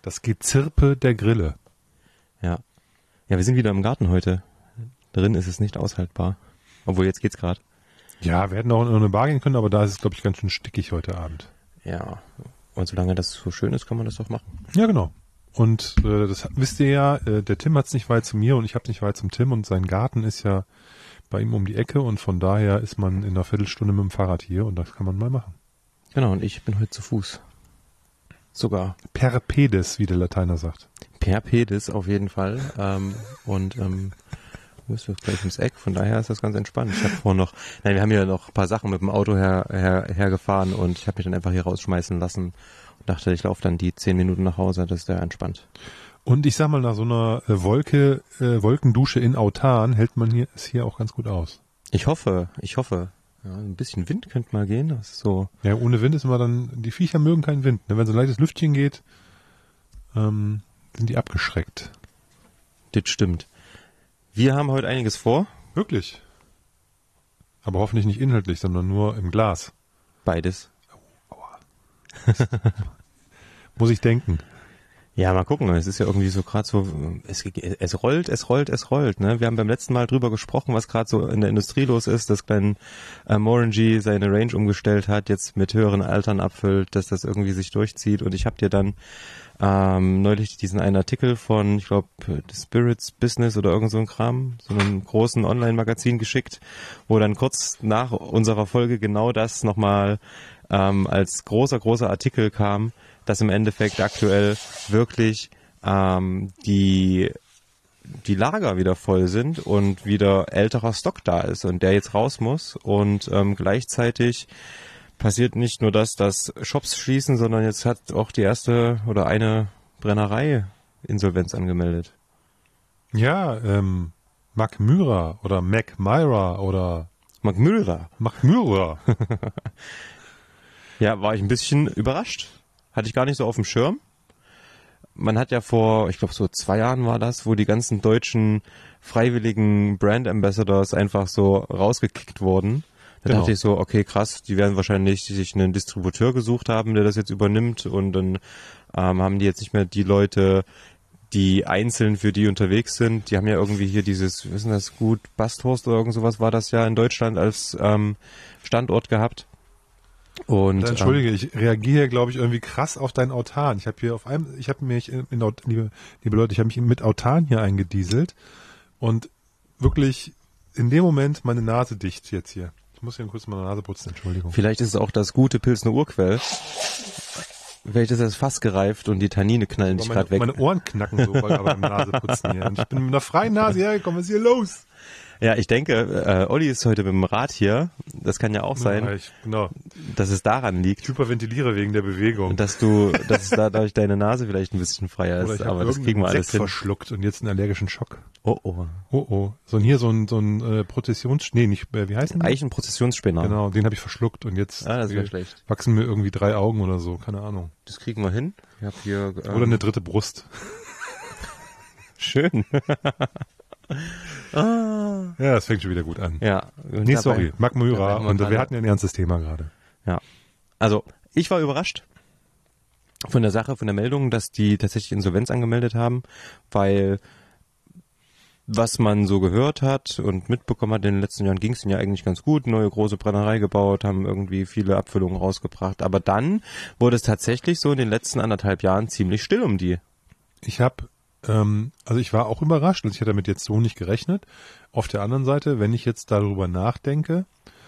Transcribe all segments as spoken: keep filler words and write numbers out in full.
Das Gezirpe der Grille. Ja. Ja, wir sind wieder im Garten heute. Drin ist es nicht aushaltbar. Obwohl, jetzt geht's gerade. Ja, wir hätten auch in eine Bar gehen können, aber da ist es, glaube ich, ganz schön stickig heute Abend. Ja. Und solange das so schön ist, kann man das doch machen. Ja, genau. Und äh, das wisst ihr ja, äh, der Tim hat's nicht weit zu mir und ich habe nicht weit zum Tim und sein Garten ist ja bei ihm um die Ecke und von daher ist man in einer Viertelstunde mit dem Fahrrad hier und das kann man mal machen. Genau, und ich bin heute zu Fuß. Sogar. Per pedes, wie der Lateiner sagt. Per pedis auf jeden Fall. Ähm, und ähm, müsste gleich ins Eck, von daher ist das ganz entspannt. Ich habe vorhin noch, nein, wir haben ja noch ein paar Sachen mit dem Auto her, her, hergefahren und ich habe mich dann einfach hier rausschmeißen lassen und dachte, ich laufe dann die zehn Minuten nach Hause, das ist ja entspannt. Und ich sag mal, nach so einer äh, Wolke, äh, Wolkendusche in Autan hält man hier es hier auch ganz gut aus. Ich hoffe, ich hoffe. Ja, ein bisschen Wind könnte mal gehen, das ist so. Ja, ohne Wind ist immer dann, die Viecher mögen keinen Wind. Ne? Wenn so ein leichtes Lüftchen geht, ähm, sind die abgeschreckt. Das stimmt. Wir haben heute einiges vor. Wirklich? Aber hoffentlich nicht inhaltlich, sondern nur im Glas. Beides. Muss ich denken. Ja, mal gucken. Es ist ja irgendwie so gerade so, es, es rollt, es rollt, es rollt. Ne? Wir haben beim letzten Mal drüber gesprochen, was gerade so in der Industrie los ist, dass Glenn äh, Morangy seine Range umgestellt hat, jetzt mit höheren Altern abfüllt, dass das irgendwie sich durchzieht. Und ich habe dir dann ähm, neulich diesen einen Artikel von, ich glaube, Spirits Business oder irgend so ein Kram, so einem großen Online-Magazin geschickt, wo dann kurz nach unserer Folge genau das nochmal ähm, als großer, großer Artikel kam, dass im Endeffekt aktuell wirklich ähm, die die Lager wieder voll sind und wieder älterer Stock da ist und der jetzt raus muss und ähm, gleichzeitig passiert nicht nur das, dass Shops schließen, sondern jetzt hat auch die erste oder eine Brennerei Insolvenz angemeldet. Ja, ähm, Mac Myra oder Mac Myra oder Mac Myra. Mac Myra. Ja, war ich ein bisschen überrascht. Hatte ich gar nicht so auf dem Schirm. Man hat ja vor, ich glaube so zwei Jahren war das, wo die ganzen deutschen freiwilligen Brand Ambassadors einfach so rausgekickt wurden. Da Genau. dachte ich so, okay, krass, die werden wahrscheinlich sich einen Distributeur gesucht haben, der das jetzt übernimmt und dann ähm, haben die jetzt nicht mehr die Leute, die einzeln für die unterwegs sind. Die haben ja irgendwie hier dieses, wissen das gut, Basthorst oder irgend sowas war das ja in Deutschland als ähm, Standort gehabt. Und Da, Entschuldige, ich reagiere, glaube ich, irgendwie krass auf deinen Autan. Ich habe hier auf einem, ich habe mich, in, in, liebe, liebe Leute, ich habe mich mit Autan hier eingedieselt und wirklich in dem Moment meine Nase dicht jetzt hier. Ich muss hier kurz meine Nase putzen, Entschuldigung. Vielleicht ist es auch das gute Pilsner Urquell. Vielleicht ist das fast gereift und die Tannine knallen dich meine, gerade weg. meine Ohren knacken so, weil aber beim Naseputzen hier. Und ich bin mit einer freien Nase hergekommen, was ist hier los? Ja, ich denke, äh, Olli ist heute mit dem Rad hier. Das kann ja auch sein, Ja, ich, genau. dass es daran liegt. Ich hyperventiliere wegen der Bewegung. Und dass du, dass es dadurch deine Nase vielleicht ein bisschen freier Oder ist, ich habe aber das kriegen wir alles Sekt hin. verschluckt und jetzt einen allergischen Schock. Oh oh. Oh oh. So ein hier so ein so ein äh, Prozessions nee, nicht äh, wie heißt denn? Eichenprozessionsspinner. Genau, den habe ich verschluckt und jetzt Ah, das wäre äh, schlecht. wachsen mir irgendwie drei Augen oder so, keine Ahnung. Das kriegen wir hin. Ich hab hier ähm, Oder eine dritte Brust. schön. ah. Ja, das fängt schon wieder gut an. Ja. Und Nee, dabei- sorry, Mac dabei Myra haben wir und wir gerade- hatten ja ein ernstes Thema gerade. Ja. Also, ich war überrascht von der Sache, von der Meldung, dass die tatsächlich Insolvenz angemeldet haben, weil was man so gehört hat und mitbekommen hat, in den letzten Jahren ging es ihnen ja eigentlich ganz gut, neue große Brennerei gebaut, haben irgendwie viele Abfüllungen rausgebracht, aber dann wurde es tatsächlich so in den letzten anderthalb Jahren ziemlich still um die. Ich habe ähm, also ich war auch überrascht, also ich hatte damit jetzt so nicht gerechnet. Auf der anderen Seite, wenn ich jetzt darüber nachdenke,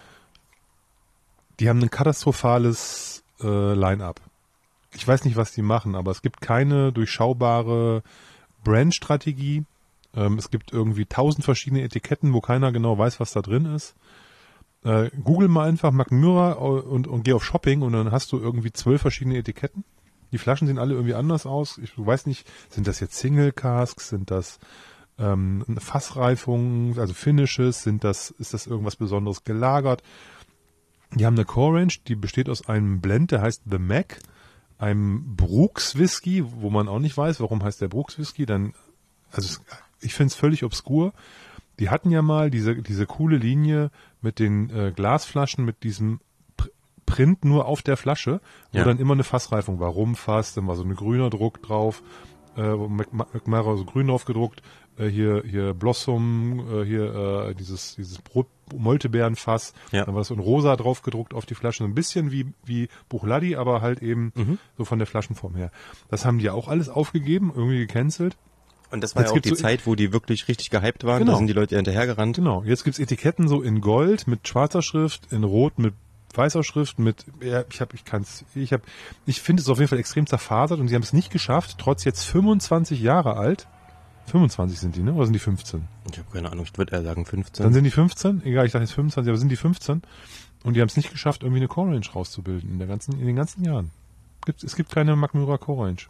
die haben ein katastrophales äh, Line-up. Ich weiß nicht, was die machen, aber es gibt keine durchschaubare Brand-Strategie. Ähm, es gibt irgendwie tausend verschiedene Etiketten, wo keiner genau weiß, was da drin ist. Äh, Google mal einfach Mac Myra und, und geh auf Shopping und dann hast du irgendwie zwölf verschiedene Etiketten. Die Flaschen sehen alle irgendwie anders aus. Ich weiß nicht, sind das jetzt Single Casks, sind das ähm, Fassreifungen, also Finishes, sind das, ist das irgendwas Besonderes gelagert? Die haben eine Core Range, die besteht aus einem Blend, der heißt The Mac, einem Brooks Whisky, wo man auch nicht weiß, warum heißt der Brooks Whisky, dann, also es, ich finde es völlig obskur. Die hatten ja mal diese diese coole Linie mit den äh, Glasflaschen mit diesem Pr- Print nur auf der Flasche, wo Ja. dann immer eine Fassreifung war. Rumfass, dann war so ein grüner Druck drauf, äh, wo Mac- McMara so grün drauf gedruckt, äh, hier hier Blossom, äh, hier äh, dieses dieses Brot Moltebeerenfass, Ja. dann war so ein rosa drauf gedruckt auf die Flaschen, ein bisschen wie wie Buchladi, aber halt eben Mhm. so von der Flaschenform her. Das haben die auch alles aufgegeben, irgendwie gecancelt. Und das war Jetzt ja auch gibt's die so- Zeit, wo die wirklich richtig gehypt waren. Genau. Da sind die Leute hinterhergerannt. Genau, jetzt gibt's Etiketten so in Gold mit schwarzer Schrift, in Rot mit weißer Schrift, mit ja, ich habe ich kann's ich habe ich finde es auf jeden Fall extrem zerfasert und sie haben es nicht geschafft, trotz jetzt fünfundzwanzig Jahre alt. fünfundzwanzig sind die, ne? Oder sind die fünfzehn? Ich habe keine Ahnung, ich würde eher sagen fünfzehn. Dann sind die fünfzehn, egal, ich dachte jetzt fünfundzwanzig, aber sind die fünfzehn und die haben es nicht geschafft, irgendwie eine Core Range rauszubilden in der ganzen in den ganzen Jahren. Gibt, es gibt keine Magnura Core Range.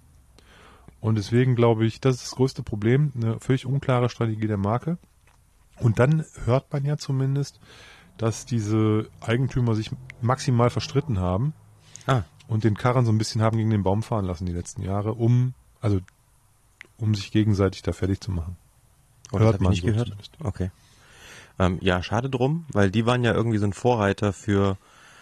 Und deswegen glaube ich, das ist das größte Problem, eine völlig unklare Strategie der Marke. Und dann hört man ja zumindest, dass diese Eigentümer sich maximal verstritten haben ah, und den Karren so ein bisschen haben gegen den Baum fahren lassen die letzten Jahre, um also um sich gegenseitig da fertig zu machen. oh, das Hört habe ich man nicht so gehört. zumindest. Okay. Ähm, ja, schade drum, weil die waren ja irgendwie so ein Vorreiter für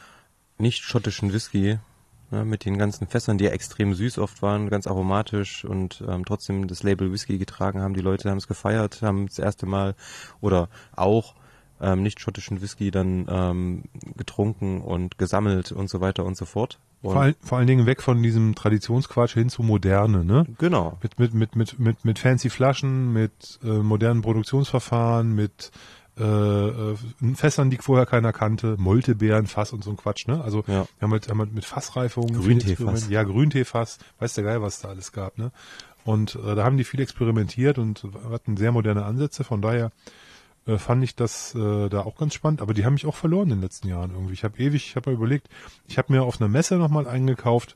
nicht schottischen Whisky, ne, mit den ganzen Fässern, die ja extrem süß oft waren, ganz aromatisch und ähm, trotzdem das Label Whisky getragen haben. Die Leute haben es gefeiert, haben das erste Mal oder auch ähm, nicht schottischen Whisky dann ähm, getrunken und gesammelt und so weiter und so fort. Und Vor, all, vor allen Dingen weg von diesem Traditionsquatsch hin zu Moderne, ne? genau. Mit, mit, mit, mit, mit, mit fancy Flaschen, mit äh, modernen Produktionsverfahren, mit äh, äh, Fässern, die vorher keiner kannte, Moltebeeren, Fass und so ein Quatsch, ne? Also Ja. wir haben halt, haben halt mit Fassreifung, Grünteefass. viel Experiment- Ja, Grünteefass, weiß der Geil, was da alles gab, ne? Und äh, da haben die viel experimentiert und hatten sehr moderne Ansätze, von daher äh, fand ich das äh, da auch ganz spannend, aber die haben mich auch verloren in den letzten Jahren irgendwie. Ich habe ewig, ich habe mal überlegt, ich habe mir auf einer Messe nochmal eingekauft,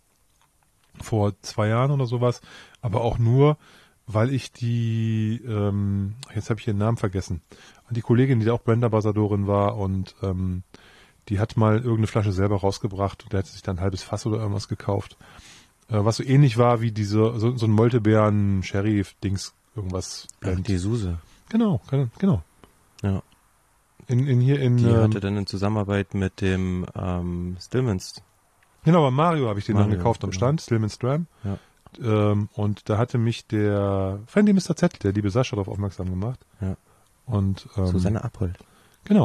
vor zwei Jahren oder sowas, aber auch nur, weil ich die, ähm, jetzt habe ich ihren Namen vergessen, die Kollegin, die da auch Brand-Ambassadorin war und ähm, die hat mal irgendeine Flasche selber rausgebracht und der hat sich dann ein halbes Fass oder irgendwas gekauft, äh, was so ähnlich war wie diese, so, so ein Moltebeeren-Sheriff-Dings, irgendwas. Ach, Blend. die Suse. Genau, genau. Ja. In, in hier in, Die ähm, hatte dann in Zusammenarbeit mit dem ähm, Stillmans. genau, bei Mario habe ich den dann Mario, gekauft am genau. Stand, Stillman's Dram. Ja. Ähm, und da hatte mich der Friendly Mister Z, der liebe Sascha, darauf aufmerksam gemacht. Ja. Und ähm, Susanne Appold. genau.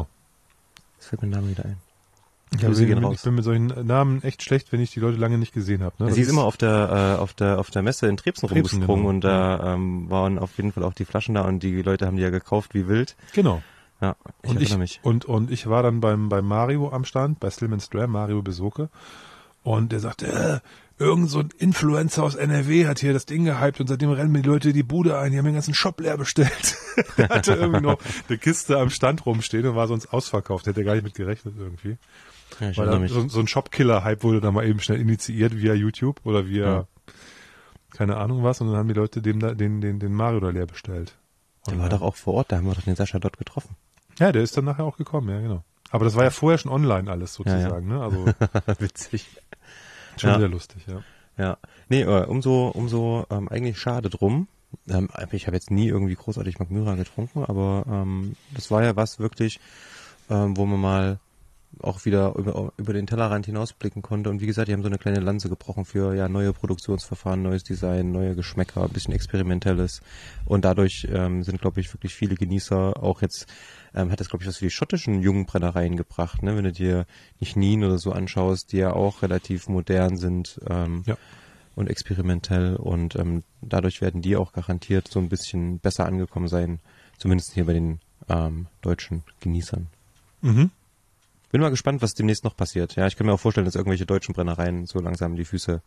Das fällt mir der Name wieder ein. Ich, Grüße bin, gehen ich raus. bin mit solchen Namen echt schlecht, wenn ich die Leute lange nicht gesehen habe. Ne? Sie ist immer auf der äh, auf der auf der Messe in Trebsen Trebsen, rumgesprungen genau. und da ähm, waren auf jeden Fall auch die Flaschen da und die Leute haben die ja gekauft wie wild. Genau. Ja, ich Und erinnere ich, mich. und, und ich war dann beim, beim Mario am Stand, bei Stillman's Dram, Mario Besoke. Und der sagte, äh, irgend so ein Influencer aus N R W hat hier das Ding gehypt und seitdem rennen mir die Leute die Bude ein, die haben den ganzen Shop leer bestellt. Der hatte irgendwie noch eine Kiste am Stand rumstehen und war sonst ausverkauft. Hätte er gar nicht mit gerechnet irgendwie. Ja, ich Weil erinnere da, mich. so, so ein Shop-Killer-Hype wurde da mal eben schnell initiiert via YouTube oder via Ja. keine Ahnung was und dann haben die Leute dem da, den, den, den Mario da leer bestellt. Der Und war dann- doch auch vor Ort, da haben wir doch den Sascha dort getroffen. Ja, der ist dann nachher auch gekommen, ja genau. Aber das war ja vorher schon online alles sozusagen, ne? Also Witzig. schon Ja. sehr lustig, ja. Ja. Nee, äh, umso umso ähm, eigentlich schade drum. Ähm, ich habe jetzt nie irgendwie großartig Magmyra getrunken, aber ähm, das war ja was wirklich, ähm, wo man mal auch wieder über, über den Tellerrand hinausblicken konnte. Und wie gesagt, die haben so eine kleine Lanze gebrochen für ja neue Produktionsverfahren, neues Design, neue Geschmäcker, ein bisschen Experimentelles. Und dadurch ähm, sind, glaube ich, wirklich viele Genießer auch jetzt, ähm, hat das, glaube ich, was für die schottischen jungen Brennereien gebracht, ne? Wenn du dir nicht Nien oder so anschaust, die ja auch relativ modern sind ähm, Ja. und experimentell. Und ähm, dadurch werden die auch garantiert so ein bisschen besser angekommen sein, zumindest hier bei den ähm, deutschen Genießern. Mhm. Bin mal gespannt, was demnächst noch passiert. Ja, ich kann mir auch vorstellen, dass irgendwelche deutschen Brennereien so langsam die Füße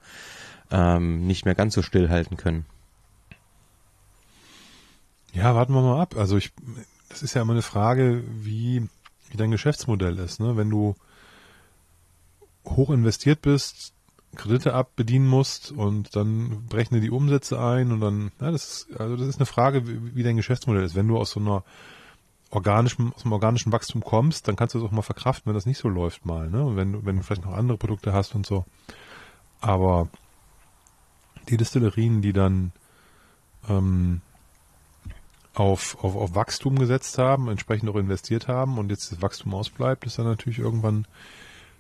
ähm, nicht mehr ganz so still halten können. Ja, warten wir mal ab. Also ich, das ist ja immer eine Frage, wie, wie dein Geschäftsmodell ist, ne? Wenn du hoch investiert bist, Kredite abbedienen musst und dann brechen dir die Umsätze ein und dann, ja, das ist, also das ist eine Frage, wie, wie dein Geschäftsmodell ist. Wenn du aus so einer organischen, aus dem organischen Wachstum kommst, dann kannst du es auch mal verkraften, wenn das nicht so läuft mal, ne? Und wenn du, wenn du vielleicht noch andere Produkte hast und so. Aber die Destillerien, die dann ähm, auf, auf, auf Wachstum gesetzt haben, entsprechend auch investiert haben und jetzt das Wachstum ausbleibt, ist dann natürlich irgendwann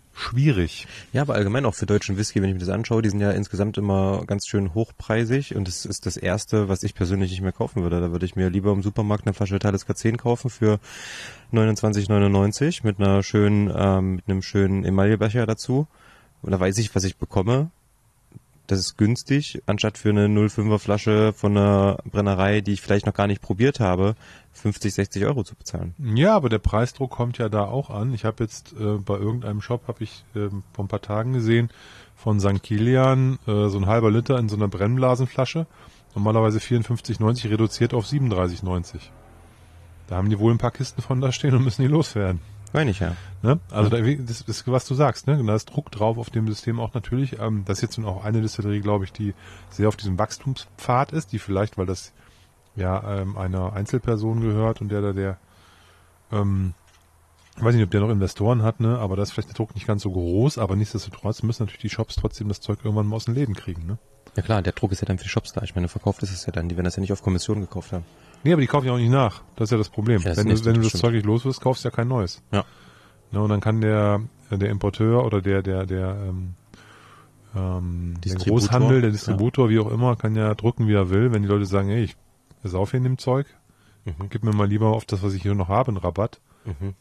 schwierig. Ja, aber allgemein auch für deutschen Whisky, wenn ich mir das anschaue, die sind ja insgesamt immer ganz schön hochpreisig und das ist das Erste, was ich persönlich nicht mehr kaufen würde. Da würde ich mir lieber im Supermarkt eine Flasche Talisker zehn kaufen für neunundzwanzig neunundneunzig mit einer schönen, ähm, mit einem schönen Emaillebecher dazu. Und da weiß ich, was ich bekomme. Das ist günstig, anstatt für eine null Komma fünfer Flasche von einer Brennerei, die ich vielleicht noch gar nicht probiert habe, fünfzig, sechzig Euro zu bezahlen. Ja, aber der Preisdruck kommt ja da auch an. Ich habe jetzt äh, bei irgendeinem Shop, habe ich äh, vor ein paar Tagen gesehen, von Sankt Kilian äh, so ein halber Liter in so einer Brennblasenflasche. Normalerweise vierundfünfzig neunzig, reduziert auf siebenunddreißig neunzig. Da haben die wohl ein paar Kisten von da stehen und müssen die loswerden. Meine ich ja. Ne? Also ja. Da, das ist, was du sagst, ne? Da ist Druck drauf auf dem System auch natürlich. Ähm, das ist jetzt nun auch eine Distillerie, glaube ich, die sehr auf diesem Wachstumspfad ist, die vielleicht, weil das ja ähm, einer Einzelperson gehört und der da der, ähm, ich weiß nicht, ob der noch Investoren hat, ne? Aber da ist vielleicht der Druck nicht ganz so groß, aber nichtsdestotrotz müssen natürlich die Shops trotzdem das Zeug irgendwann mal aus den Läden kriegen, ne? Ja klar, der Druck ist ja dann für die Shops da. Ich meine, verkauft ist es ja dann, die werden das ja nicht auf Kommission gekauft haben. Nee, aber die kaufen ja auch nicht nach. Das ist ja das Problem. Ja, das wenn nicht, du, wenn du das stimmt. Zeug nicht los wirst, kaufst du ja kein neues. Ja. Ne, und dann kann der der Importeur oder der der der ähm, ähm, der Großhandel, der Distributor, ja. wie auch immer, kann ja drücken, wie er will. Wenn die Leute sagen, ey, ich sauf hier in dem Zeug, mhm. gib mir mal lieber auf das, was ich hier noch habe, einen Rabatt. Mhm.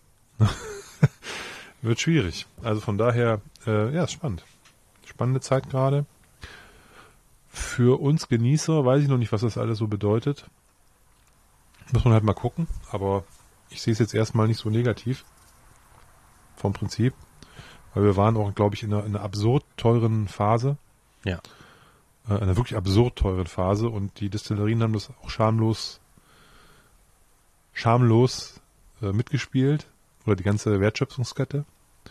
Wird schwierig. Also von daher, äh, ja, ist spannend. Spannende Zeit gerade. Für uns Genießer weiß ich noch nicht, was das alles so bedeutet. Muss man halt mal gucken, aber ich sehe es jetzt erstmal nicht so negativ vom Prinzip, weil wir waren auch, glaube ich, in einer, in einer absurd teuren Phase. Ja. Äh, einer wirklich absurd teuren Phase und die Destillerien haben das auch schamlos schamlos äh, mitgespielt oder die ganze Wertschöpfungskette.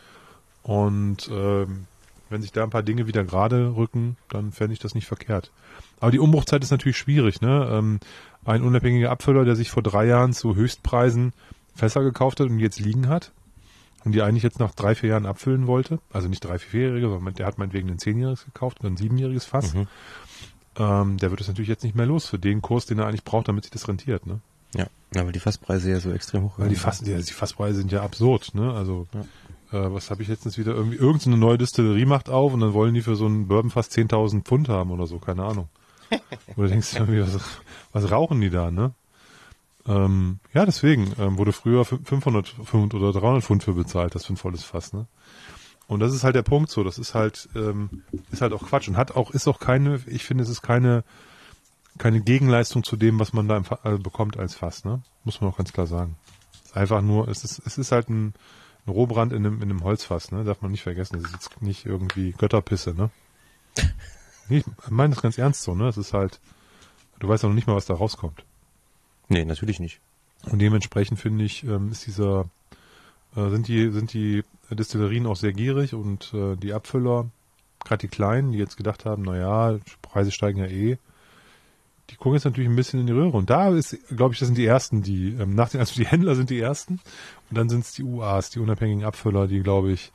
Und ähm, wenn sich da ein paar Dinge wieder gerade rücken, dann fände ich das nicht verkehrt. Aber die Umbruchzeit ist natürlich schwierig, ne? Ähm, ein unabhängiger Abfüller, der sich vor drei Jahren zu Höchstpreisen Fässer gekauft hat und die jetzt liegen hat und die eigentlich jetzt nach drei, vier Jahren abfüllen wollte, also nicht drei, vierjährige, sondern der hat meinetwegen ein zehnjähriges gekauft oder ein siebenjähriges Fass, mhm. ähm, der wird es natürlich jetzt nicht mehr los für den Kurs, den er eigentlich braucht, damit sich das rentiert, ne? Ja, ja, weil die Fasspreise ja so extrem hoch sind. Weil die, Fass, die, die Fasspreise sind ja absurd, ne? Also ja. Äh, was habe ich letztens wieder irgendwie, irgendeine neue Distillerie macht auf und dann wollen die für so einen Bourbon fast zehntausend Pfund haben oder so, keine Ahnung. Oder denkst du irgendwie, was, was rauchen die da, ne? Ähm, ja, deswegen ähm, wurde früher fünfhundert Pfund oder dreihundert Pfund für bezahlt, das für ein volles Fass, ne? Und das ist halt der Punkt so, das ist halt, ähm, ist halt auch Quatsch und hat auch, ist auch keine, ich finde, es ist keine, keine Gegenleistung zu dem, was man da im Fa- äh, bekommt als Fass, ne? Muss man auch ganz klar sagen. Es ist einfach nur, es ist, es ist halt ein, ein Rohbrand in einem, in einem Holzfass, ne? Darf man nicht vergessen. Das ist jetzt nicht irgendwie Götterpisse, ne? Nee, ich meine das ganz ernst so, ne? Es ist halt, du weißt auch noch nicht mal, was da rauskommt. Nee, natürlich nicht. Und dementsprechend finde ich, ähm, ist dieser, äh, sind die, sind die Destillerien auch sehr gierig und äh, die Abfüller, gerade die Kleinen, die jetzt gedacht haben, naja, Preise steigen ja eh, die gucken jetzt natürlich ein bisschen in die Röhre. Und da ist, glaube ich, das sind die ersten, die, ähm, nach den, also die Händler sind die ersten. Und dann sind es die U As, die unabhängigen Abfüller, die, glaube ich,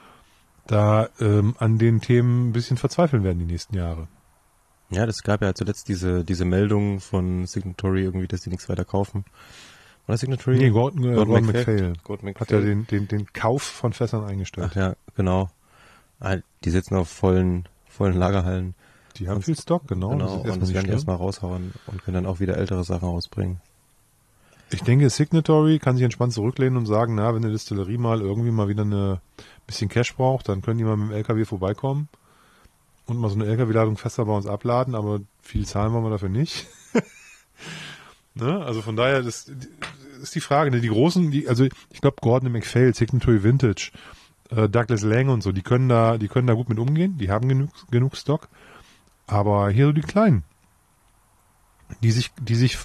da ähm, an den Themen ein bisschen verzweifeln werden die nächsten Jahre. Ja, das gab ja zuletzt diese diese Meldung von Signatory irgendwie, dass die nichts weiter kaufen. War das Signatory? Nee, Gordon, äh, Gordon, Gordon MacPhail. MacPhail. Gordon Hat ja den, den, den Kauf von Fässern eingestellt. Ach ja, genau. Ah, die sitzen auf vollen vollen Lagerhallen. Die haben und, viel Stock, genau. Genau, das und das werden die erstmal raushauen und können dann auch wieder ältere Sachen rausbringen. Ich denke, Signatory kann sich entspannt zurücklehnen und sagen, na, wenn eine Distillerie mal irgendwie mal wieder eine bisschen Cash braucht, dann können die mal mit dem L K W vorbeikommen und mal so eine L K W-Ladung Fässer bei uns abladen, aber viel zahlen wollen wir dafür nicht. Ne? Also von daher, das ist die Frage, ne? Die großen, die, also ich glaube Gordon MacPhail, Signatory Vintage, äh, Douglas Lang und so, die können da, die können da gut mit umgehen, die haben genug, genug Stock. Aber hier so die Kleinen, die sich, die sich,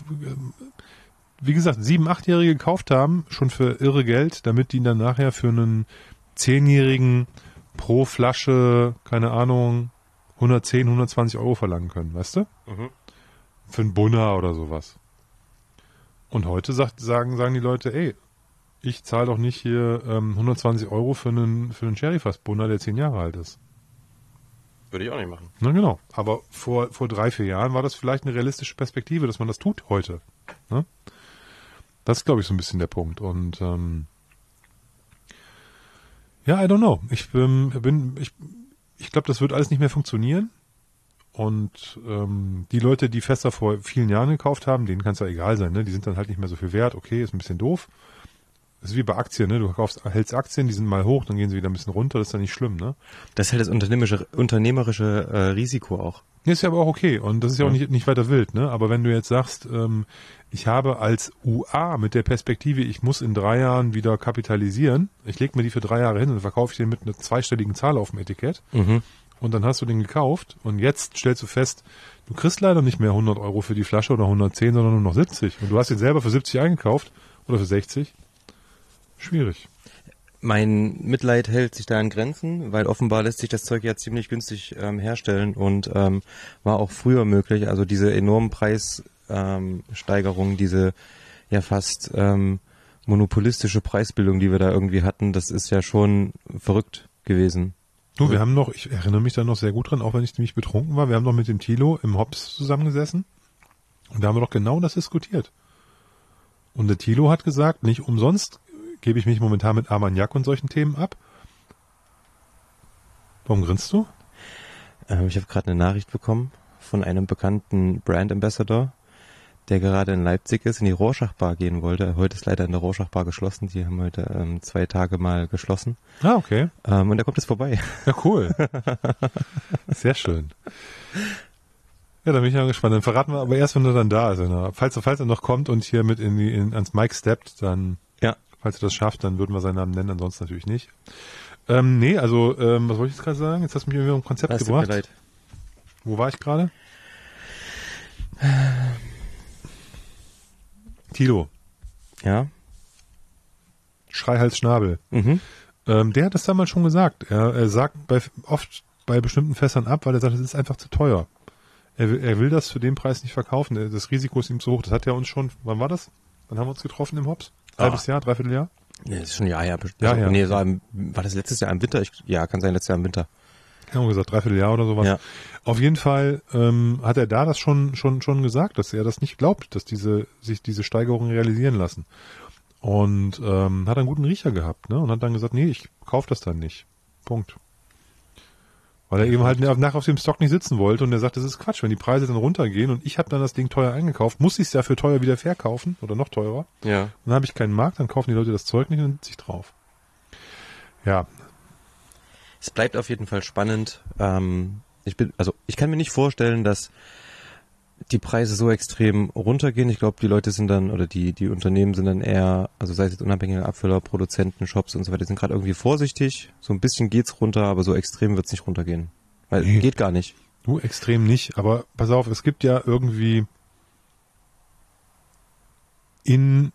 wie gesagt, sieben-, achtjährige gekauft haben, schon für irre Geld, damit die dann nachher für einen zehnjährigen pro Flasche, keine Ahnung, hundertzehn, hundertzwanzig Euro verlangen können, weißt du? Mhm. Für einen Bunner oder sowas. Und heute sagt, sagen, sagen die Leute, ey, ich zahle doch nicht hier ähm, hundertzwanzig Euro für einen, für einen Sherryfass-Bunner, der zehn Jahre alt ist. Würde ich auch nicht machen. Na genau. Aber vor, vor drei, vier Jahren war das vielleicht eine realistische Perspektive, dass man das tut heute. Ne? Das ist, glaube ich, so ein bisschen der Punkt. Und ähm, Ja, I don't know. Ich ähm, bin, ich, ich glaube, das wird alles nicht mehr funktionieren. Und ähm, die Leute, die Fässer vor vielen Jahren gekauft haben, denen kann es ja egal sein, ne? Die sind dann halt nicht mehr so viel wert. Okay, ist ein bisschen doof. Das ist wie bei Aktien, ne? Du kaufst, hältst Aktien, die sind mal hoch, dann gehen sie wieder ein bisschen runter. Das ist dann nicht schlimm, ne? Das ist halt das unternehmerische, unternehmerische äh, Risiko auch. Nee, ist ja aber auch okay. Und das ist ja, Ja. auch nicht, nicht weiter wild, ne? Aber wenn du jetzt sagst, ähm, ich habe als U A mit der Perspektive, ich muss in drei Jahren wieder kapitalisieren, ich lege mir die für drei Jahre hin und verkaufe ich den mit einer zweistelligen Zahl auf dem Etikett. Mhm. Und dann hast du den gekauft und jetzt stellst du fest, du kriegst leider nicht mehr hundert Euro für die Flasche oder hundertzehn, sondern nur noch siebzig. Und du hast den selber für siebzig eingekauft oder für sechzig. Schwierig. Mein Mitleid hält sich da in Grenzen, weil offenbar lässt sich das Zeug ja ziemlich günstig ähm, herstellen und ähm, war auch früher möglich. Also diese enormen Preissteigerungen, ähm, diese ja fast ähm, monopolistische Preisbildung, die wir da irgendwie hatten, das ist ja schon verrückt gewesen. Du, wir haben noch, ich erinnere mich da noch sehr gut dran, auch wenn ich ziemlich betrunken war, wir haben noch mit dem Thilo im Hops zusammengesessen und da haben wir doch genau das diskutiert. Und der Thilo hat gesagt, nicht umsonst gebe ich mich momentan mit Armagnac und solchen Themen ab. Warum grinst du? Ähm, ich habe gerade eine Nachricht bekommen von einem bekannten Brand Ambassador, der gerade in Leipzig ist, in die Rorschach-Bar gehen wollte. Heute ist leider in der Rorschach-Bar geschlossen. Die haben heute ähm, zwei Tage mal geschlossen. Ah, okay. Ähm, und der kommt jetzt vorbei. Ja, cool. Sehr schön. Ja, da bin ich ja gespannt. Dann verraten wir aber erst, wenn er dann da ist. Ne? Falls, falls er noch kommt und hier mit in die, in, ans Mic steppt, dann, Ja. falls er das schafft, dann würden wir seinen Namen nennen, ansonsten natürlich nicht. Ähm, nee, also, ähm, was wollte ich jetzt gerade sagen? Jetzt hast du mich irgendwie auf ein Konzept Das tut gebracht. mir leid. Wo war ich gerade? Tilo, Ja. Schreihals Schnabel. Mhm. Ähm, der hat das damals schon gesagt. Er, er sagt bei, oft bei bestimmten Fässern ab, weil er sagt, es ist einfach zu teuer. Er will, er will das für den Preis nicht verkaufen. Das Risiko ist ihm zu hoch. Das hat er uns schon, wann war das? Wann haben wir uns getroffen im Hops? Halbes Ah. Jahr, dreiviertel Jahr? Nee, das ist schon ein Jahr her. Ja, Also, ja. Nee, so im, war das letztes Jahr im Winter? Ich, ja, kann sein, letztes Jahr im Winter. Ja, haben wir gesagt, dreiviertel Jahr oder sowas. Ja. Auf jeden Fall ähm, hat er da das schon schon schon gesagt, dass er das nicht glaubt, dass diese sich diese Steigerungen realisieren lassen. Und ähm, hat einen guten Riecher gehabt, ne? Und hat dann gesagt, nee, ich kaufe das dann nicht. Punkt. Weil er eben halt nach auf dem Stock nicht sitzen wollte und er sagt, das ist Quatsch, wenn die Preise dann runtergehen und ich habe dann das Ding teuer eingekauft, muss ich es ja für teuer wieder verkaufen oder noch teurer. Ja. Dann habe ich keinen Markt, dann kaufen die Leute das Zeug nicht und dann sitze ich drauf. Ja, Es bleibt auf jeden Fall spannend. Ähm, ich bin, also ich kann mir nicht vorstellen, dass die Preise so extrem runtergehen. Ich glaube, die Leute sind dann, oder die, die Unternehmen sind dann eher, also sei es jetzt unabhängige Abfüller, Produzenten, Shops und so weiter, sind gerade irgendwie vorsichtig. So ein bisschen geht's runter, aber so extrem wird's nicht runtergehen. Weil Nee. geht gar nicht. du extrem nicht, aber pass auf, es gibt ja irgendwie in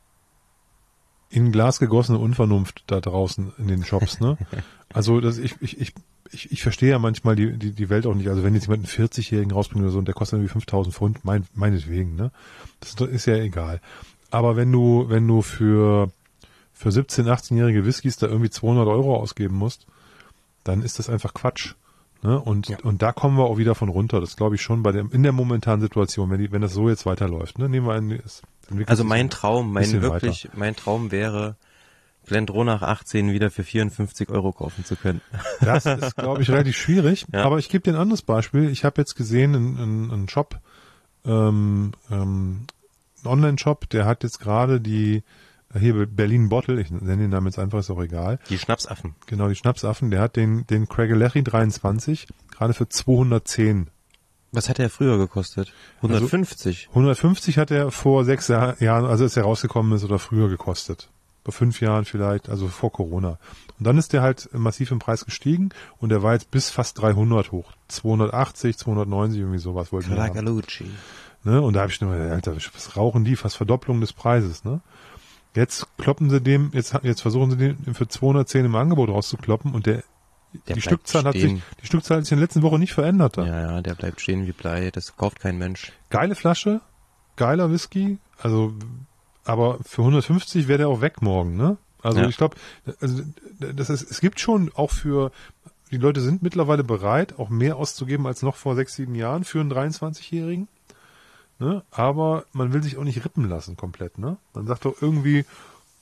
in Glas gegossene Unvernunft da draußen in den Shops, ne? Also das ich ich ich ich, ich verstehe ja manchmal die, die die Welt auch nicht. Also wenn jetzt jemand einen vierzig-Jährigen rausbringt oder so und der kostet irgendwie fünftausend Pfund, mein, meinetwegen, ne? Das ist ja egal. Aber wenn du wenn du für für siebzehn-, achtzehnjährige Whiskys da irgendwie zweihundert Euro ausgeben musst, dann ist das einfach Quatsch. Ne? Und, Ja. und da kommen wir auch wieder von runter. Das glaube ich schon bei dem, in der momentanen Situation, wenn die, wenn das so jetzt weiterläuft. Ne? Nehmen wir einen, es entwickelt Also sich mein so Traum, mein bisschen wirklich, mein Traum wäre, Glendronach achtzehn wieder für vierundfünfzig Euro kaufen zu können. Das ist, glaube ich, relativ schwierig. Ja. Aber ich gebe dir ein anderes Beispiel. Ich habe jetzt gesehen, einen, einen, einen Shop, ähm, ähm, einen Online-Shop, der hat jetzt gerade die, hier Berlin Bottle, ich nenne den Namen jetzt einfach, ist auch egal. Die Schnapsaffen. Genau, die Schnapsaffen, der hat den, den Craigelechie dreiundzwanzig gerade für zweihundertzehn. Was hat der früher gekostet? hundertfünfzig. hundertfünfzig hat er vor sechs Jahr- Jahren, also als er rausgekommen ist, oder früher gekostet. Vor fünf Jahren vielleicht, also vor Corona. Und dann ist der halt massiv im Preis gestiegen und der war jetzt bis fast dreihundert hoch. zweihundertachtzig, zweihundertneunzig, irgendwie sowas wollten wir haben. Kragalucci. Ne? Und da habe ich nur, Alter, was rauchen die? Fast Verdopplung des Preises, ne? Jetzt kloppen sie dem, jetzt, jetzt versuchen sie den für zweihundertzehn im Angebot rauszukloppen und der, Der die bleibt Stückzahl hat sich, stehen. die Stückzahl hat sich in der letzten Woche nicht verändert. Da. Ja, ja, der bleibt stehen wie Blei. Das kauft kein Mensch. Geile Flasche, geiler Whisky, also, aber für hundertfünfzig wäre der auch weg morgen, ne? Also Ja. ich glaube, also das ist, es gibt schon auch für, die Leute sind mittlerweile bereit, auch mehr auszugeben als noch vor sechs, sieben Jahren für einen dreiundzwanzigjährigen. Ne? Aber man will sich auch nicht rippen lassen komplett, ne? Man sagt doch irgendwie,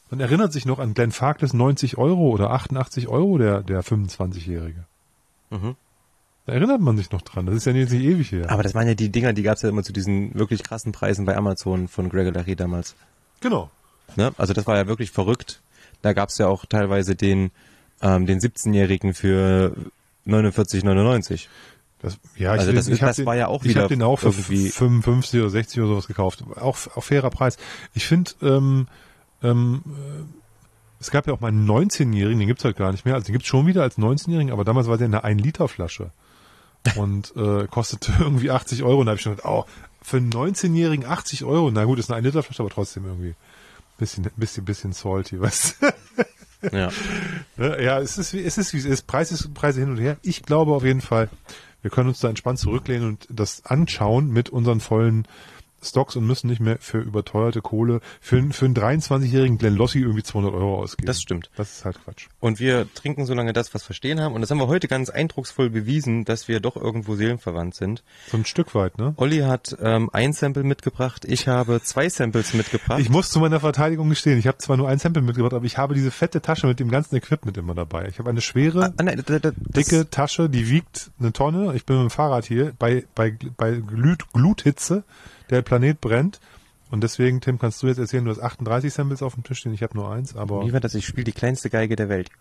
Man erinnert sich noch an Glenfarclas neunzig Euro oder achtundachtzig Euro, der, der fünfundzwanzigjährige. Mhm. Da erinnert man sich noch dran. Das ist ja jetzt nicht ewig her. Aber das waren ja die Dinger, die gab's ja immer zu diesen wirklich krassen Preisen bei Amazon von Gregor Larry damals. Genau. Ne? Also das war ja wirklich verrückt. Da gab's ja auch teilweise den, ähm, den siebzehnjährigen für neunundvierzig neunundneunzig. Das, ja, also ich, das, ich das den, war ja auch ich wieder habe den auch für irgendwie fünfundfünfzig oder sechzig oder sowas gekauft. Auch auf fairer Preis. Ich finde, ähm, ähm, es gab ja auch mal einen neunzehnjährigen, den gibt's halt gar nicht mehr. Also den gibt's schon wieder als neunzehnjährigen, aber damals war der eine ein Liter Flasche und äh, kostete irgendwie achtzig Euro. Und da habe ich schon gedacht, oh, für einen neunzehnjährigen achtzig Euro. Na gut, ist eine ein Liter Flasche, aber trotzdem irgendwie bisschen, bisschen, bisschen salty, was? Ja. Ja, es ist wie es ist wie es ist. Preis ist Preise hin und her. Ich glaube auf jeden Fall, wir können uns da entspannt zurücklehnen und das anschauen mit unseren vollen Stocks und müssen nicht mehr für überteuerte Kohle für, für einen dreiundzwanzigjährigen Glenn Lossi irgendwie zweihundert Euro ausgeben. Das stimmt. Das ist halt Quatsch. Und wir trinken so lange das, was wir stehen haben. Und das haben wir heute ganz eindrucksvoll bewiesen, dass wir doch irgendwo seelenverwandt sind. So ein Stück weit, ne? Olli hat ähm, ein Sample mitgebracht, ich habe zwei Samples mitgebracht. Ich muss zu meiner Verteidigung gestehen, ich habe zwar nur ein Sample mitgebracht, aber ich habe diese fette Tasche mit dem ganzen Equipment immer dabei. Ich habe eine schwere, ah, nein, da, da, dicke Tasche, die wiegt eine Tonne. Ich bin mit dem Fahrrad hier bei, bei, bei Glut, Gluthitze. Der Planet brennt. Und deswegen, Tim, kannst du jetzt erzählen, du hast achtunddreißig Samples auf dem Tisch stehen, ich habe nur eins, aber... Wie war das? Ich spiele die kleinste Geige der Welt.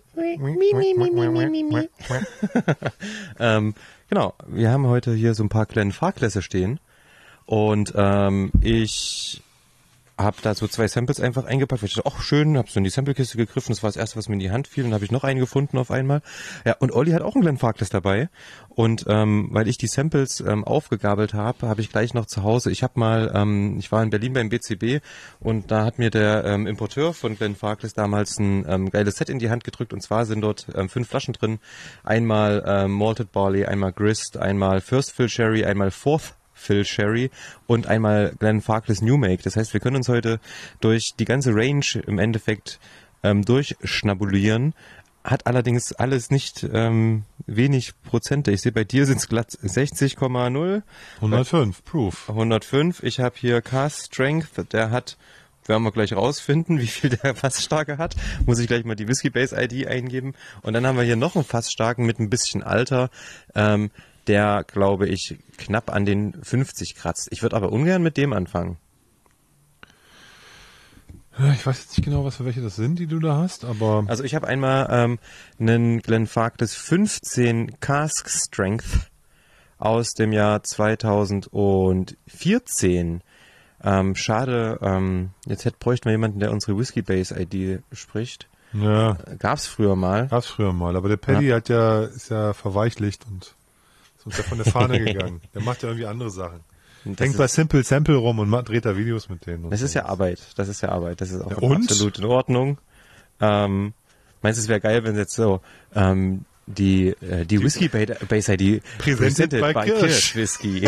ähm, genau, wir haben heute hier so ein paar kleine Fahrklässe stehen. Und ähm, ich habe da so zwei Samples einfach eingepackt. Ich dachte, ach schön, habe so in die Samplekiste gegriffen. Das war das erste, was mir in die Hand fiel. Dann habe ich noch einen gefunden auf einmal. Ja, und Olli hat auch einen Glenfarclas dabei. Und ähm, weil ich die Samples ähm, aufgegabelt habe, habe ich gleich noch zu Hause. Ich habe mal, ähm, ich war in Berlin beim B C B und da hat mir der ähm, Importeur von Glenfarclas damals ein ähm, geiles Set in die Hand gedrückt. Und zwar sind dort ähm, fünf Flaschen drin. Einmal ähm, Malted Barley, einmal Grist, einmal First Fill Sherry, einmal Fourth Fill Sherry und einmal Glenfarclas New Make. Das heißt, wir können uns heute durch die ganze Range im Endeffekt ähm, durchschnabulieren. Hat allerdings alles nicht ähm, wenig Prozente. Ich sehe, bei dir sind es glatt sechzig Komma null. hundertfünf, Proof. hundertfünf. Ich habe hier Cast Strength, der hat, werden wir gleich rausfinden, wie viel der Fassstarke hat. Muss ich gleich mal die Whiskey Base I D eingeben. Und dann haben wir hier noch einen Fassstarken mit ein bisschen Alter. Ähm, der, glaube ich, knapp an den fünfzig kratzt. Ich würde aber ungern mit dem anfangen. Ich weiß jetzt nicht genau, was für welche das sind, die du da hast, aber... Also ich habe einmal ähm, einen Glenfarclas fünfzehn Cask Strength aus dem Jahr zweitausendvierzehn. Ähm, schade, ähm, jetzt hätte, bräuchten wir jemanden, der unsere Whiskey Base I D spricht. Ja. Gab's früher mal. Gab's früher mal, aber der Paddy Ja. hat ja, ist ja verweichlicht und ist uns ja von der Fahne gegangen. Der macht ja irgendwie andere Sachen. Das Hängt ist, bei Simple Sample rum und macht, dreht da Videos mit denen. Und das ist so. ja Arbeit. Das ist ja Arbeit. Das ist auch Ja, und? absolut in Ordnung. Ähm, meinst du, es wäre geil, wenn jetzt so ähm, die äh, die Whiskey Base I D Presented by Kirsch. Whisky.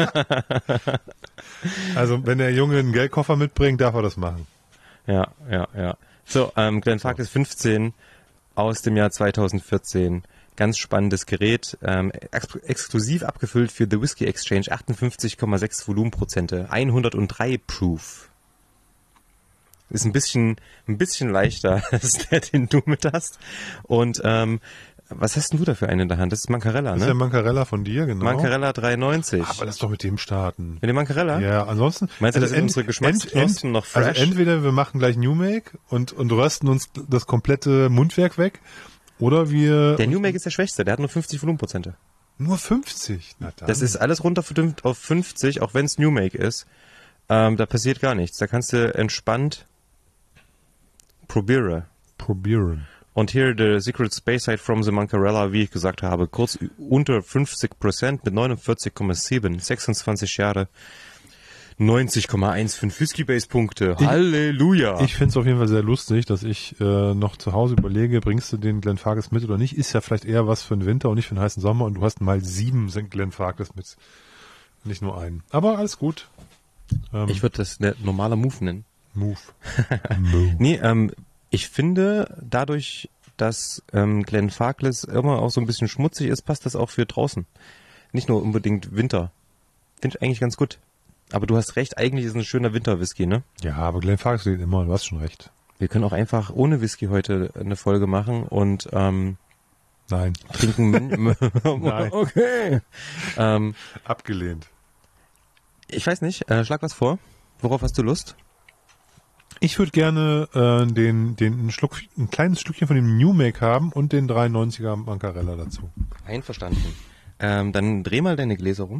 Also wenn der Junge einen Geldkoffer mitbringt, darf er das machen. Ja, ja, ja. So, ähm, Glenfarclas fünfzehn aus dem Jahr zweitausendvierzehn. Ganz spannendes Gerät, ähm, ex exklusiv abgefüllt für The Whiskey Exchange, achtundfünfzig Komma sechs Volumenprozente, hundertdrei Proof. Ist ein bisschen, ein bisschen leichter als der, den du mit hast. Und ähm, was hast denn du da für einen in der Hand? Das ist Mancarella, Das ne? ist der Mancarella von dir, genau. Mancarella drei neunzig. Aber lass doch mit dem starten. Mit dem Mancarella? Ja, ansonsten... Meinst du, das also sind unsere Geschmacksknospen noch fresh? Also entweder wir machen gleich New Make und, und rösten uns das komplette Mundwerk weg, oder wir... Der New Make ist der schwächste, der hat nur fünfzig Volumenprozente. Nur fünfzig? Na dann. Das ist alles runter auf fünfzig, auch wenn es New Make ist. Ähm, da passiert gar nichts. Da kannst du entspannt probieren. Probieren. Und hier der Secret Space Side from the Mancarella, wie ich gesagt habe, kurz unter fünfzig Prozent mit neunundvierzig Komma sieben, sechsundzwanzig Jahre, neunzig Komma fünfzehn Whiskey Base Punkte. Ich- Halleluja! Ich finde es auf jeden Fall sehr lustig, dass ich äh, noch zu Hause überlege, bringst du den Glenfarclas mit oder nicht? Ist ja vielleicht eher was für den Winter und nicht für den heißen Sommer und du hast mal sieben Glenfarclas mit, nicht nur einen. Aber alles gut. Ähm, Ich würde das eine normale Move nennen. Move. Move. Nee, ähm, ich finde, dadurch, dass ähm, Glenfarclas immer auch so ein bisschen schmutzig ist, passt das auch für draußen. Nicht nur unbedingt Winter. Finde ich eigentlich ganz gut. Aber du hast recht, eigentlich ist es ein schöner Winterwhisky, ne? Ja, aber Glenfarclas geht immer, du hast schon recht. Wir können auch einfach ohne Whisky heute eine Folge machen und ähm, Nein. trinken. Nein. Okay. Ähm, Abgelehnt. ich weiß nicht, äh, schlag was vor. Worauf hast du Lust? Ich würde gerne äh, den, den einen Schluck, ein kleines Stückchen von dem New Make haben und den dreiundneunziger Mancarella dazu. Einverstanden. Ähm, dann dreh mal deine Gläser rum.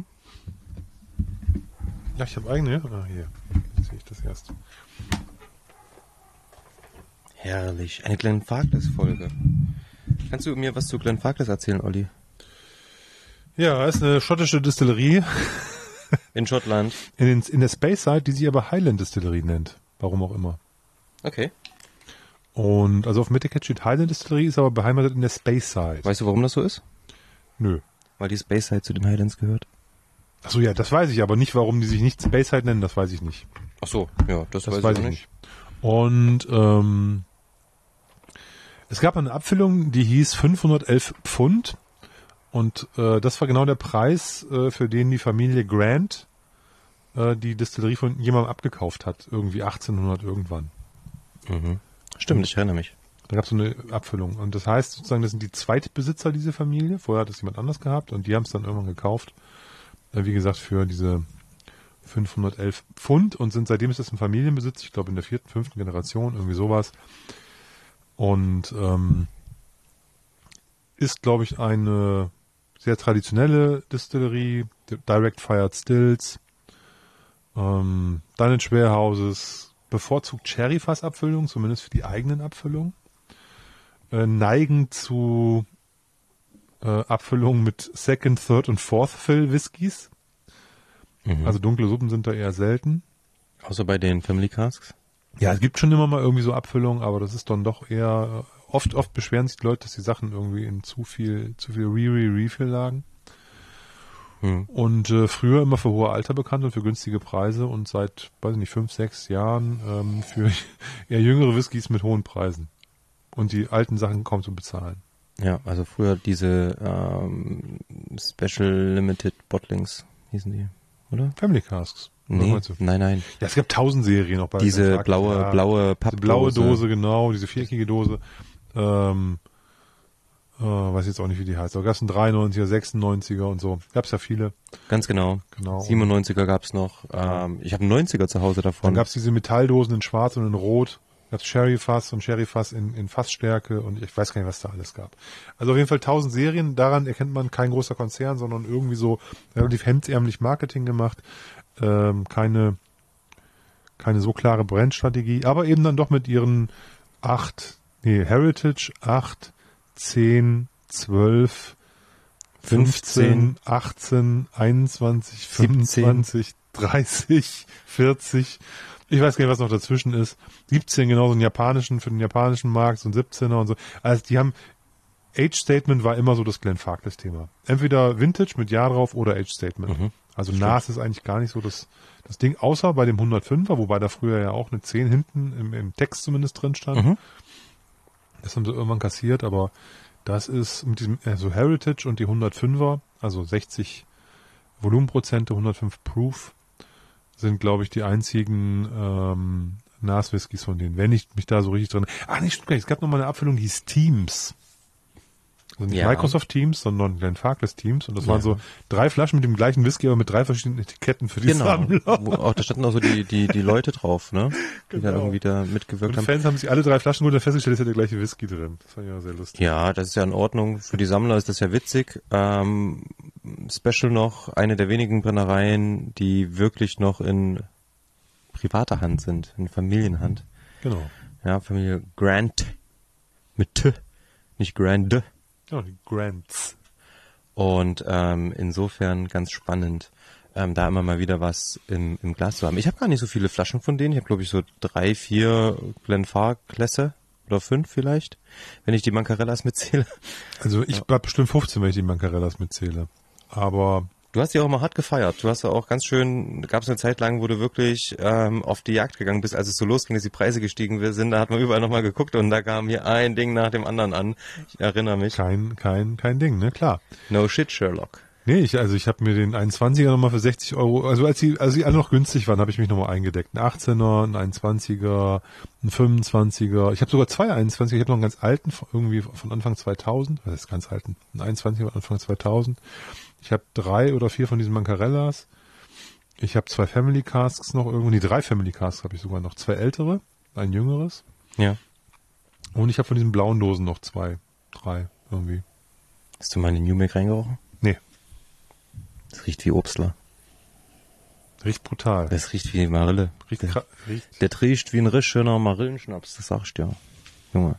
Ja, ich habe eigene. Ah, hier. Jetzt sehe ich das erst. Herrlich. Eine Glenfarclas-Folge. Kannst du mir was zu Glenfarclas erzählen, Olli? Ja, ist eine schottische Distillerie In Schottland. in, den, in der Speyside, die sich aber Highland Distillerie nennt. Warum auch immer. Okay. Und also auf dem Etikett steht Highland Distillery, ist aber beheimatet in der Speyside. Weißt du, warum das so ist? Nö. Weil die Speyside zu den Highlands gehört. Achso, ja, das weiß ich, aber nicht, warum die sich nicht Speyside nennen, das weiß ich nicht. Ach so, ja, das, Das weiß, weiß ich ich nicht. nicht. Und ähm, es gab eine Abfüllung, die hieß fünfhundertelf Pfund. Und äh, das war genau der Preis, äh, für den die Familie Grant äh, die Distillerie von jemandem abgekauft hat. Irgendwie achtzehnhundert irgendwann. Mhm. Stimmt, ich erinnere mich. Da gab es so eine Abfüllung. Und das heißt sozusagen, das sind die Zweitbesitzer dieser Familie. Vorher hat es jemand anders gehabt und die haben es dann irgendwann gekauft. Äh, wie gesagt, für diese fünfhundertelf Pfund und sind seitdem ist es ein Familienbesitz. Ich glaube in der vierten, fünften Generation, irgendwie sowas. Und ähm, ist, glaube ich, eine sehr traditionelle Distillerie, Direct Fired Stills, ähm, Dunnage Warehouses, bevorzugt Sherryfass-Abfüllung, zumindest für die eigenen Abfüllungen, äh, neigen zu äh, Abfüllungen mit Second, Third und Fourth Fill Whiskys. Mhm. Also dunkle Suppen sind da eher selten. Außer bei den Family Casks? Ja, es gibt schon immer mal irgendwie so Abfüllungen, aber das ist dann doch eher, äh, oft, oft beschweren sich die Leute, dass die Sachen irgendwie in zu viel, zu viel Re-Re-Refill lagen. Mhm. Und äh, früher immer für hohe Alter bekannt und für günstige Preise und seit, weiß ich nicht, fünf, sechs Jahren ähm, für eher jüngere Whiskys mit hohen Preisen. Und die alten Sachen kaum zu bezahlen. Ja, also früher diese ähm, Special Limited Bottlings hießen die, oder? Family Casks. Oder Nee, meinst du? nein, nein. Ja, es gab tausend Serien auch bei Diese Glenfarclas, blaue, ja. blaue Diese Pappdose. blaue Dose, genau, diese viereckige Dose. Ähm, äh, weiß jetzt auch nicht, wie die heißt. Aber gab es einen dreiundneunziger, sechsundneunziger und so. Gab es ja viele. Ganz genau. Genau. siebenundneunziger gab's noch. Ähm, ich habe einen neunziger zu Hause davon. Dann gab es diese Metalldosen in Schwarz und in Rot. Gab es Sherryfass und Sherryfass in, in Fassstärke und ich weiß gar nicht, was da alles gab. Also auf jeden Fall tausend Serien. Daran erkennt man kein großer Konzern, sondern irgendwie so relativ hemdsärmlich Marketing gemacht. Ähm, keine, keine so klare Brandstrategie, aber eben dann doch mit ihren acht, nee, Heritage, acht, zehn, zwölf, fünfzehn, achtzehn, einundzwanzig, fünfundzwanzig, dreißig, vierzig, ich weiß gar nicht, was noch dazwischen ist. siebzehn, genau, so einen japanischen, für den japanischen Markt, so ein siebzehner und so. Also die haben, Age Statement war immer so das Glenfarclas-Thema. Entweder Vintage mit Jahr drauf oder Age Statement. Mhm. Also Nas ist eigentlich gar nicht so das, das Ding, außer bei dem hundertfünfer, wobei da früher ja auch eine zehn hinten im, im Text zumindest drin stand. Mhm. Das haben sie irgendwann kassiert, aber das ist mit diesem, also Heritage und die hundertfünfer, also sechzig Volumenprozente, hundertfünf Proof, sind, glaube ich, die einzigen ähm, Nas-Whiskys von denen. Wenn ich mich da so richtig drin... Ach, nicht, stimmt gar nicht. Es gab noch mal eine Abfüllung, die hieß Teams. Also nicht Ja. Microsoft Teams, sondern Glenfarclas Teams. Und das waren Ja. so drei Flaschen mit dem gleichen Whisky, aber mit drei verschiedenen Etiketten für die Genau. Sammler. Wo, auch da standen auch so die, die, die Leute drauf, ne? Die da Genau. irgendwie da mitgewirkt Und haben. Fans haben sich alle drei Flaschen geholt und festgestellt, ist ja der gleiche Whisky drin. Das war ja sehr lustig. Ja, das ist ja in Ordnung. Für die Sammler ist das ja witzig. Ähm, Special noch, eine der wenigen Brennereien, die wirklich noch in privater Hand sind, in Familienhand. Genau. Ja, Familie Grant mit T, nicht Grande. Ja, die Grants. Und ähm, insofern ganz spannend, ähm, da immer mal wieder was im, im Glas zu haben. Ich habe gar nicht so viele Flaschen von denen. Ich habe, glaube ich, so drei, vier Glenfarclas oder fünf vielleicht, wenn ich die Mancarellas mitzähle. Also ich bleib bestimmt fünfzehn, wenn ich die Mancarellas mitzähle. Aber Du hast ja auch mal hart gefeiert. Du hast ja auch ganz schön, gab es eine Zeit lang, wo du wirklich ähm, auf die Jagd gegangen bist, als es so losging, dass die Preise gestiegen sind. Da hat man überall nochmal geguckt und da kam hier ein Ding nach dem anderen an. Ich erinnere mich. kein, kein, kein Ding, ne? Klar. No shit, Sherlock. Nee, ich, also ich habe mir den einundzwanziger nochmal für sechzig Euro, also als die, als die alle noch günstig waren, habe ich mich nochmal eingedeckt. Ein achtzehner, ein einundzwanziger, ein fünfundzwanziger. Ich habe sogar zwei einundzwanziger. Ich habe noch einen ganz alten, irgendwie von Anfang zweitausend. Was ist ganz alten? Ein einundzwanziger von Anfang zweitausend. Ich habe drei oder vier von diesen Mancarellas. Ich habe zwei Family Casks noch irgendwo. Nee, drei Family Casks habe ich sogar noch. Zwei ältere, ein jüngeres. Ja. Und ich habe von diesen blauen Dosen noch zwei, drei irgendwie. Hast du mal in den New Make reingerochen? Nee. Das riecht wie Obstler. Riecht brutal. Das riecht wie Marille. Riecht, Der, riecht. der riecht wie ein richtig schöner Marillenschnaps, das sag ich dir. Junge.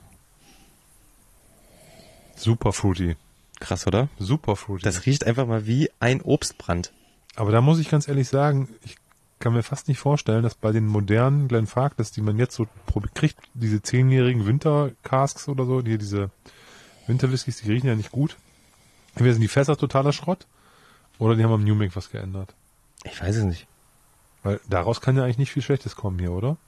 Super fruity. Krass, oder? Super fruity. Das riecht einfach mal wie ein Obstbrand. Aber da muss ich ganz ehrlich sagen, ich kann mir fast nicht vorstellen, dass bei den modernen Glenfarclas, die man jetzt so kriegt, diese zehnjährigen Wintercasks oder so, die diese Winterwhiskys, die riechen ja nicht gut. Entweder sind die Fässer totaler Schrott oder die haben am New Make was geändert. Ich weiß es nicht. Weil daraus kann ja eigentlich nicht viel Schlechtes kommen hier, oder?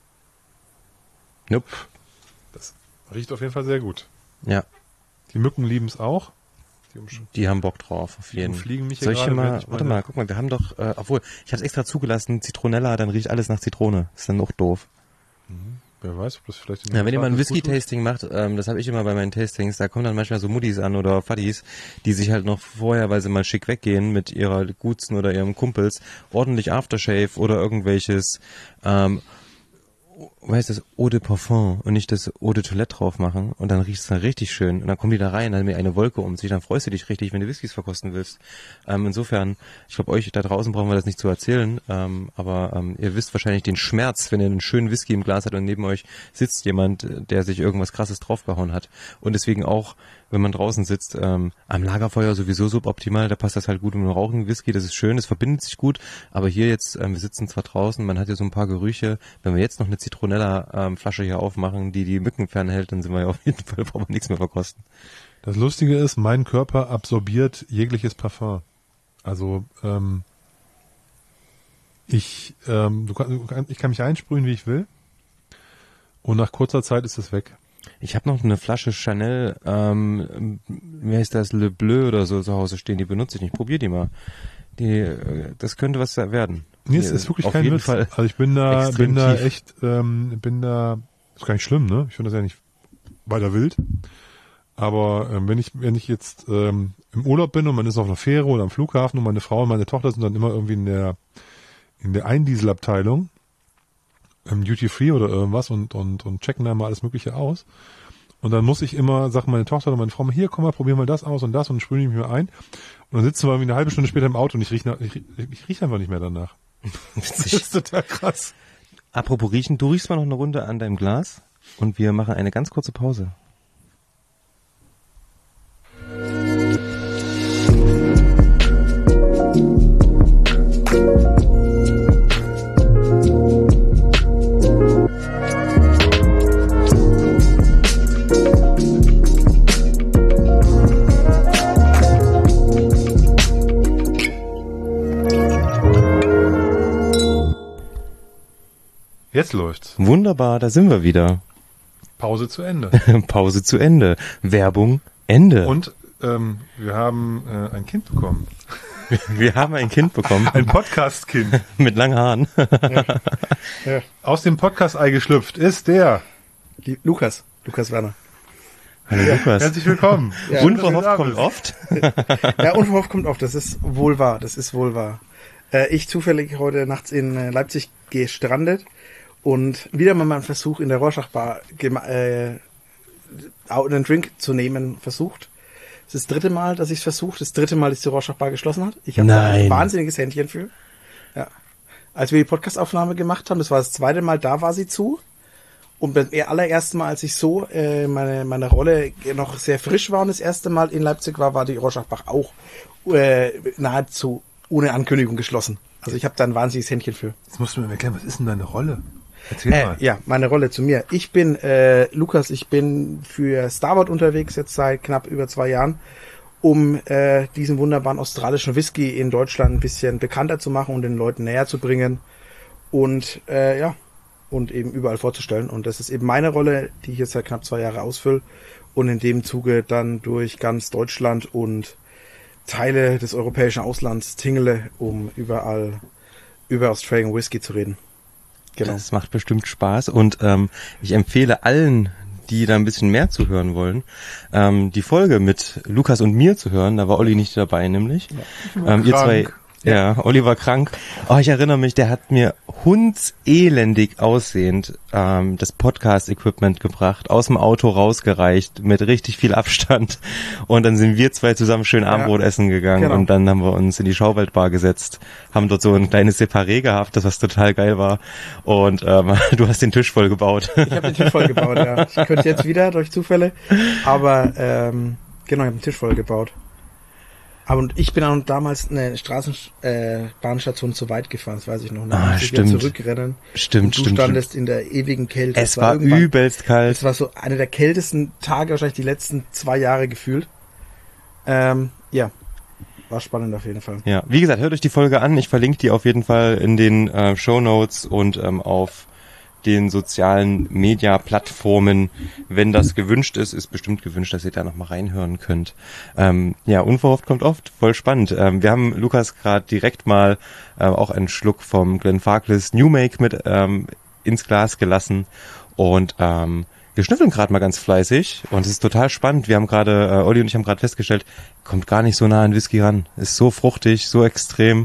Nope. Das riecht auf jeden Fall sehr gut. Ja. Die Mücken lieben es auch. Die, die haben Bock drauf, auf jeden Fall. Fliegen mich Soll ich hier hier gerade, mal, ich warte meine- mal, guck mal, wir haben doch, äh, obwohl, ich habe extra zugelassen, Zitronella, dann riecht alles nach Zitrone. Ist dann auch doof. Wer weiß, ob das vielleicht... in Ja, wenn ihr mal ein Glenfarclas gut tut. Whisky-Tasting macht, ähm, das habe ich immer bei meinen Tastings, da kommen dann manchmal so Muddis an oder Fuddies, die sich halt noch vorher, weil sie mal schick weggehen mit ihrer Gutsen oder ihrem Kumpels, ordentlich Aftershave oder irgendwelches, ähm, wie heißt das, Eau de Parfum und nicht das Eau de Toilette drauf machen und dann riecht es dann richtig schön und dann kommen die da rein, dann haben wir eine Wolke um sich, dann freust du dich richtig, wenn du Whiskys verkosten willst. Ähm, insofern, ich glaube, euch da draußen brauchen wir das nicht zu erzählen, ähm, aber ähm, ihr wisst wahrscheinlich den Schmerz, wenn ihr einen schönen Whisky im Glas habt und neben euch sitzt jemand, der sich irgendwas Krasses draufgehauen hat und deswegen auch, wenn man draußen sitzt, ähm, am Lagerfeuer sowieso suboptimal, da passt das halt gut mit einem rauchigen Whisky, das ist schön, es verbindet sich gut, aber hier jetzt, ähm, wir sitzen zwar draußen, man hat ja so ein paar Gerüche, wenn wir jetzt noch eine Zitronella-Flasche hier aufmachen, die die Mücken fernhält, dann sind wir ja auf jeden Fall, brauchen wir nichts mehr verkosten. Das Lustige ist, mein Körper absorbiert jegliches Parfum. Also, ähm, ich, ähm, du kann, du kann, ich kann mich einsprühen, wie ich will. Und nach kurzer Zeit ist es weg. Ich habe noch eine Flasche Chanel, ähm, wie heißt das, Le Bleu oder so zu Hause stehen, die benutze ich nicht. Probier die mal. Die, äh, das könnte was werden. Nee, es Die- ist wirklich auf kein jeden Witz. Fall Also ich bin da, extrem bin da tief. echt, ähm, bin da, ist gar nicht schlimm, ne? Ich finde das ja nicht weiter wild. Aber ähm, wenn ich, wenn ich jetzt ähm, im Urlaub bin und man ist auf einer Fähre oder am Flughafen und meine Frau und meine Tochter sind dann immer irgendwie in der in der Eindieselabteilung, im Duty Free oder irgendwas und und und checken da mal alles Mögliche aus. Und dann muss ich immer, sagt meine Tochter oder meine Frau, hier, komm mal, probier mal das aus und das und dann sprühe ich mich mal ein. Und dann sitzen wir irgendwie eine halbe Stunde später im Auto und ich rieche ich, riech- ich riech einfach nicht mehr danach. Das Witzig. ist total krass. Apropos riechen, du riechst mal noch eine Runde an deinem Glas und wir machen eine ganz kurze Pause. Jetzt läuft's. Wunderbar, da sind wir wieder. Pause zu Ende. Pause zu Ende. Werbung Ende. Und ähm, wir haben äh, ein Kind bekommen. wir haben ein Kind bekommen Ein Podcast-Kind. mit langen Haaren. Aus dem Podcast-Ei geschlüpft ist der. Die- Lukas, Lukas Werner. Hallo Lukas. Herzlich willkommen. Ja, Schön, dass du da Unverhofft kommt bist. oft. Ja, unverhofft kommt oft, das ist wohl wahr, das ist wohl wahr. Äh, ich zufällig heute nachts in äh, Leipzig gestrandet und wieder mal meinen Versuch in der Rorschach-Bar gema- äh, einen Drink zu nehmen versucht. Das ist das dritte Mal, dass ich es versuche. Das dritte Mal, dass die Rorschach-Bar geschlossen hat. Ich habe da ein Nein. wahnsinniges Händchen für. Ja. Als wir die Podcastaufnahme gemacht haben, das war das zweite Mal, da war sie zu. Und beim allerersten Mal, als ich so äh, meine meine Rolle noch sehr frisch war und das erste Mal in Leipzig war, war die Rorschach-Bar auch äh, nahezu ohne Ankündigung geschlossen. Also ich habe da ein wahnsinniges Händchen für. Jetzt musst du mir erklären, was ist denn deine Rolle? Erzähl Äh, mal. ja, meine Rolle zu mir. Ich bin äh, Lukas, ich bin für Starboard unterwegs jetzt seit knapp über zwei Jahren, um äh, diesen wunderbaren australischen Whisky in Deutschland ein bisschen bekannter zu machen und den Leuten näher zu bringen und äh, ja, und eben überall vorzustellen. Und das ist eben meine Rolle, die ich jetzt seit knapp zwei Jahren ausfülle und in dem Zuge dann durch ganz Deutschland und Teile des europäischen Auslands tingle, um überall über Australian Whisky zu reden. Genau. Das macht bestimmt Spaß und ähm, ich empfehle allen, die da ein bisschen mehr zu hören wollen, ähm, die Folge mit Lukas und mir zu hören. Da war Olli nicht dabei, nämlich. Ja, ähm, ihr zwei, ja, Olli war krank. Oh, ich erinnere mich, der hat mir hundselendig aussehend ähm, das Podcast-Equipment gebracht, aus dem Auto rausgereicht, mit richtig viel Abstand. Und dann sind wir zwei zusammen schön Abendbrot ja, essen gegangen genau. und dann haben wir uns in die Schauwaldbar gesetzt, haben dort so ein kleines Separé gehabt, das was total geil war. Und ähm, du hast den Tisch voll gebaut. Ich habe den Tisch voll gebaut, ja. Ich könnte jetzt wieder durch Zufälle, aber ähm, genau, ich habe den Tisch voll gebaut. Aber und ich bin auch damals eine Straßenbahnstation äh, zu weit gefahren, das weiß ich noch. Dann ah, musste ich stimmt. wieder zurückrennen. Stimmt, und du stimmt. standest stimmt. in der ewigen Kälte. Es war, war übelst kalt. Es war so einer der kältesten Tage, wahrscheinlich die letzten zwei Jahre gefühlt. Ähm, ja, war spannend auf jeden Fall. Ja, wie gesagt, hört euch die Folge an. Ich verlinke die auf jeden Fall in den äh, Shownotes und ähm, auf den sozialen Media-Plattformen, wenn das gewünscht ist, ist bestimmt gewünscht, dass ihr da nochmal reinhören könnt. Ähm, ja, unverhofft kommt oft, voll spannend. Ähm, wir haben Lukas gerade direkt mal äh, auch einen Schluck vom Glenfarclas New Make mit ähm, ins Glas gelassen und ähm, wir schnüffeln gerade mal ganz fleißig und es ist total spannend. Wir haben gerade, äh, Olli und ich haben gerade festgestellt, kommt gar nicht so nah an Whisky ran. Ist so fruchtig, so extrem.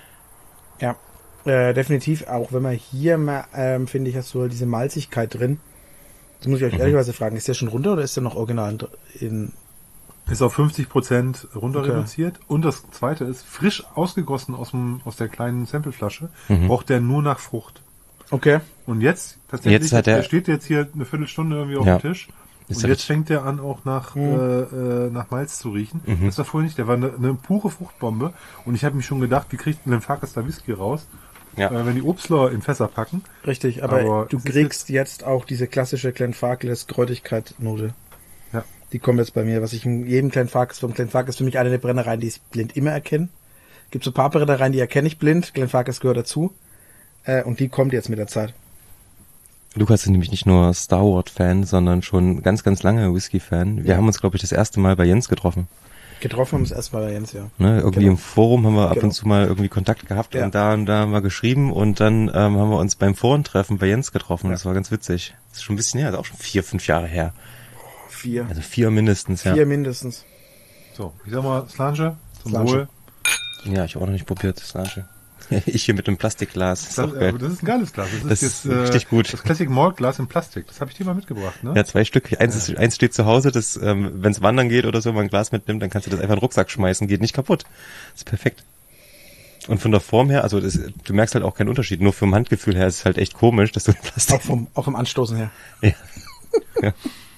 Ja. Äh, definitiv, auch wenn man hier mal, ähm, finde ich, hast du diese Malzigkeit drin. Das muss ich euch mhm. ehrlicherweise fragen, ist der schon runter oder ist der noch original in... Ist auf fünfzig Prozent runter Okay. reduziert. Und das zweite ist, frisch ausgegossen aus, dem, aus der kleinen Sampleflasche, Mhm. braucht der nur nach Frucht. Okay. Und jetzt, tatsächlich, Jetzt hat er- der steht jetzt hier eine Viertelstunde irgendwie auf Ja. dem Tisch. Ist Und er jetzt richtig- fängt der an, auch nach, Mhm. äh, äh, nach Malz zu riechen. Mhm. Das war vorher nicht. Der war eine, eine pure Fruchtbombe. Und ich habe mich schon gedacht, wie kriegt ein Glenfarclas da Whisky raus, Ja. äh, wenn die Obstler in Fässer packen. Richtig, aber, Aber du es ist kriegst jetzt auch diese klassische Glenfarclas Kräutigkeit-Note. Ja. Die kommt jetzt bei mir, was ich in jedem Glenfarclas, vom Glenfarclas ist für mich eine der Brennereien, die ich blind immer erkenne. Gibt so ein paar Brennereien, die erkenne ich blind, Glenfarclas gehört dazu. Äh, und die kommt jetzt mit der Zeit. Lukas ist nämlich nicht nur Star Wars-Fan, sondern schon ganz, ganz lange Whisky-Fan. Wir Ja. haben uns, glaube ich, das erste Mal bei Jens getroffen. Getroffen haben wir es erstmal bei Jens, ja. Ne? Irgendwie Genau. im Forum haben wir ab Genau. und zu mal irgendwie Kontakt gehabt Ja. und da und da haben wir geschrieben und dann ähm, haben wir uns beim Forentreffen bei Jens getroffen. Ja. Das war ganz witzig. Das ist schon ein bisschen her, das ist auch schon vier, fünf Jahre her. Vier. Also vier mindestens, ja. Vier mindestens. So, ich sag mal, Slange, zum Slange. Wohl. Ja, ich habe auch noch nicht probiert, das Slange. Ich hier mit dem Plastikglas. Ist Das, auch geil. aber das ist ein geiles Glas. Das ist, Das jetzt, ist richtig gut. Das Classic Malt Glas in Plastik. Das habe ich dir mal mitgebracht, ne? Ja, zwei Stück. Eins, ist, eins steht zu Hause, das, ähm, wenn es wandern geht oder so, wenn man ein Glas mitnimmt, dann kannst du das einfach in den Rucksack schmeißen, geht nicht kaputt. Das ist perfekt. Und von der Form her, also das, du merkst halt auch keinen Unterschied. Nur vom Handgefühl her ist es halt echt komisch, dass du ein Plastik... Auch vom, auch vom Anstoßen her. Ja. Ja.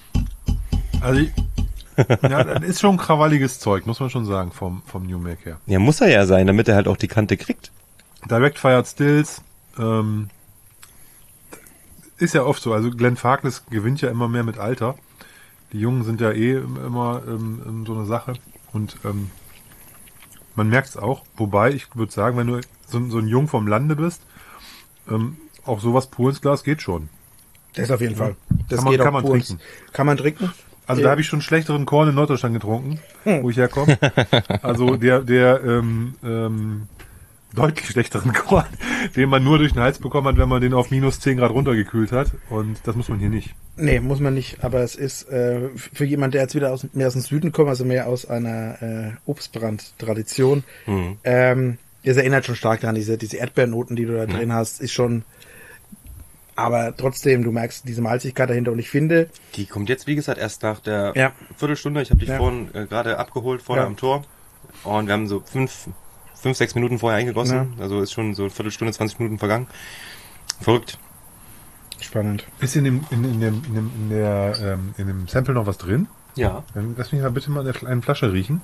Also, ich, ja, das ist schon krawalliges Zeug, muss man schon sagen, vom, vom New Make her. ja, muss er ja sein, damit er halt auch die Kante kriegt. Direct Fired Stills, ähm, ist ja oft so. Also Glenfarclas gewinnt ja immer mehr mit Alter. Die Jungen sind ja eh immer ähm, so eine Sache. Und ähm, man merkt es auch. Wobei, ich würde sagen, wenn du so, so ein Jung vom Lande bist, ähm, auch sowas pur ins Glas geht schon. Das auf jeden Fall. Das Kann man- geht kann auch man pur ins- trinken. Kann man trinken? Also Ja. da habe ich schon schlechteren Korn in Norddeutschland getrunken, wo ich herkomme. Also der, der ähm, ähm, deutlich schlechteren Korn, den man nur durch den Hals bekommen hat, wenn man den auf minus zehn Grad runtergekühlt hat. Und das muss man hier nicht. Nee, muss man nicht, aber es ist äh, für jemand, der jetzt wieder aus, mehr aus dem Süden kommt, also mehr aus einer äh, Obstbrand-Tradition, Mhm. ähm, das erinnert schon stark daran, diese, diese Erdbeernoten, die du da drin hast, ist schon, aber trotzdem, du merkst diese Malzigkeit dahinter und ich finde, Die kommt jetzt, wie gesagt, erst nach der Ja. Viertelstunde. Ich habe dich Ja. vorhin äh, gerade abgeholt, vorne Ja. am Tor. Und wir haben so fünf, fünf, sechs Minuten vorher eingegossen. Ja. Also ist schon so eine Viertelstunde, zwanzig Minuten vergangen. Verrückt. spannend. Ist in dem, in, in dem, in dem, in der, ähm, in dem Sample noch was drin? Ja. Dann lass mich mal bitte mal in der kleinen Flasche riechen.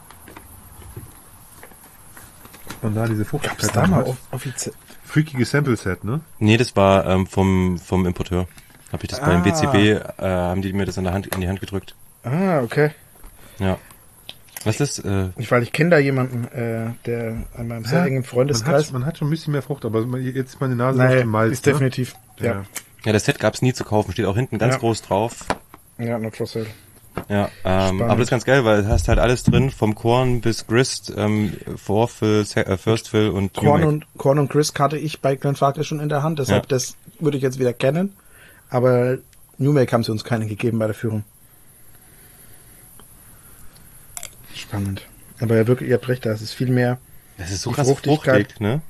Und da diese Gab's Fruchtigkeit da mal hat. off- offiziell? Freakige Sample-Set, ne? Nee, das war ähm, vom, vom Importeur. Habe ich das beim Ah. B C B, äh, haben die mir das in, der Hand, in die Hand gedrückt. Ah, okay. Ja. Was ist das? Äh, Ich, weil ich kenne da jemanden, äh, der an meinem sehr Ja, engen Man Freundeskreis, hat, man hat schon ein bisschen mehr Frucht, aber man- jetzt ist meine Nase Nein, auf dem Malz. ist definitiv, Ne? ja. ja, das Set gab's nie zu kaufen. Steht auch hinten ganz Ja. groß drauf. Ja, not for sale. Ja, ähm, aber das ist ganz geil, weil du hast halt alles drin, vom Korn bis Grist, ähm, Vorfill, äh, First Fill und Korn und Korn und Grist hatte ich bei Glenfarclas schon in der Hand, deshalb Ja. das würde ich jetzt wieder kennen. Aber New Make haben sie uns keine gegeben bei der Führung. Spannend. Aber ja, wirklich, ihr habt recht, da ist es viel mehr. Das ist so die krass Fruchtigkeit. fruchtig, ne?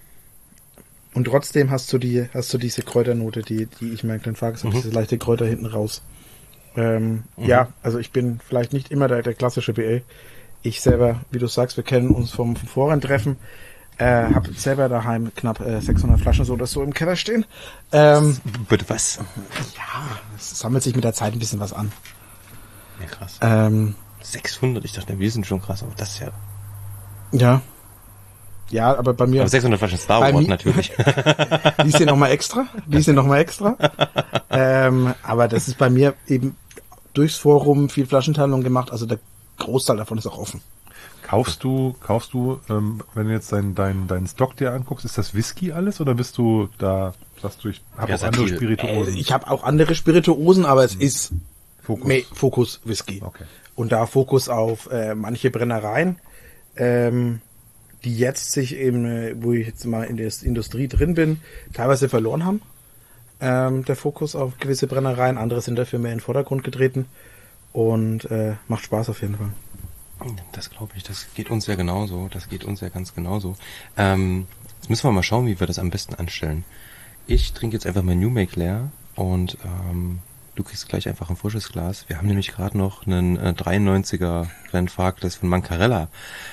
Und trotzdem hast du die, hast du diese Kräuternote, die, die ich merke, dann fragst du Mhm. diese leichte Kräuter hinten raus. Ähm, Mhm. Ja, also ich bin vielleicht nicht immer der, der klassische B A. Ich selber, wie du sagst, wir kennen uns vom, vom Vorreintreffen. Äh, habe selber daheim knapp äh, sechshundert Flaschen so oder so im Keller stehen. Ähm, Bitte was? ja, es sammelt sich mit der Zeit ein bisschen was an. Ja, krass. Ähm, sechshundert, ich dachte, wir sind schon krass, aber das ist ja... ja. Ja, aber bei mir... Aber sechshundert Flaschen Star Bei Wars mi- natürlich. Die sind nochmal extra. Die sind nochmal extra. ähm, aber das ist bei mir eben durchs Forum viel Flaschenteilung gemacht. Also der Großteil davon ist auch offen. Kaufst du, kaufst du, ähm, wenn du jetzt deinen dein, dein Stock dir anguckst, ist das Whisky alles oder bist du da, sagst du, ich habe Ja, auch andere Satil. Spirituosen? Äh, ich habe auch andere Spirituosen, aber es ist Fokus. Me- Fokus Whisky. Okay. Und da Fokus auf äh, manche Brennereien, ähm, die jetzt sich eben, äh, wo ich jetzt mal in der Industrie drin bin, teilweise verloren haben. Ähm, der Fokus auf gewisse Brennereien, andere sind dafür mehr in den Vordergrund getreten und äh, macht Spaß auf jeden Fall. Das glaube ich, das geht uns ja genauso. Das geht uns ja ganz genauso. Ähm, jetzt müssen wir mal schauen, wie wir das am besten anstellen. Ich trinke jetzt einfach mein New Make leer und ähm, du kriegst gleich einfach ein frisches Glas. Wir haben nämlich gerade noch einen äh, dreiundneunziger Glenfarclas von Mancarella,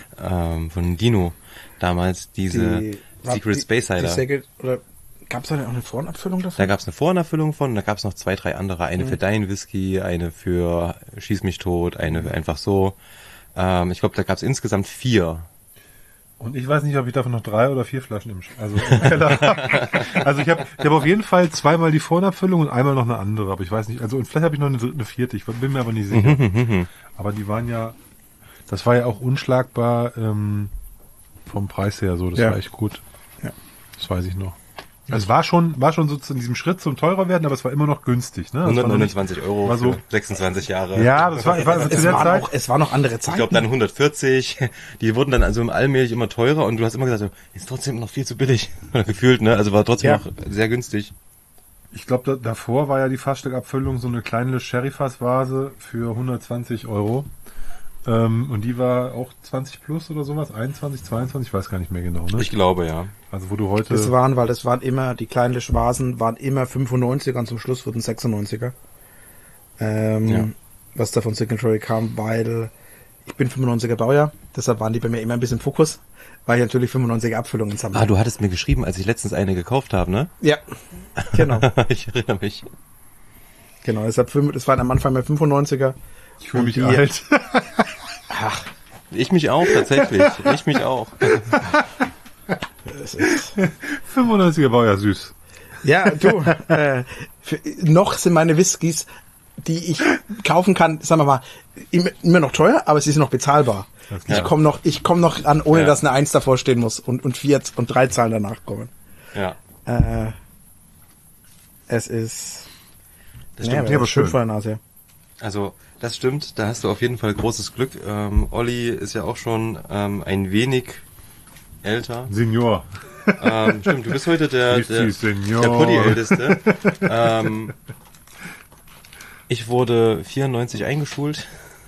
ähm, von Dino. Damals diese Secret die, Space Cider. Die Secret, oder gab es da auch eine Voranabfüllung davon? Da gab es eine Voranerfüllung von, da gab es noch zwei, drei andere. Eine Mhm. für deinen Whisky, eine für Schieß mich tot, eine für einfach so. Ähm, ich glaube, da gab es insgesamt vier. Und ich weiß nicht, ob ich davon noch drei oder vier Flaschen im, Sch- also im Keller habe. Also ich habe ich hab auf jeden Fall zweimal die Vorabfüllung und einmal noch eine andere, aber ich weiß nicht, also und vielleicht habe ich noch eine, eine vierte, ich bin mir aber nicht sicher. Aber die waren ja, das war ja auch unschlagbar ähm, vom Preis her so, das Ja. war echt gut. Ja. Das weiß ich noch. Also es war schon, war schon so zu diesem Schritt zum teurer werden, aber es war immer noch günstig. Ne? Das war noch nicht- hundertneunundzwanzig Euro war so- für sechsundzwanzig Jahre. Ja, das war, war zu Es der waren, Zeit. auch, es waren noch andere Ich Zeiten. glaube dann hundertvierzig. Die wurden dann also allmählich immer teurer und du hast immer gesagt, so, ist trotzdem noch viel zu billig. Gefühlt, ne? Also war trotzdem Ja. noch sehr günstig. Ich glaube, da, davor war ja die Fassstückabfüllung so eine kleine Sherry-Fass-Vase für hundertzwanzig Euro. Ähm, und die war auch zwanzig plus oder sowas, einundzwanzig, zweiundzwanzig, ich weiß gar nicht mehr genau. Ne? Ich glaube, ja. Also wo du heute... Das waren, weil das waren immer, die kleinen Schwasen waren immer fünfundneunziger und zum Schluss wurden sechsundneunziger. Ähm, Ja. Was da von Signatory kam, weil ich bin fünfundneunziger Baujahr, deshalb waren die bei mir immer ein bisschen Fokus, weil ich natürlich fünfundneunziger Abfüllungen sammle. Ah, du hattest mir geschrieben, als ich letztens eine gekauft habe, ne? Ja, genau. Ich erinnere mich. genau, deshalb, fünf- das waren am Anfang mehr fünfundneunziger. ich fühle mich die- alt. Ach, Ich mich auch, tatsächlich. Ich mich auch. das ist... fünfundneunziger Baujahr, süß. Ja, du, äh, für, noch sind meine Whiskys, die ich kaufen kann, sagen wir mal, immer, immer noch teuer, aber sie sind noch bezahlbar. Das ist Ich klar. komme noch, ich komme noch an, ohne Ja. dass eine Eins davor stehen muss und, und vier und drei Zahlen danach kommen. Ja. Äh, es ist, Das ja, stimmt. aber Ja, aber schön schön. vor der Nase. Also, das stimmt, da hast du auf jeden Fall großes Glück. Ähm, Olli ist ja auch schon ähm, ein wenig älter. Senior. Ähm, stimmt, du bist heute der, Nicht der, süß, Senior. der Poddy-Älteste. ähm, ich wurde vierundneunzig eingeschult.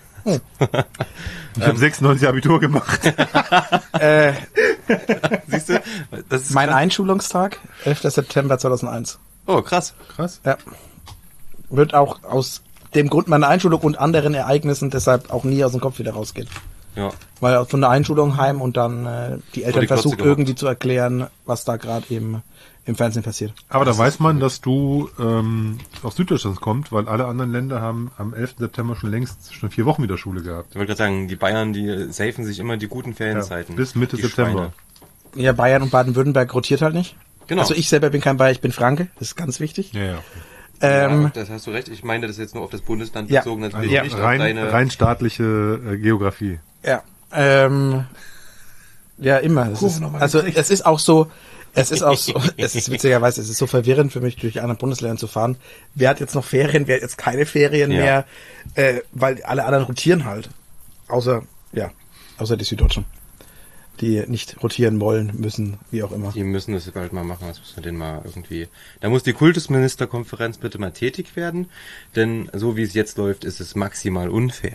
Ich habe sechsundneunzig Abitur gemacht. Äh, Siehst du? Das ist mein krass. Einschulungstag, elfter September zweitausendeins. Oh, krass. Krass. Ja. Wird auch aus dem Grund meiner Einschulung und anderen Ereignissen deshalb auch nie aus dem Kopf wieder rausgehen. Ja. Weil von der Einschulung heim und dann äh, die Eltern die Klotze versucht gemacht. irgendwie zu erklären, was da gerade eben im Fernsehen passiert. Aber da weiß man, dass du ähm, aus Süddeutschland kommst, weil alle anderen Länder haben am elften September schon längst schon vier Wochen wieder Schule gehabt. Ich wollte gerade sagen, die Bayern, die safen sich immer die guten Ferienzeiten. Ja, bis Mitte die September. Schweine. Ja, Bayern und Baden-Württemberg rotiert halt nicht. Genau. Also ich selber bin kein Bayer, ich bin Franke, das ist ganz wichtig. Ja, ja. Ähm, ja, das hast du recht. Ich meine das jetzt nur auf das Bundesland Ja. bezogen, Also natürlich Ja. nicht auf rein, deine... rein staatliche äh, Geografie. ja, ähm, ja, immer. Es Kurve ist, nochmal also rechts. es ist auch so, Es ist auch so, es ist witzigerweise, es ist so verwirrend für mich, durch andere Bundesländer zu fahren. Wer hat jetzt noch Ferien, wer hat jetzt keine Ferien Ja. mehr, äh, weil alle anderen rotieren halt. Außer, ja, außer die Süddeutschen, die nicht rotieren wollen, müssen, wie auch immer. Die müssen das bald mal machen, das müssen wir denen mal irgendwie... Da muss die Kultusministerkonferenz bitte mal tätig werden, denn so wie es jetzt läuft, ist es maximal unfair.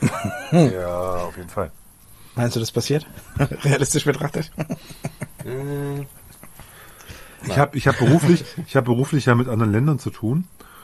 Ja, auf jeden Fall. Meinst du, das passiert? Realistisch betrachtet? Äh, Ich habe ich hab beruflich, ich habe beruflich ja mit anderen Ländern zu tun.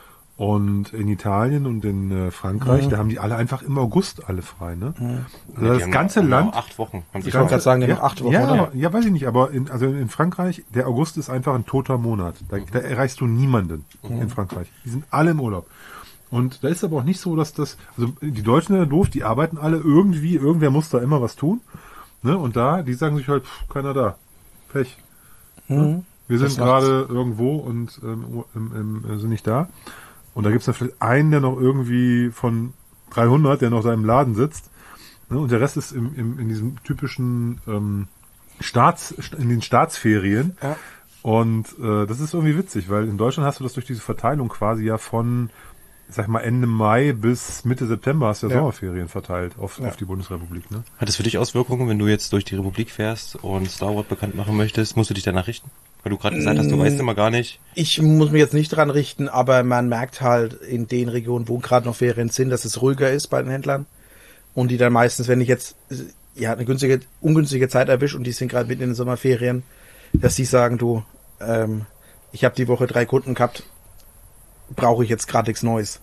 Und in Italien und in äh, Frankreich, Mhm. da haben die alle einfach im August alle frei, ne? Mhm. Also die das haben ganze noch, Land. Noch acht Wochen. Haben die Ich wollte frei. gerade sagen, die ja, noch acht Wochen, ja, oder? aber, ja, weiß ich nicht, aber in, also in Frankreich, der August ist einfach ein toter Monat. Da, da erreichst du niemanden in Frankreich. Die sind alle im Urlaub. Und da ist aber auch nicht so, dass das, also die Deutschen sind ja doof, die arbeiten alle irgendwie, irgendwer muss da immer was tun. Ne? Und da, die sagen sich halt, pff, keiner da. Pech. Mhm. Wir sind Das macht's. gerade irgendwo und ähm, im, im, sind nicht da. Und da gibt's dann vielleicht einen, der noch irgendwie von dreihundert, der noch da im Laden sitzt. Ne? Und der Rest ist im, im, in diesem typischen ähm, Staats, in den Staatsferien. Ja. Und äh, das ist irgendwie witzig, weil in Deutschland hast du das durch diese Verteilung quasi ja von, sag mal, Ende Mai bis Mitte September hast du ja Ja. Sommerferien verteilt auf, Ja. auf die Bundesrepublik. Ne? Hat das für dich Auswirkungen, wenn du jetzt durch die Republik fährst und Star Wars bekannt machen möchtest? Musst du dich danach richten? Weil du gerade gesagt hast, du weißt immer gar nicht. Ich muss mich jetzt nicht dran richten, aber man merkt halt in den Regionen, wo gerade noch Ferien sind, dass es ruhiger ist bei den Händlern. Und die dann meistens, wenn ich jetzt ja eine günstige, ungünstige Zeit erwische und die sind gerade mitten in den Sommerferien, dass die sagen, du, ähm, ich habe die Woche drei Kunden gehabt, brauche ich jetzt gerade nichts Neues.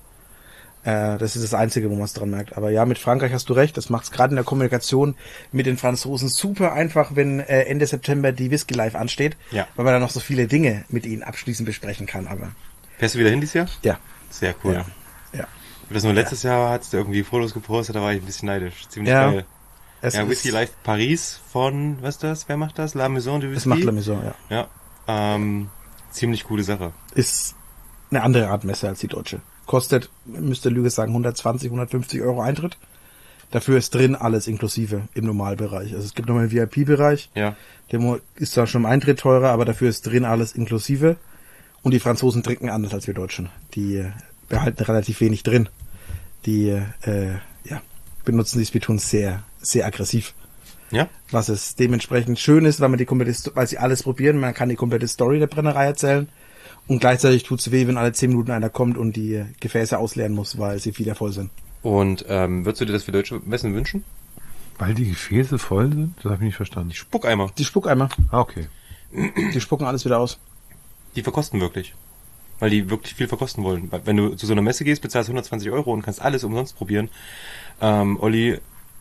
Äh, das ist das Einzige, wo man es dran merkt. Aber ja, mit Frankreich hast du recht, das macht es gerade in der Kommunikation mit den Franzosen super einfach, wenn äh, Ende September die Whisky Live ansteht, Ja. weil man dann noch so viele Dinge mit ihnen abschließend besprechen kann. Aber Fährst du wieder hin dieses Jahr? ja, Sehr cool. ja, ja. Das nur letztes Jahr hast du irgendwie Fotos gepostet, da war ich ein bisschen neidisch. Ziemlich Ja. geil. Es Ja, ist- Whisky Live Paris von, was ist das? Wer macht das? La Maison du Whisky? Das macht La Maison, ja. Ja, ähm, ziemlich coole Sache. Ist eine andere Art Messe als die deutsche. Kostet, müsste Lüge sagen, hundertzwanzig, hundertfünfzig Euro Eintritt. Dafür ist drin alles inklusive im Normalbereich. Also es gibt nochmal einen V I P-Bereich. Ja. Der mo- ist zwar schon im Eintritt teurer, aber dafür ist drin alles inklusive. Und die Franzosen trinken anders als wir Deutschen. Die äh, behalten relativ wenig drin. Die äh, ja, benutzen die Spirituosen sehr, sehr aggressiv. Ja? Was es dementsprechend schön ist, weil man die komplette, Sto- weil sie alles probieren, man kann die komplette Story der Brennerei erzählen und gleichzeitig tut's weh, wenn alle zehn Minuten einer kommt und die Gefäße ausleeren muss, weil sie wieder voll sind. Und ähm, würdest du dir das für deutsche Messen wünschen? Weil die Gefäße voll sind? Das habe ich nicht verstanden. Spuckeimer. Die Spuckeimer, Ah, okay. die spucken alles wieder aus. Die verkosten wirklich. Weil die wirklich viel verkosten wollen. Weil wenn du zu so einer Messe gehst, bezahlst hundertzwanzig Euro und kannst alles umsonst probieren. Ähm, Olli,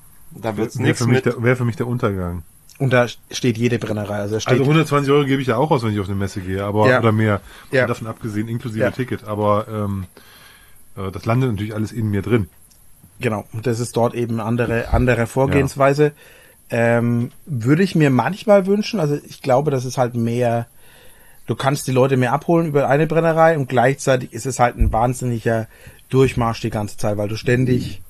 da wird's Wäre nichts für, mich mit... der- wär für mich der Untergang. Und da steht jede Brennerei. Also da steht, Also hundertzwanzig Euro gebe ich ja auch aus, wenn ich auf eine Messe gehe, aber Ja. oder mehr. Ja. Davon abgesehen, inklusive Ja. Ticket. Aber ähm, äh, das landet natürlich alles in mir drin. genau, und das ist dort eben eine andere, andere Vorgehensweise. Ähm, würde ich mir manchmal wünschen, also ich glaube, das ist halt mehr, du kannst die Leute mehr abholen über eine Brennerei und gleichzeitig ist es halt ein wahnsinniger Durchmarsch die ganze Zeit, weil du ständig,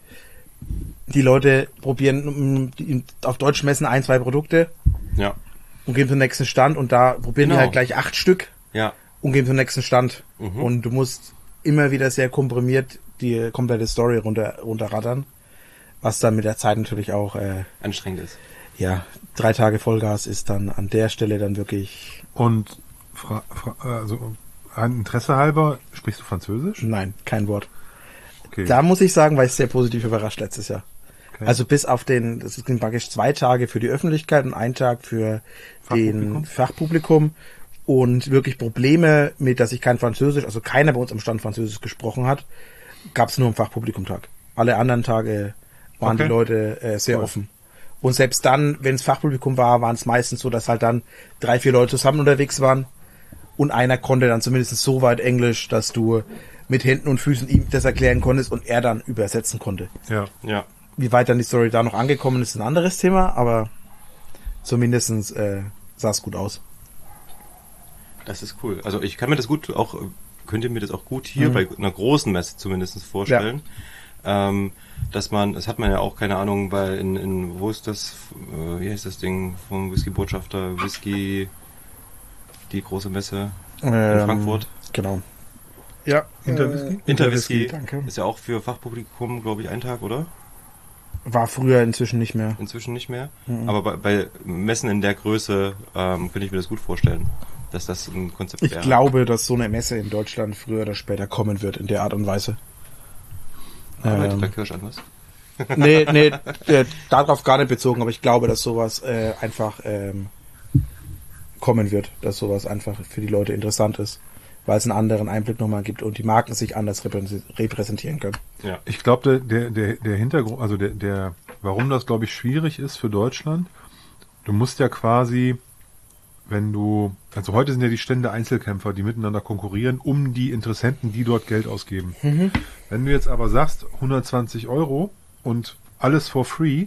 die Leute probieren mm, die- auf deutschen Messen ein, zwei Produkte Ja, und gehen zum nächsten Stand und da probieren Genau. die halt gleich acht Stück ja. und gehen zum nächsten Stand. Mhm. Und du musst immer wieder sehr komprimiert die komplette Story runter, runterrattern, was dann mit der Zeit natürlich auch, äh, Anstrengend ist. ja, drei Tage Vollgas ist dann an der Stelle dann wirklich, Und fra fra also ein Interesse halber, sprichst du Französisch? nein, kein Wort. Okay. Da muss ich sagen, war ich sehr positiv überrascht letztes Jahr. Okay. Also bis auf den, das sind praktisch zwei Tage für die Öffentlichkeit und ein Tag für Fachpublikum? den Fachpublikum und wirklich Probleme mit, dass ich kein Französisch, also keiner bei uns am Stand Französisch gesprochen hat, gab es nur am Fachpublikumtag. Alle anderen Tage waren Okay. die Leute äh, sehr Cool. offen. Und selbst dann, wenn es Fachpublikum war, waren es meistens so, dass halt dann drei, vier Leute zusammen unterwegs waren und einer konnte dann zumindest so weit Englisch, dass du mit Händen und Füßen ihm das erklären konntest und er dann übersetzen konnte. Ja. Ja. Wie weit dann die Story da noch angekommen ist, ist ein anderes Thema, aber zumindestens äh, sah es gut aus. Das ist cool. Also ich kann mir das gut auch, könnt ihr mir das auch gut hier Mhm. bei einer großen Messe zumindest vorstellen. Ähm, dass man, das hat man ja auch, keine Ahnung, bei in, in wo ist das, äh, wie heißt das Ding vom Whisky-Botschafter, Whisky, die große Messe in Ähm, Frankfurt. Genau. Ja. Interwhisky? Äh, Interwhisky danke. ist ja auch für Fachpublikum, glaube ich, ein Tag, oder? War früher inzwischen nicht mehr. Inzwischen nicht mehr. Mhm. Aber bei, bei Messen in der Größe ähm, könnte ich mir das gut vorstellen, dass das ein Konzept Ich wäre. glaube, dass so eine Messe in Deutschland früher oder später kommen wird, in der Art und Weise. Arbeitet Ähm, der Kirsch anders? Nee, nee, äh, darauf gar nicht bezogen, aber ich glaube, dass sowas äh, einfach ähm, kommen wird, dass sowas einfach für die Leute interessant ist, weil es einen anderen Einblick nochmal gibt und die Marken sich anders reprä- repräsentieren können. Ja. Ich glaube, der, der, der, der Hintergrund, also der, der, warum das, glaube ich, schwierig ist für Deutschland, du musst ja quasi, wenn du, also heute sind ja die Stände Einzelkämpfer, die miteinander konkurrieren, um die Interessenten, die dort Geld ausgeben. Mhm. Wenn du jetzt aber sagst, hundertzwanzig Euro und alles for free,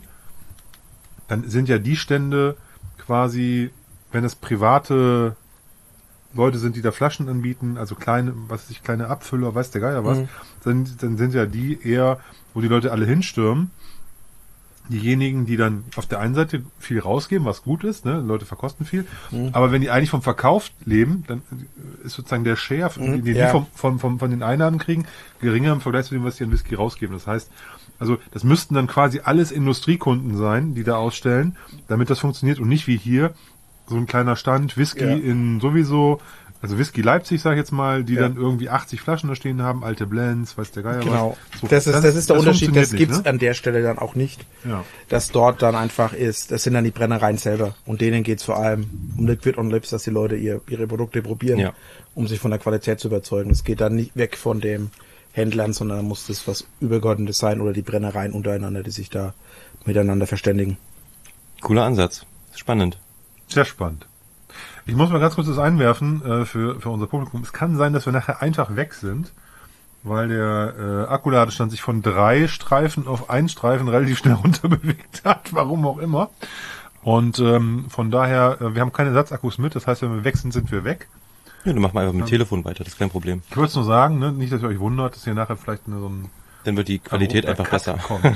dann sind ja die Stände quasi, wenn es private Leute sind, die da Flaschen anbieten, also kleine, was weiß ich, kleine Abfüller, weiß der Geier was, Mhm. dann, dann sind ja die eher, wo die Leute alle hinstürmen, diejenigen, die dann auf der einen Seite viel rausgeben, was gut ist, ne, Leute verkosten viel, Mhm. aber wenn die eigentlich vom Verkauf leben, dann ist sozusagen der Share, Mhm, den die ja. vom, vom, vom, von den Einnahmen kriegen, geringer im Vergleich zu dem, was die an Whisky rausgeben. Das heißt, also das müssten dann quasi alles Industriekunden sein, die da ausstellen, damit das funktioniert und nicht wie hier so ein kleiner Stand, Whisky Ja. in sowieso, also Whisky Leipzig, sag ich jetzt mal, die Ja. dann irgendwie achtzig Flaschen da stehen haben, alte Blends, weiß der Geier Genau. was. So, Das ist, das ist der Unterschied, funktioniert das nicht, gibt's ne? an der Stelle dann auch nicht. Ja. Dass dort dann einfach ist, das sind dann die Brennereien selber. Und denen geht's vor allem um Liquid on Lips, dass die Leute ihr, ihre Produkte probieren, Ja. um sich von der Qualität zu überzeugen. Es geht dann nicht weg von dem Händlern, sondern da muss das was Übergeordnetes sein oder die Brennereien untereinander, die sich da miteinander verständigen. Cooler Ansatz. Spannend. Sehr spannend. Ich muss mal ganz kurz das einwerfen äh, für, für unser Publikum. Es kann sein, dass wir nachher einfach weg sind, weil der äh, Akkuladestand sich von drei Streifen auf einen Streifen relativ schnell runter bewegt hat, warum auch immer. Und ähm, von daher, äh, wir haben keine Ersatzakkus mit, das heißt, wenn wir weg sind, sind wir weg. Ja, dann machen wir einfach mit dem Telefon weiter, das ist kein Problem. Ich wollte es nur sagen, ne? Nicht, dass ihr euch wundert, dass hier nachher vielleicht eine, so ein Dann wird die Qualität einfach Cut besser. kommt.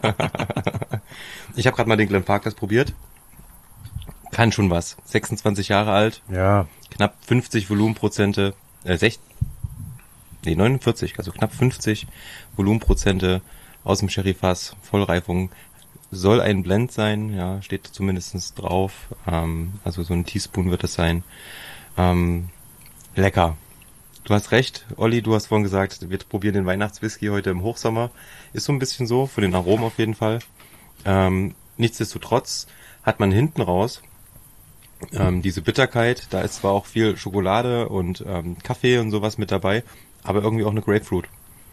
Ich habe gerade mal den Glenfarclas probiert. Kann schon was. sechsundzwanzig Jahre alt, Ja, knapp fünfzig Volumenprozente, äh, sechzig, nee, neunundvierzig, also knapp fünfzig Volumenprozente aus dem Sherryfass, Vollreifung. Soll ein Blend sein, ja, steht zumindest drauf. Ähm, also so ein Teaspoon wird es sein. Ähm, lecker. Du hast recht, Olli, du hast vorhin gesagt, wir probieren den Weihnachtswhisky heute im Hochsommer. Ist so ein bisschen so, für den Aromen auf jeden Fall. Ähm, nichtsdestotrotz hat man hinten raus ähm, diese Bitterkeit. Da ist zwar auch viel Schokolade und ähm, Kaffee und sowas mit dabei, aber irgendwie auch eine Grapefruit.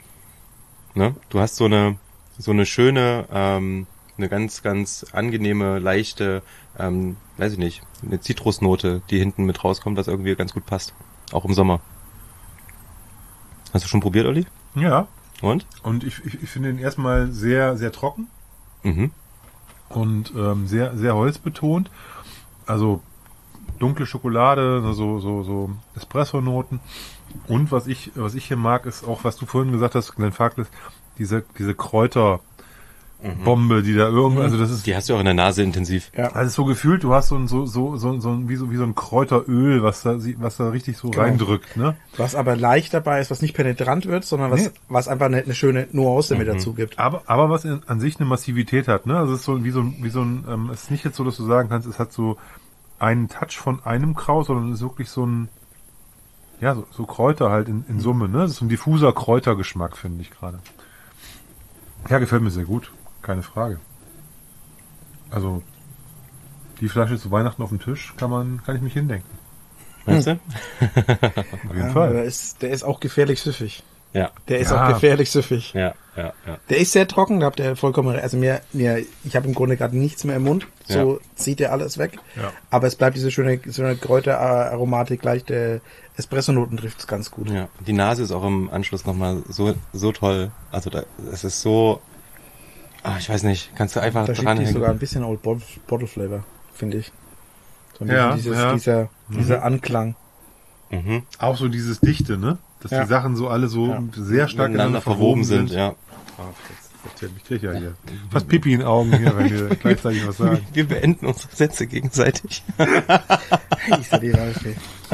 Ne? Du hast so eine so eine schöne, ähm, eine ganz, ganz angenehme, leichte, ähm, weiß ich nicht, eine Zitrusnote, die hinten mit rauskommt, was irgendwie ganz gut passt. Auch im Sommer. Hast du schon probiert, Olli? ja. Und? Und ich, ich, ich finde ihn erstmal sehr, sehr trocken Mhm. und ähm, sehr, sehr holzbetont. Also dunkle Schokolade, so, so, so Espresso-Noten. Und was ich, was ich hier mag, ist auch, was du vorhin gesagt hast, Glenfarclas, diese, diese Kräuterbombe, die da irgendwie, also das ist, Die hast du auch in der Nase intensiv. Ja. also so gefühlt, du hast so ein, so, so, so, so ein, wie so, wie so ein Kräuteröl, was da, was da richtig so Genau. reindrückt, ne? Was aber leicht dabei ist, was nicht penetrant wird, sondern was, Nee. was einfach eine, eine schöne Nuance mit dazu gibt. Aber, aber was in, an sich eine Massivität hat, ne? Also es ist so wie so, ein- wie so ein, ähm, es ist nicht jetzt so, dass du sagen kannst, es hat so einen Touch von einem Kraut, sondern es ist wirklich so ein, ja, so, so Kräuter halt in, in Summe, ne? Das ist so ein diffuser Kräutergeschmack, finde ich gerade. Ja, gefällt mir sehr gut. Keine Frage. Also, die Flasche zu Weihnachten auf dem Tisch kann man, kann ich mich hindenken. Weißt du? Auf jeden Ja, Fall. der ist, der ist auch gefährlich süffig. Ja. Der ist Ja. auch gefährlich süffig. Ja, ja, ja. Der ist sehr trocken, da habt ihr vollkommen recht. Also mir, mir, ich habe im Grunde gerade nichts mehr im Mund. So Ja. zieht er alles weg. Ja. Aber es bleibt diese schöne, so eine Kräuteraromatik, leichte Espresso-Noten trifft es ganz gut. Ja, die Nase ist auch im Anschluss nochmal so, so toll. Also da, es ist so, ah, ich weiß nicht, kannst du einfach Da schickt sich dranhängen. sogar ein bisschen Old Bottle, Bottle Flavor, finde ich. So ein Ja, bisschen dieses, ja. dieser, dieser Anklang. Mhm. Auch so dieses Dichte, ne? Dass Ja. die Sachen so alle so Ja. sehr stark Miteinander verwoben sind, ja. Ah, erzählen. Ich kriege ja hier fast Pipi in den Augen hier, wenn wir gleichzeitig was sagen. Wir beenden unsere Sätze gegenseitig. Ich seh die Leute.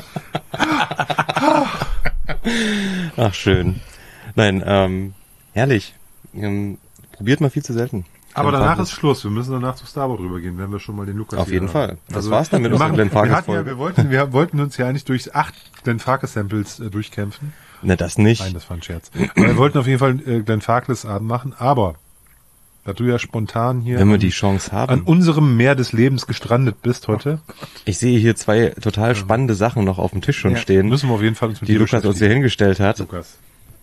Ach, schön. Nein, ähm, herrlich. Ähm, probiert mal viel zu selten. Aber Glenn danach Farkless. ist Schluss. Wir müssen danach zu Starboard rübergehen, wenn wir schon mal den Lukas Auf hier jeden haben. Fall. Das Also, war's dann mit wir unserer machen, Glenn wir, Farkless hatten ja, Folge. wir, wollten, wir wollten uns ja eigentlich durch acht Glenn Farkless Samples äh, durchkämpfen. Ne, das nicht. Nein, das war ein Scherz. Aber wir wollten auf jeden Fall äh, Glenn Farkless Abend machen, aber da du ja spontan hier Wenn wir an, die Chance an haben. unserem Meer des Lebens gestrandet bist heute, Ich sehe hier zwei total spannende Sachen noch auf dem Tisch schon Ja. stehen, müssen wir auf jeden Fall uns mit die dir Lukas uns hier beschäftigen. hingestellt hat. Lukas.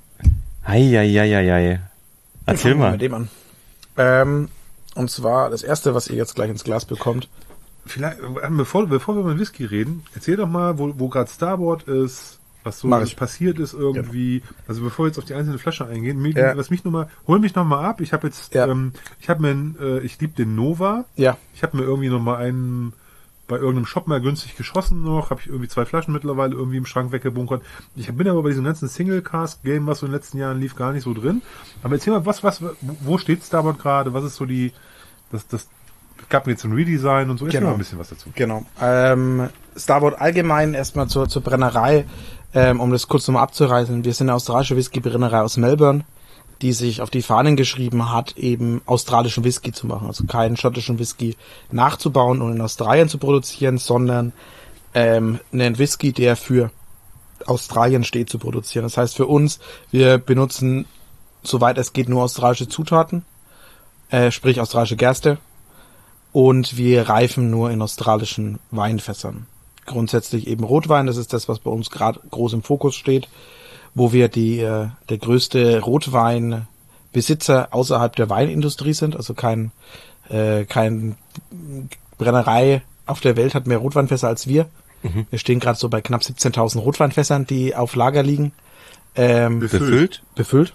Eieieiei. Erzähl Fangen wir mal. Mit dem an. Ähm, und zwar das erste, was ihr jetzt gleich ins Glas bekommt. Vielleicht, äh, bevor, bevor wir über Whisky reden, erzähl doch mal, wo, wo gerade Starboard ist, was so Mach ich. passiert ist irgendwie. Also bevor wir jetzt auf die einzelne Flasche eingehen, mich, Ja. lass mich noch mal, hol mich noch mal ab. Ich habe jetzt, Ja. ähm, ich habe mir, einen, äh, ich liebe den Nova. Ja, Ich habe mir irgendwie noch mal einen bei irgendeinem Shop mal günstig geschossen noch. Habe ich irgendwie zwei Flaschen mittlerweile irgendwie im Schrank weggebunkert. Ich bin aber bei diesem ganzen Single-Cask-Game, was so in den letzten Jahren lief, gar nicht so drin. Aber erzähl mal, was, was, wo steht Starboard gerade? Was ist so die, das, das, gab mir jetzt ein Redesign und so. Erzähl Genau. mal ein bisschen was dazu. genau. Ähm, Starboard allgemein erstmal zur, zur Brennerei, ähm, um das kurz nochmal abzureißen. Wir sind eine australische Whisky-Brennerei aus Melbourne, die sich auf die Fahnen geschrieben hat, eben australischen Whisky zu machen. Also keinen schottischen Whisky nachzubauen und in Australien zu produzieren, sondern ähm, einen Whisky, der für Australien steht, zu produzieren. Das heißt für uns, wir benutzen, soweit es geht, nur australische Zutaten, äh, sprich australische Gerste, und wir reifen nur in australischen Weinfässern. Grundsätzlich eben Rotwein, das ist das, was bei uns gerade groß im Fokus steht, wo wir die äh, der größte Rotweinbesitzer außerhalb der Weinindustrie sind, also kein äh, kein Brennerei auf der Welt hat mehr Rotweinfässer als wir. Mhm. Wir stehen gerade so bei knapp siebzehntausend Rotweinfässern, die auf Lager liegen. Ähm, Befüllt? befüllt.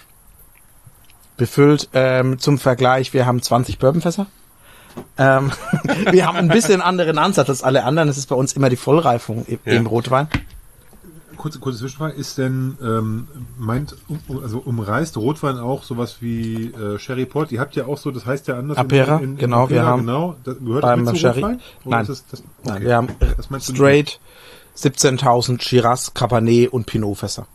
Befüllt. Ähm, zum Vergleich, wir haben zwanzig Bourbonfässer. Ähm, wir haben ein bisschen anderen Ansatz als alle anderen. Das ist bei uns immer die Vollreifung im, Ja. im Rotwein. Kurze, kurze Zwischenfrage, ist denn, ähm, meint, um, also umreißt Rotwein auch sowas wie äh, Sherry Port? Ihr habt ja auch so, das heißt ja anders. Apera, in, in, in genau, Apera, wir haben genau. Das gehört beim das mit zu Sherry- Rotwein? Oder Nein. ist das, das, Nein, okay. wir haben Das meinst du nicht? straight siebzehntausend Shiraz, Cabernet und Pinot-Fässer.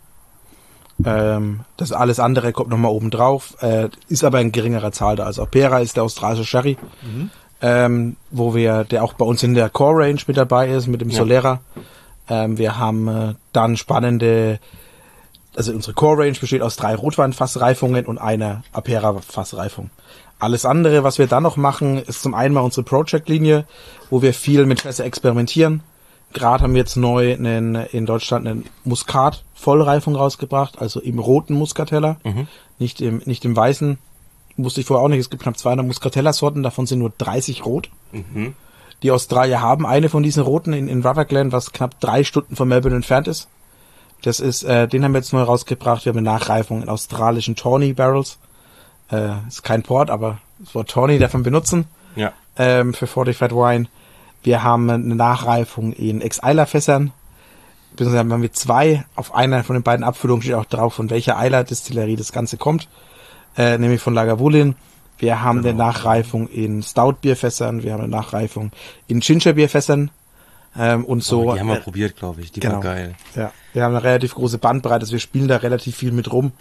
Ähm, das alles andere kommt nochmal oben drauf, äh, ist aber in geringerer Zahl da. Also Apera ist der australische Sherry, Mhm. ähm, wo wir, der auch bei uns in der Core Range mit dabei ist, mit dem Ja. Solera. Ähm, wir haben äh, dann spannende, also unsere Core Range besteht aus drei Rotweinfassreifungen und einer Apera-Fassreifung. Alles andere, was wir dann noch machen, ist zum einen mal unsere Project-Linie, wo wir viel mit Fässer experimentieren. Gerade haben wir jetzt neu einen, in Deutschland einen Muskat-Vollreifung rausgebracht, also im roten Muscatella, Mhm. nicht im, nicht im weißen. Wusste ich vorher auch nicht, es gibt knapp zweihundert Muscatella-Sorten, davon sind nur dreißig rot. Mhm. Die Australier haben eine von diesen roten in, in Rutherglen, was knapp drei Stunden von Melbourne entfernt ist. Das ist, äh, den haben wir jetzt neu rausgebracht. Wir haben eine Nachreifung in australischen Tawny Barrels. Äh, ist kein Port, aber das Wort Tawny davon benutzen, Ja. ähm, für Fortified Wine. Wir haben eine Nachreifung in Ex-Eiler-Fässern. Beziehungsweise haben wir zwei. Auf einer von den beiden Abfüllungen steht auch drauf, von welcher Eiler-Distillerie das Ganze kommt. Äh, nämlich von Lagavulin. Wir haben Genau. eine Nachreifung in Stout-Bierfässern. Wir haben eine Nachreifung in Ginger-Bierfässern. Ähm, und so. Oh, die haben wir äh, probiert, glaube ich. Die genau. war geil. Ja, wir haben eine relativ große Bandbreite, also wir spielen da relativ viel mit rum.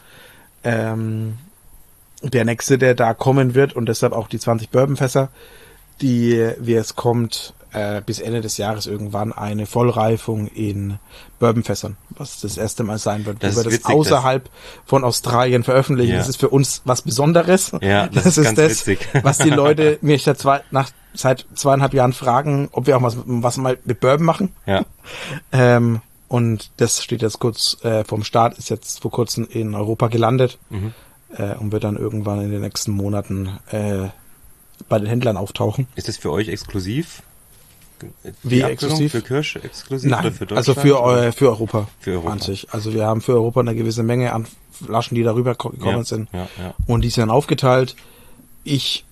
Ähm, der nächste, der da kommen wird, und deshalb auch die zwanzig Bourbonfässer, die, wie es kommt, äh, bis Ende des Jahres irgendwann eine Vollreifung in Bourbonfässern, was das erste Mal sein wird, Das wo ist wir das witzig, außerhalb von Australien veröffentlichen. Ja. Das ist für uns was Besonderes. Ja, das ist ganz witzig. was die Leute mich da zwei, nach, seit zweieinhalb Jahren fragen, ob wir auch was, was mal mit Bourbon machen. Ja. Ähm, und das steht jetzt kurz äh, vom Start, ist jetzt vor kurzem in Europa gelandet Mhm. äh, und wird dann irgendwann in den nächsten Monaten äh, bei den Händlern auftauchen. Ist das für euch exklusiv? Die Wie Abfüllung exklusiv? Für Kirsch exklusiv oder Nein, für Deutschland? also für, oder? äh, für Europa. Für Europa. An sich. Also wir haben für Europa eine gewisse Menge an Flaschen, die darüber ko- gekommen ja, sind. Ja, ja. Und die sind dann aufgeteilt. Ich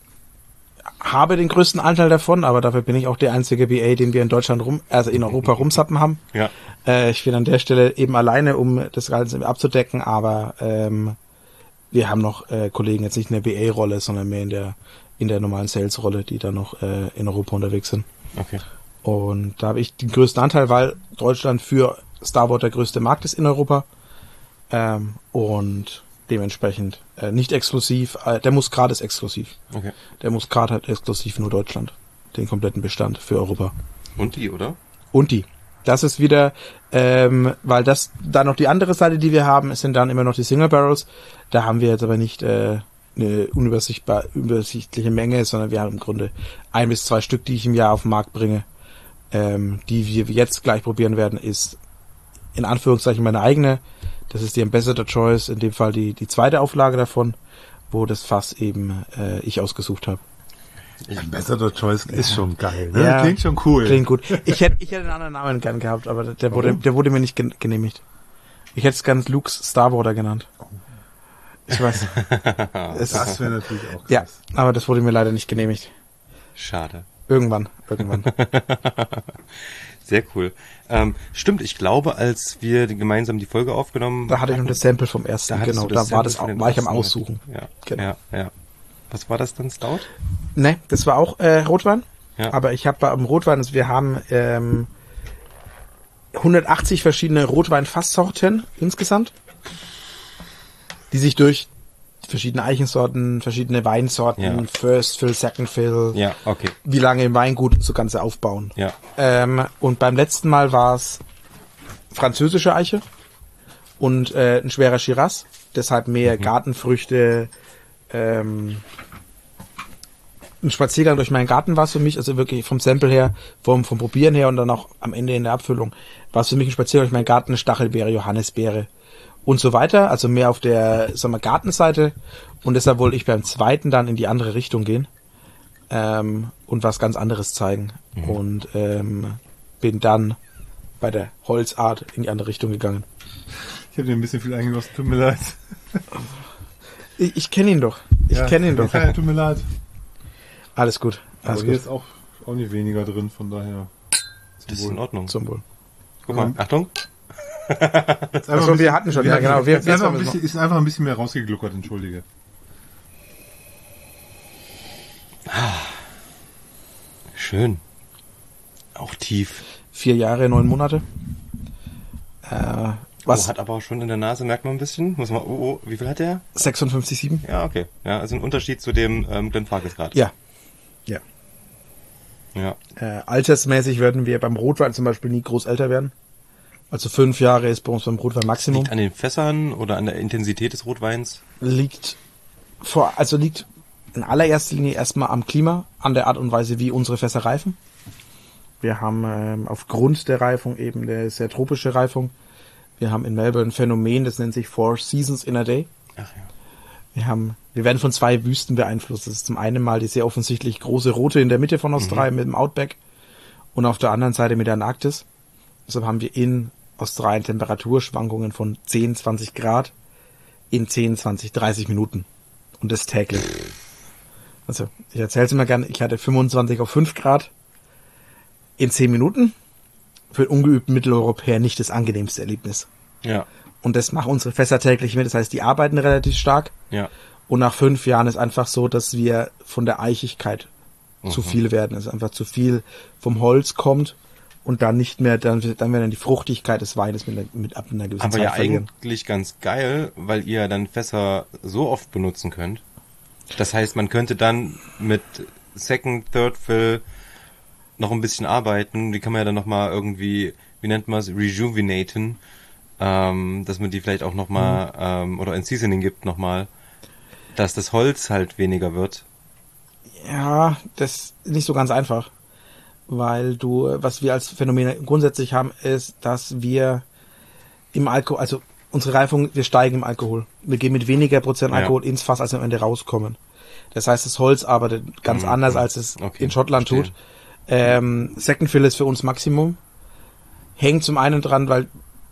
habe den größten Anteil davon, aber dafür bin ich auch der einzige B A, den wir in Deutschland rum, also in Europa rumsappen haben. Ja. Äh, ich bin an der Stelle eben alleine, um das Ganze abzudecken, aber ähm, wir haben noch äh, Kollegen jetzt nicht in der B A-Rolle, sondern mehr in der in der normalen Sales-Rolle, die dann noch äh, in Europa unterwegs sind. Okay. Und da habe ich den größten Anteil, weil Deutschland für Starboard der größte Markt ist in Europa. Ähm, und dementsprechend äh, nicht exklusiv. Äh, der Muscat ist exklusiv. Okay. Der Muscat hat exklusiv nur Deutschland. Den kompletten Bestand für Europa. Und die, oder? Und die. Das ist wieder, ähm, weil das dann noch die andere Seite, die wir haben, es sind dann immer noch die Single Barrels. Da haben wir jetzt aber nicht äh, eine unübersichtbar übersichtliche Menge, sondern wir haben im Grunde ein bis zwei Stück, die ich im Jahr auf den Markt bringe. Ähm, die wir jetzt gleich probieren werden, ist in Anführungszeichen meine eigene. Das ist die Ambassador Choice, in dem Fall die die zweite Auflage davon, wo das Fass eben äh, ich ausgesucht habe. Ambassador Choice ist ja schon geil, ne? Ja, klingt schon cool. Klingt gut. Ich hätte ich hätte einen anderen Namen gern gehabt, aber der wurde der wurde mir nicht gen- genehmigt. Ich hätte es ganz Luke's Starboarder genannt. Ich weiß. Es Das wäre natürlich auch krass. ja, aber das wurde mir leider nicht genehmigt. Schade. Irgendwann, irgendwann. Sehr cool. Ähm, stimmt, ich glaube, als wir die- gemeinsam die Folge aufgenommen Da hatte ich noch das Sample vom ersten, hattest genau. du das Da war Sample das von auch, dem war ich am ersten Aussuchen. Ja, Genau. ja, ja. Was war das dann, Stout? Ne, das war auch äh, Rotwein. Ja. Aber ich habe beim Rotwein, also wir haben ähm, hundertachtzig verschiedene Rotwein-Fasssorten insgesamt, die sich durch verschiedene Eichensorten, verschiedene Weinsorten, Ja. First Fill, Second Fill, Ja, okay. wie lange im Weingut und so Ganze aufbauen. Ja. Ähm, und beim letzten Mal war es französische Eiche und äh, ein schwerer Shiraz, deshalb mehr Mhm. Gartenfrüchte. Ähm, ein Spaziergang durch meinen Garten war es für mich, also wirklich vom Sample her, vom, vom Probieren her und dann auch am Ende in der Abfüllung, war es für mich ein Spaziergang durch meinen Garten, Stachelbeere, Johannisbeere und so weiter, also mehr auf der, sagen wir, Gartenseite, und deshalb wollte ich beim zweiten dann in die andere Richtung gehen ähm, und was ganz anderes zeigen Mhm. und ähm, bin dann bei der Holzart in die andere Richtung gegangen. Ich habe dir ein bisschen viel eingegossen, tut mir leid. Ich, ich kenne ihn doch, ich Ja, kenne ihn doch. Ja, tut mir leid. Alles gut, Aber alles hier gut. ist auch, auch nicht weniger drin, von daher. Das ist in Ordnung. Zum Wohl. Guck mal, Achtung. Ist einfach Achso, ein wir bisschen- hatten schon, ja, genau. Wir- ist, wir- einfach ein bisschen, ist einfach ein bisschen mehr rausgegluckert, entschuldige. Schön. Auch tief. Vier Jahre, neun Monate. Äh, was? Oh, hat aber auch schon in der Nase, merkt man ein bisschen. Muss man, oh, oh, wie viel hat der? sechsundfünfzig Komma sieben? Ja, okay. Ja, also ein Unterschied zu dem ähm, Glenfarclas gerade. Ja. Ja. Ja. Äh, altersmäßig werden wir beim Rotwein zum Beispiel nie groß älter werden. Also fünf Jahre ist bei uns beim Rotwein Maximum. Liegt an den Fässern oder an der Intensität des Rotweins? Liegt vor, also liegt in allererster Linie erstmal am Klima, an der Art und Weise, wie unsere Fässer reifen. Wir haben ähm, aufgrund der Reifung eben der sehr tropische Reifung. Wir haben in Melbourne ein Phänomen, das nennt sich Four Seasons in a Day. Ach ja. Wir haben, wir werden von zwei Wüsten beeinflusst. Das ist zum einen mal die sehr offensichtlich große Rote in der Mitte von Australien mit dem Outback und auf der anderen Seite mit der Antarktis. Deshalb haben wir in Australien Temperaturschwankungen von zehn, zwanzig Grad in zehn, zwanzig, dreißig Minuten. Und das täglich. Also, ich erzähle es immer gerne, ich hatte fünfundzwanzig auf fünf Grad in zehn Minuten. Für den ungeübten Mitteleuropäer nicht das angenehmste Erlebnis. Ja. Und das machen unsere Fässer täglich mit. Das heißt, die arbeiten relativ stark. Ja. Und nach fünf Jahren ist einfach so, dass wir von der Eichigkeit zu Mhm. viel werden. Es ist einfach zu viel vom Holz kommt und dann nicht mehr, dann, dann werden die Fruchtigkeit des Weines mit, mit ab einer gewissen Aber Zeit ja verlieren. eigentlich ganz geil, weil ihr dann Fässer so oft benutzen könnt. Das heißt, man könnte dann mit Second, Third Fill noch ein bisschen arbeiten. Die kann man ja dann nochmal irgendwie, wie nennt man es, rejuvenaten. Ähm, dass man die vielleicht auch nochmal, Mhm. ähm, oder ein Seasoning gibt nochmal. Dass das Holz halt weniger wird. Ja, das ist nicht so ganz einfach. Weil du, was wir als Phänomen grundsätzlich haben, ist, dass wir im Alkohol, also unsere Reifung, wir steigen im Alkohol. Wir gehen mit weniger Prozent Ja. Alkohol ins Fass, als wir am Ende rauskommen. Das heißt, das Holz arbeitet ganz Mhm. anders, als es Okay, in Schottland verstehe. tut. Ähm, Second Fill ist für uns Maximum. Hängt zum einen dran, weil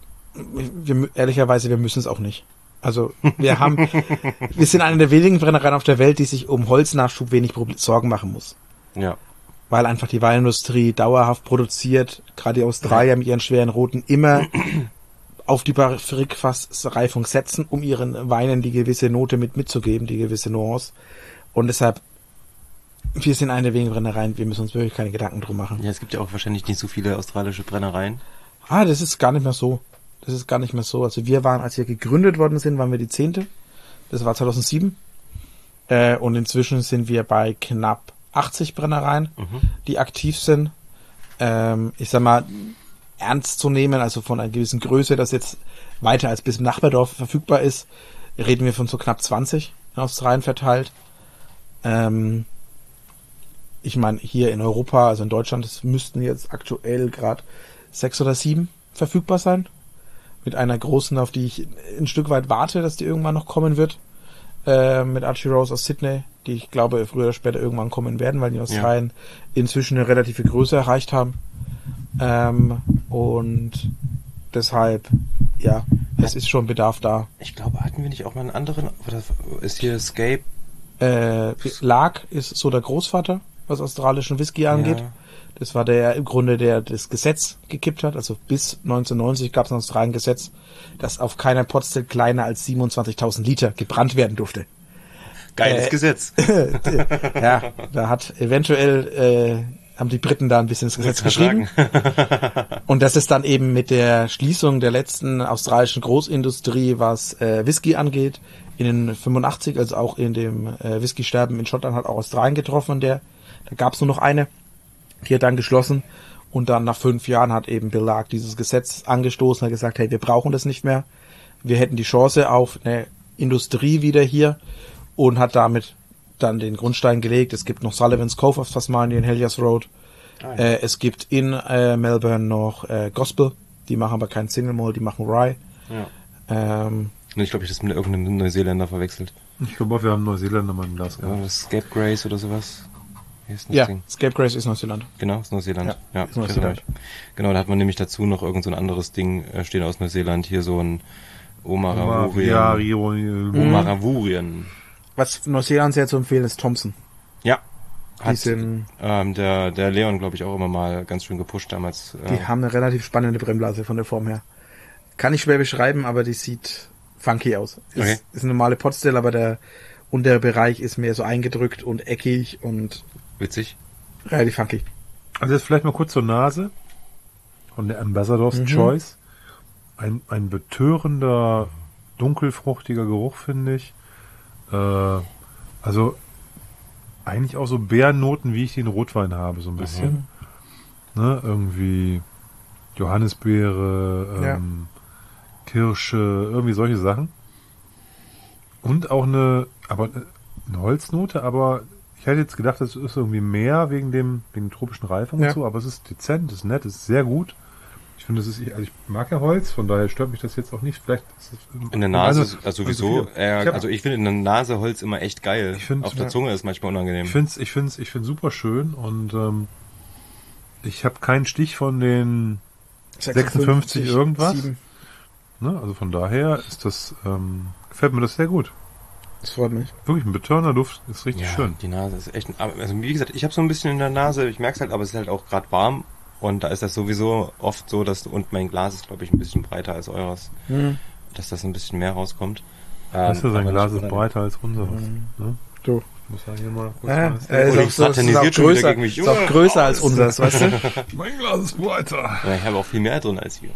wir, ehrlicherweise, wir müssen es auch nicht. Also wir haben, wir sind eine der wenigen Brennereien auf der Welt, die sich um Holznachschub wenig Proble- Sorgen machen muss. Ja. Weil einfach die Weinindustrie dauerhaft produziert, gerade die Australier mit ihren schweren Roten immer auf die Barrikfassreifung setzen, um ihren Weinen die gewisse Note mit mitzugeben, die gewisse Nuance. Und deshalb, wir sind eine wegen Brennereien, wir müssen uns wirklich keine Gedanken drum machen. Ja, es gibt ja auch wahrscheinlich nicht so viele australische Brennereien. Ah, das ist gar nicht mehr so. Das ist gar nicht mehr so. Also wir waren, als wir gegründet worden sind, waren wir die zehnte. Das war zweitausendsieben. Äh, und inzwischen sind wir bei knapp achtzig Brennereien, mhm. die aktiv sind. Ähm, ich sag mal, ernst zu nehmen, also von einer gewissen Größe, das jetzt weiter als bis im Nachbardorf verfügbar ist, reden wir von so knapp zwanzig in Australien verteilt. Ähm, ich meine, hier in Europa, also in Deutschland, es müssten jetzt aktuell gerade sechs oder sieben verfügbar sein. Mit einer großen, auf die ich ein Stück weit warte, dass die irgendwann noch kommen wird. Äh, mit Archie Rose aus Sydney, die ich glaube früher oder später irgendwann kommen werden, weil die Australien ja. inzwischen eine relative Größe erreicht haben. Ähm, und deshalb, ja, es ist schon Bedarf da. Ich glaube, hatten wir nicht auch mal einen anderen, oder ist hier Escape? Äh, Lark ist so der Großvater, was australischen Whisky angeht. Ja. Das war der im Grunde, der das Gesetz gekippt hat. Also bis neunzehnhundertneunzig gab es in Australien ein Gesetz, dass auf keiner Potstill kleiner als siebenundzwanzigtausend Liter gebrannt werden durfte. Geiles äh, Gesetz. Ja, da hat eventuell, äh, haben die Briten da ein bisschen das Gesetz geschrieben. Und das ist dann eben mit der Schließung der letzten australischen Großindustrie, was äh, Whisky angeht, in den fünfundachtzig, also auch in dem äh, Whisky-Sterben in Schottland hat auch Australien getroffen. Und der, da gab es nur noch eine. Die hat dann geschlossen und dann nach fünf Jahren hat eben Bill Lark dieses Gesetz angestoßen, hat gesagt, hey, wir brauchen das nicht mehr. Wir hätten die Chance auf eine Industrie wieder hier und hat damit dann den Grundstein gelegt. Es gibt noch Sullivan's Cove auf Tasmanien, Helias Road. Ah, ja. äh, es gibt in äh, Melbourne noch äh, Gospel, die machen aber keinen Single Malt, die machen Rye. Ja. Ähm, ich glaube, ich das mit irgendeinem Neuseeländer verwechselt. Ich glaube, wir haben Neuseeländer mal ein Glas gehabt. Ja, das Scapegrace oder sowas. Ja, Scapegrace ist Neuseeland. Genau, ist Neuseeland. Ja, ja ist Neuseeland. Genau, da hat man nämlich dazu noch irgend so ein anderes Ding äh, stehen aus Neuseeland. Hier so ein Omaravurien. Omaravurien. Was Neuseeland sehr zu empfehlen ist Thompson. Ja. Die Hat sind, ähm, der, der Leon, glaube ich, auch immer mal ganz schön gepusht damals. Äh, die haben eine relativ spannende Brennblase von der Form her. Kann ich schwer beschreiben, aber die sieht funky aus. Ist, okay. ist eine normale Potstill, aber der untere Bereich ist mehr so eingedrückt und eckig und witzig. Relativ funky. Also jetzt vielleicht mal kurz zur Nase von der Ambassador's mhm. Choice. Ein, ein betörender, dunkelfruchtiger Geruch, finde ich. Äh, also eigentlich auch so Beernoten, wie ich die in Rotwein habe, so ein bisschen. Mhm. Ne, irgendwie Johannisbeere, ähm, ja. Kirsche, irgendwie solche Sachen. Und auch eine, aber eine Holznote, aber ich hätte jetzt gedacht, das ist irgendwie mehr wegen dem, wegen tropischen Reifung ja. und so, aber es ist dezent, es ist nett, es ist sehr gut. Ich finde, es ist, also ich mag ja Holz, von daher stört mich das jetzt auch nicht. Vielleicht ist es in der Nase, also, also sowieso, äh, ich also ich finde in der Nase Holz immer echt geil. Ich find, auf der ja, Zunge ist es manchmal unangenehm. Ich finde es, ich finde ich finde super schön und ähm, ich habe keinen Stich von den sechsundfünfzig irgendwas. Ne, also von daher ist das, ähm, gefällt mir das sehr gut. Das freut mich. Wirklich ein betörender Duft, ist richtig ja, schön. Die Nase ist echt, also wie gesagt, ich habe so ein bisschen in der Nase, ich merke es halt, aber es ist halt auch gerade warm und da ist das sowieso oft so, dass, und mein Glas ist, glaube ich, ein bisschen breiter als eures, mhm. dass das ein bisschen mehr rauskommt. Weißt du, sein Glas ist breiter als unseres. Mhm. Ne? Du. Ich muss ja hier mal kurz ja, mal äh, ist, auch, so, ist, auch größer, gegen mich. ist auch größer als unseres, weißt du? Mein Glas ist breiter. Ja, ich habe auch viel mehr drin als wir.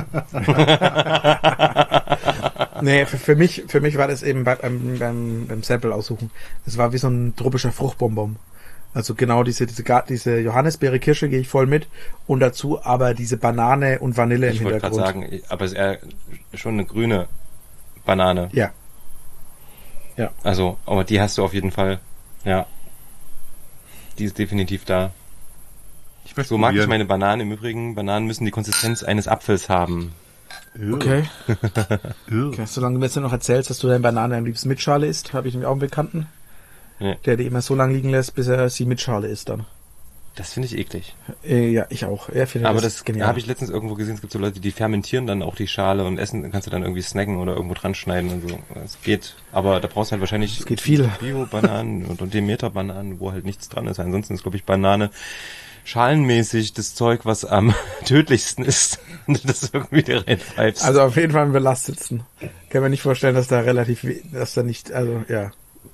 Nee, für, für mich, für mich war das eben beim, beim, beim Sample aussuchen. Es war wie so ein tropischer Fruchtbonbon. Also genau diese, diese, diese Johannisbeere, Kirsche gehe ich voll mit und dazu aber diese Banane und Vanille ich im Hintergrund. Ich wollte gerade sagen, aber es ist eher schon eine grüne Banane. Ja. Ja. Also, aber die hast du auf jeden Fall. Ja. Die ist definitiv da. Ich so mag ich meine Bananen im Übrigen. Bananen müssen die Konsistenz eines Apfels haben. Okay. Okay, solange du mir jetzt noch erzählst, dass du deine Banane am liebsten mit Schale isst, habe ich nämlich auch einen Bekannten, ja. der die immer so lange liegen lässt, bis er sie mit Schale isst dann. Das finde ich eklig. Äh, ja, ich auch. Er findet Aber das, das habe ich letztens irgendwo gesehen, es gibt so Leute, die fermentieren dann auch die Schale und essen, kannst du dann irgendwie snacken oder irgendwo dran schneiden und so. Es geht, aber da brauchst du halt wahrscheinlich es geht viel. Bio-Bananen und, und Demeter-Bananen, wo halt nichts dran ist. Ansonsten ist, glaube ich, Banane schalenmäßig das Zeug, was am tödlichsten ist, und das irgendwie da reinpfeifst. Also auf jeden Fall am belastetsten. Kann mir nicht vorstellen, dass da relativ, we- dass da nicht, also ja.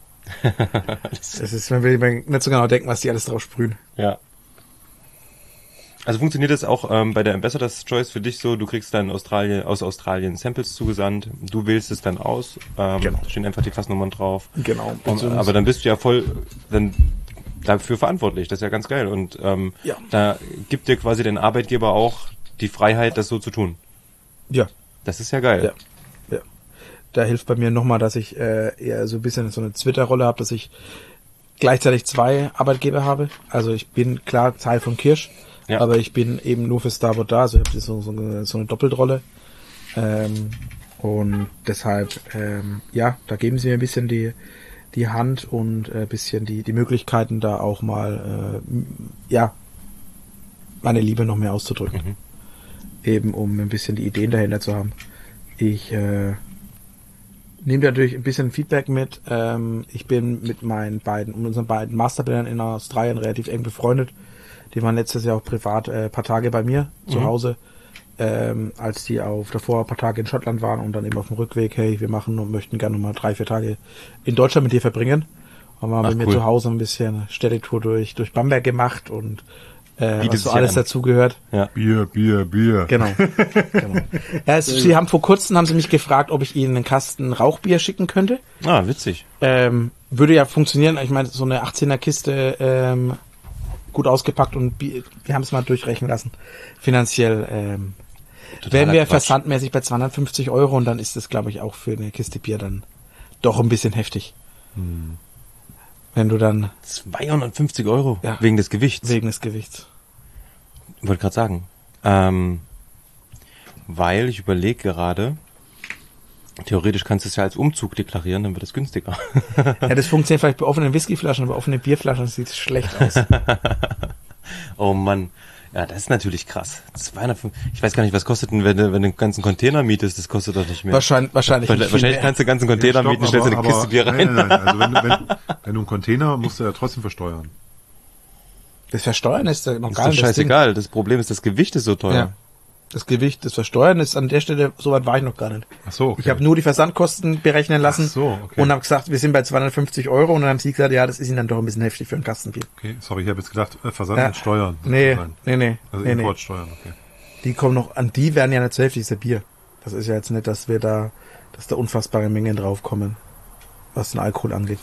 Das ist, man will nicht so genau denken, was die alles drauf sprühen. Ja. Also funktioniert das auch ähm, bei der Ambassador's Choice für dich so, du kriegst dann Australien, aus Australien Samples zugesandt, du wählst es dann aus, ähm, Genau. da stehen einfach die Fassnummern drauf. Genau. Und, aber dann bist du ja voll dann dafür verantwortlich, das ist ja ganz geil. Und ähm, Ja. da gibt dir quasi dein Arbeitgeber auch die Freiheit, das so zu tun. Ja. Das ist ja geil. Ja. Ja. Da hilft bei mir nochmal, dass ich äh, eher so ein bisschen so eine Twitter-Rolle habe, dass ich gleichzeitig zwei Arbeitgeber habe. Also ich bin klar Teil von Kirsch, Ja. aber ich bin eben nur für Starboard da. Also ich habe so, so, eine, so eine Doppeltrolle. Ähm, und deshalb, ähm, ja, da geben sie mir ein bisschen die die Hand und ein äh, bisschen die die Möglichkeiten, da auch mal, äh, m- ja, meine Liebe noch mehr auszudrücken. Mhm. Eben um ein bisschen die Ideen dahinter zu haben. Ich äh, nehme natürlich ein bisschen Feedback mit. Ähm, ich bin mit meinen beiden, mit unseren beiden Masterbildern in Australien relativ eng befreundet. Die waren letztes Jahr auch privat äh, paar Tage bei mir zu Mhm. Hause, ähm, als die auf davor ein paar Tage in Schottland waren und dann eben auf dem Rückweg, hey, wir machen und möchten gerne mal drei, vier Tage in Deutschland mit dir verbringen. Und wir haben Ach, bei mir cool. zu Hause ein bisschen Städtetour durch durch Bamberg gemacht und äh, Bietet was so sich ja alles an. dazugehört. Bier, Bier, Bier. Genau. genau. Ja, es, sie haben vor kurzem haben sie mich gefragt, ob ich ihnen einen Kasten Rauchbier schicken könnte. Ah, witzig. Ähm, würde ja funktionieren. Ich meine, so eine achtzehner Kiste ähm, gut ausgepackt und Bier, wir haben es mal durchrechnen lassen. Finanziell ähm, Totaler wären wir Quatsch. versandmäßig bei zweihundertfünfzig Euro und dann ist das, glaube ich, auch für eine Kiste Bier dann doch ein bisschen heftig. Hm. Wenn du dann zweihundertfünfzig Euro Ja. wegen des Gewichts. wegen des Gewichts. Wollte gerade sagen. Ähm, weil ich überlege gerade, theoretisch kannst du es ja als Umzug deklarieren, dann wird es günstiger. Ja, das funktioniert vielleicht bei offenen Whiskyflaschen, aber offene Bierflaschen sieht schlecht aus. Oh Mann. Ja, das ist natürlich krass. zweihundertfünfzig Ich weiß gar nicht, was kostet denn, wenn du, wenn du einen ganzen Container mietest, das kostet doch nicht mehr. Wahrscheinlich, wahrscheinlich, nicht viel Wahrscheinlich mehr. kannst du einen ganzen Container Stopp, mieten, stellst du eine aber- Kiste aber- Bier rein. Nein, nein, nein. Also wenn, du- wenn, wenn du einen Container musst du ja trotzdem versteuern. Das Versteuern ist ja noch Ist gar doch nicht das Ding. scheißegal. Das Problem ist, das Gewicht ist so teuer. Ja. Das Gewicht, das Versteuern ist an der Stelle, soweit war ich noch gar nicht. Ach so, okay. Ich habe nur die Versandkosten berechnen lassen Ach so, okay. und habe gesagt, wir sind bei zweihundertfünfzig Euro und dann haben sie gesagt, ja, das ist ihnen dann doch ein bisschen heftig für ein Kastenbier. Okay, sorry, ich habe jetzt gedacht, äh, Versand Ja. und Steuern. Nee, Nein. nee, nee, Also nee, nee. Importsteuern, okay. Die kommen noch, an die werden ja nicht zur Hälfte, ist ja Bier. Das ist ja jetzt nicht, dass wir da, dass da unfassbare Mengen draufkommen, was den Alkohol angeht.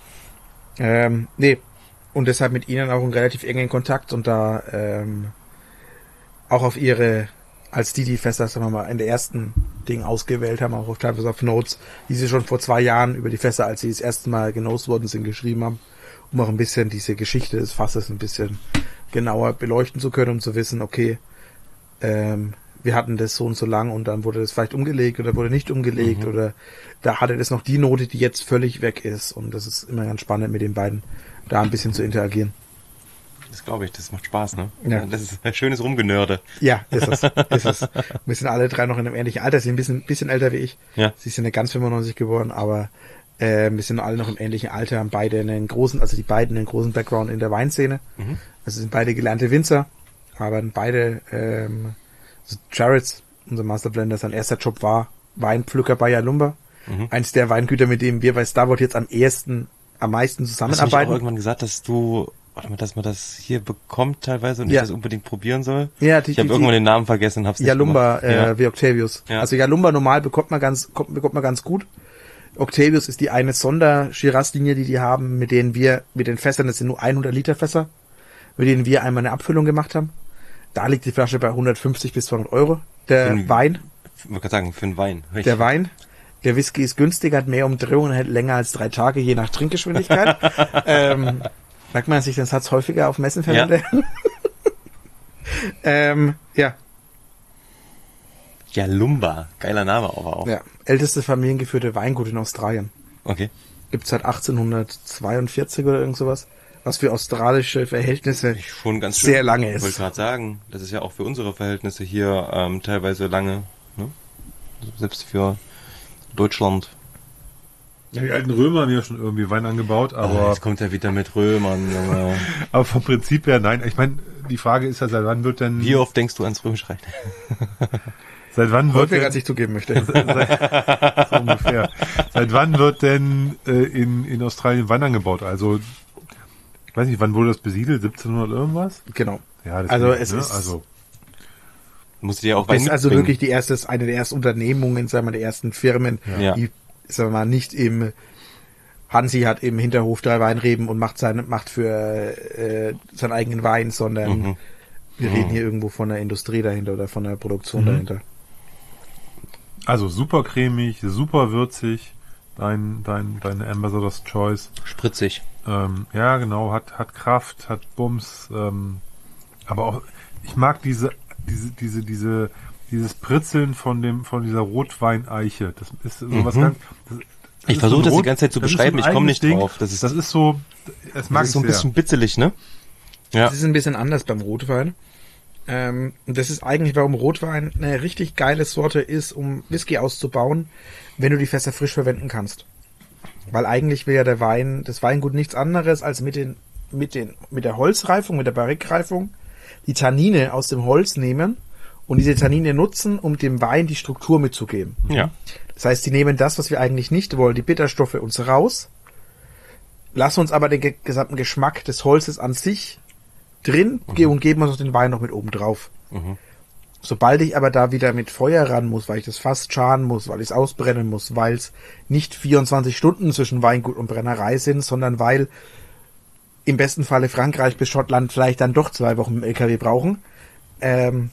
Ähm, nee. Und deshalb mit ihnen auch einen relativ engen Kontakt und da ähm, auch auf ihre, als die die Fässer, sagen wir mal, in der ersten Ding ausgewählt haben, auch auf teilweise auf Notes, die sie schon vor zwei Jahren über die Fässer, als sie das erste Mal genosed worden sind, geschrieben haben, um auch ein bisschen diese Geschichte des Fasses ein bisschen genauer beleuchten zu können, um zu wissen, okay, ähm, wir hatten das so und so lang und dann wurde das vielleicht umgelegt oder wurde nicht umgelegt Mhm. oder da hatte das noch die Note, die jetzt völlig weg ist und das ist immer ganz spannend mit den beiden da ein bisschen zu interagieren. Das glaube ich, das macht Spaß, ne? Ja. Das ist ein schönes Rumgenörde. Ja, ist es, ist es. Wir sind alle drei noch in einem ähnlichen Alter, sie sind ein bisschen, bisschen älter wie ich. Ja. Sie sind ja ganz fünfundneunzig geboren, aber äh, wir sind alle noch im ähnlichen Alter, haben beide einen großen, also die beiden einen großen Background in der Weinszene. Mhm. Also sind beide gelernte Winzer, aber beide, ähm, also Jarrett's, unser Masterblender, sein erster Job war Weinpflücker bei Yalumba. Mhm. Eins der Weingüter, mit dem wir bei Starboard jetzt am ersten, am meisten Hast du nicht auch zusammenarbeiten. irgendwann gesagt, dass du, warte mal, dass man das hier bekommt teilweise und Ja. ich das unbedingt probieren soll? Ja, die, Ich habe die, irgendwann die den Namen vergessen und hab's nicht Yalumba, gemacht. äh, Ja. wie Octavius. Ja. Also Yalumba normal bekommt man ganz, kommt, bekommt man ganz gut. Octavius ist die eine Sonder-Shiraz-Linie, die die haben, mit denen wir, mit den Fässern, das sind nur hundert Liter Fässer, mit denen wir einmal eine Abfüllung gemacht haben. Da liegt die Flasche bei hundertfünfzig bis zweihundert Euro. Der Für einen- Wein, Ich wollte gerade sagen, für einen Wein. der Wein, der Whisky ist günstiger, hat mehr Umdrehungen, hält länger als drei Tage, je nach Trinkgeschwindigkeit. ähm, merkt man, dass ich den Satz häufiger auf Messen verwende? ähm, ja, Yalumba. Geiler Name aber auch. ja, älteste familiengeführte Weingut in Australien. Okay. Gibt's seit achtzehnhundertzweiundvierzig oder irgend sowas, was für australische Verhältnisse Ich schon ganz sehr schön. lange Ich wollte ist. gerade sagen, das ist ja auch für unsere Verhältnisse hier ähm, teilweise lange, ne? Selbst für Deutschland. Ja, die alten Römer haben ja schon irgendwie Wein angebaut, aber... Oh, jetzt kommt er wieder mit Römern. Junge. Aber vom Prinzip her, nein. Ich meine, die Frage ist ja, seit wann wird denn... Wie oft denkst du ans Römisch Reich? Seit wann wird Häufiger, denn, als ich zugeben möchte. seit, so ungefähr. Seit wann wird denn äh, in, in Australien Wein angebaut? Also, ich weiß nicht, wann wurde das besiedelt? siebzehnhundert irgendwas? Genau. Ja, das Also ist, es ne? ist... Also, Musst du dir auch Das Wein ist also mitbringen. wirklich die erste, eine der ersten Unternehmungen, sagen wir, der ersten Firmen, Ja. die, sagen wir mal, nicht im Hansi hat im Hinterhof drei Weinreben und macht seine, macht für äh, seinen eigenen Wein, sondern Mhm. wir reden hier irgendwo von der Industrie dahinter oder von der Produktion Mhm. dahinter. also super cremig, super würzig, dein, dein, deine Ambassador's Choice. Spritzig. Ähm, ja, genau, hat, hat Kraft, hat Bums, ähm, aber auch, ich mag diese, diese, diese, diese, dieses Pritzeln von dem, von dieser Rotweineiche. Das ist sowas Mhm. ganz, das, das Ich ist versuche so ein das die Rot- ganze Zeit zu das ist beschreiben, so ein ich komme eigenes nicht Ding. drauf. Das ist, Das ist so, das mag das ist so ein ich sehr. bisschen bitzelig, ne? Ja. Das ist ein bisschen anders beim Rotwein. Ähm, und das ist eigentlich, warum Rotwein eine richtig geile Sorte ist, um Whisky auszubauen, wenn du die Fässer frisch verwenden kannst. Weil eigentlich will ja der Wein, das Weingut nichts anderes als mit den, mit den, mit der Holzreifung, mit der Barrikreifung, die Tannine aus dem Holz nehmen und diese Tannine nutzen, um dem Wein die Struktur mitzugeben. Ja. Das heißt, die nehmen das, was wir eigentlich nicht wollen, die Bitterstoffe uns raus, lassen uns aber den ge- gesamten Geschmack des Holzes an sich drin ge- und geben uns den Wein noch mit oben drauf. Mhm. Sobald ich aber da wieder mit Feuer ran muss, weil ich das Fass scharen muss, weil ich es ausbrennen muss, weil es nicht vierundzwanzig Stunden zwischen Weingut und Brennerei sind, sondern weil im besten Falle Frankreich bis Schottland vielleicht dann doch zwei Wochen im L K W brauchen, ähm,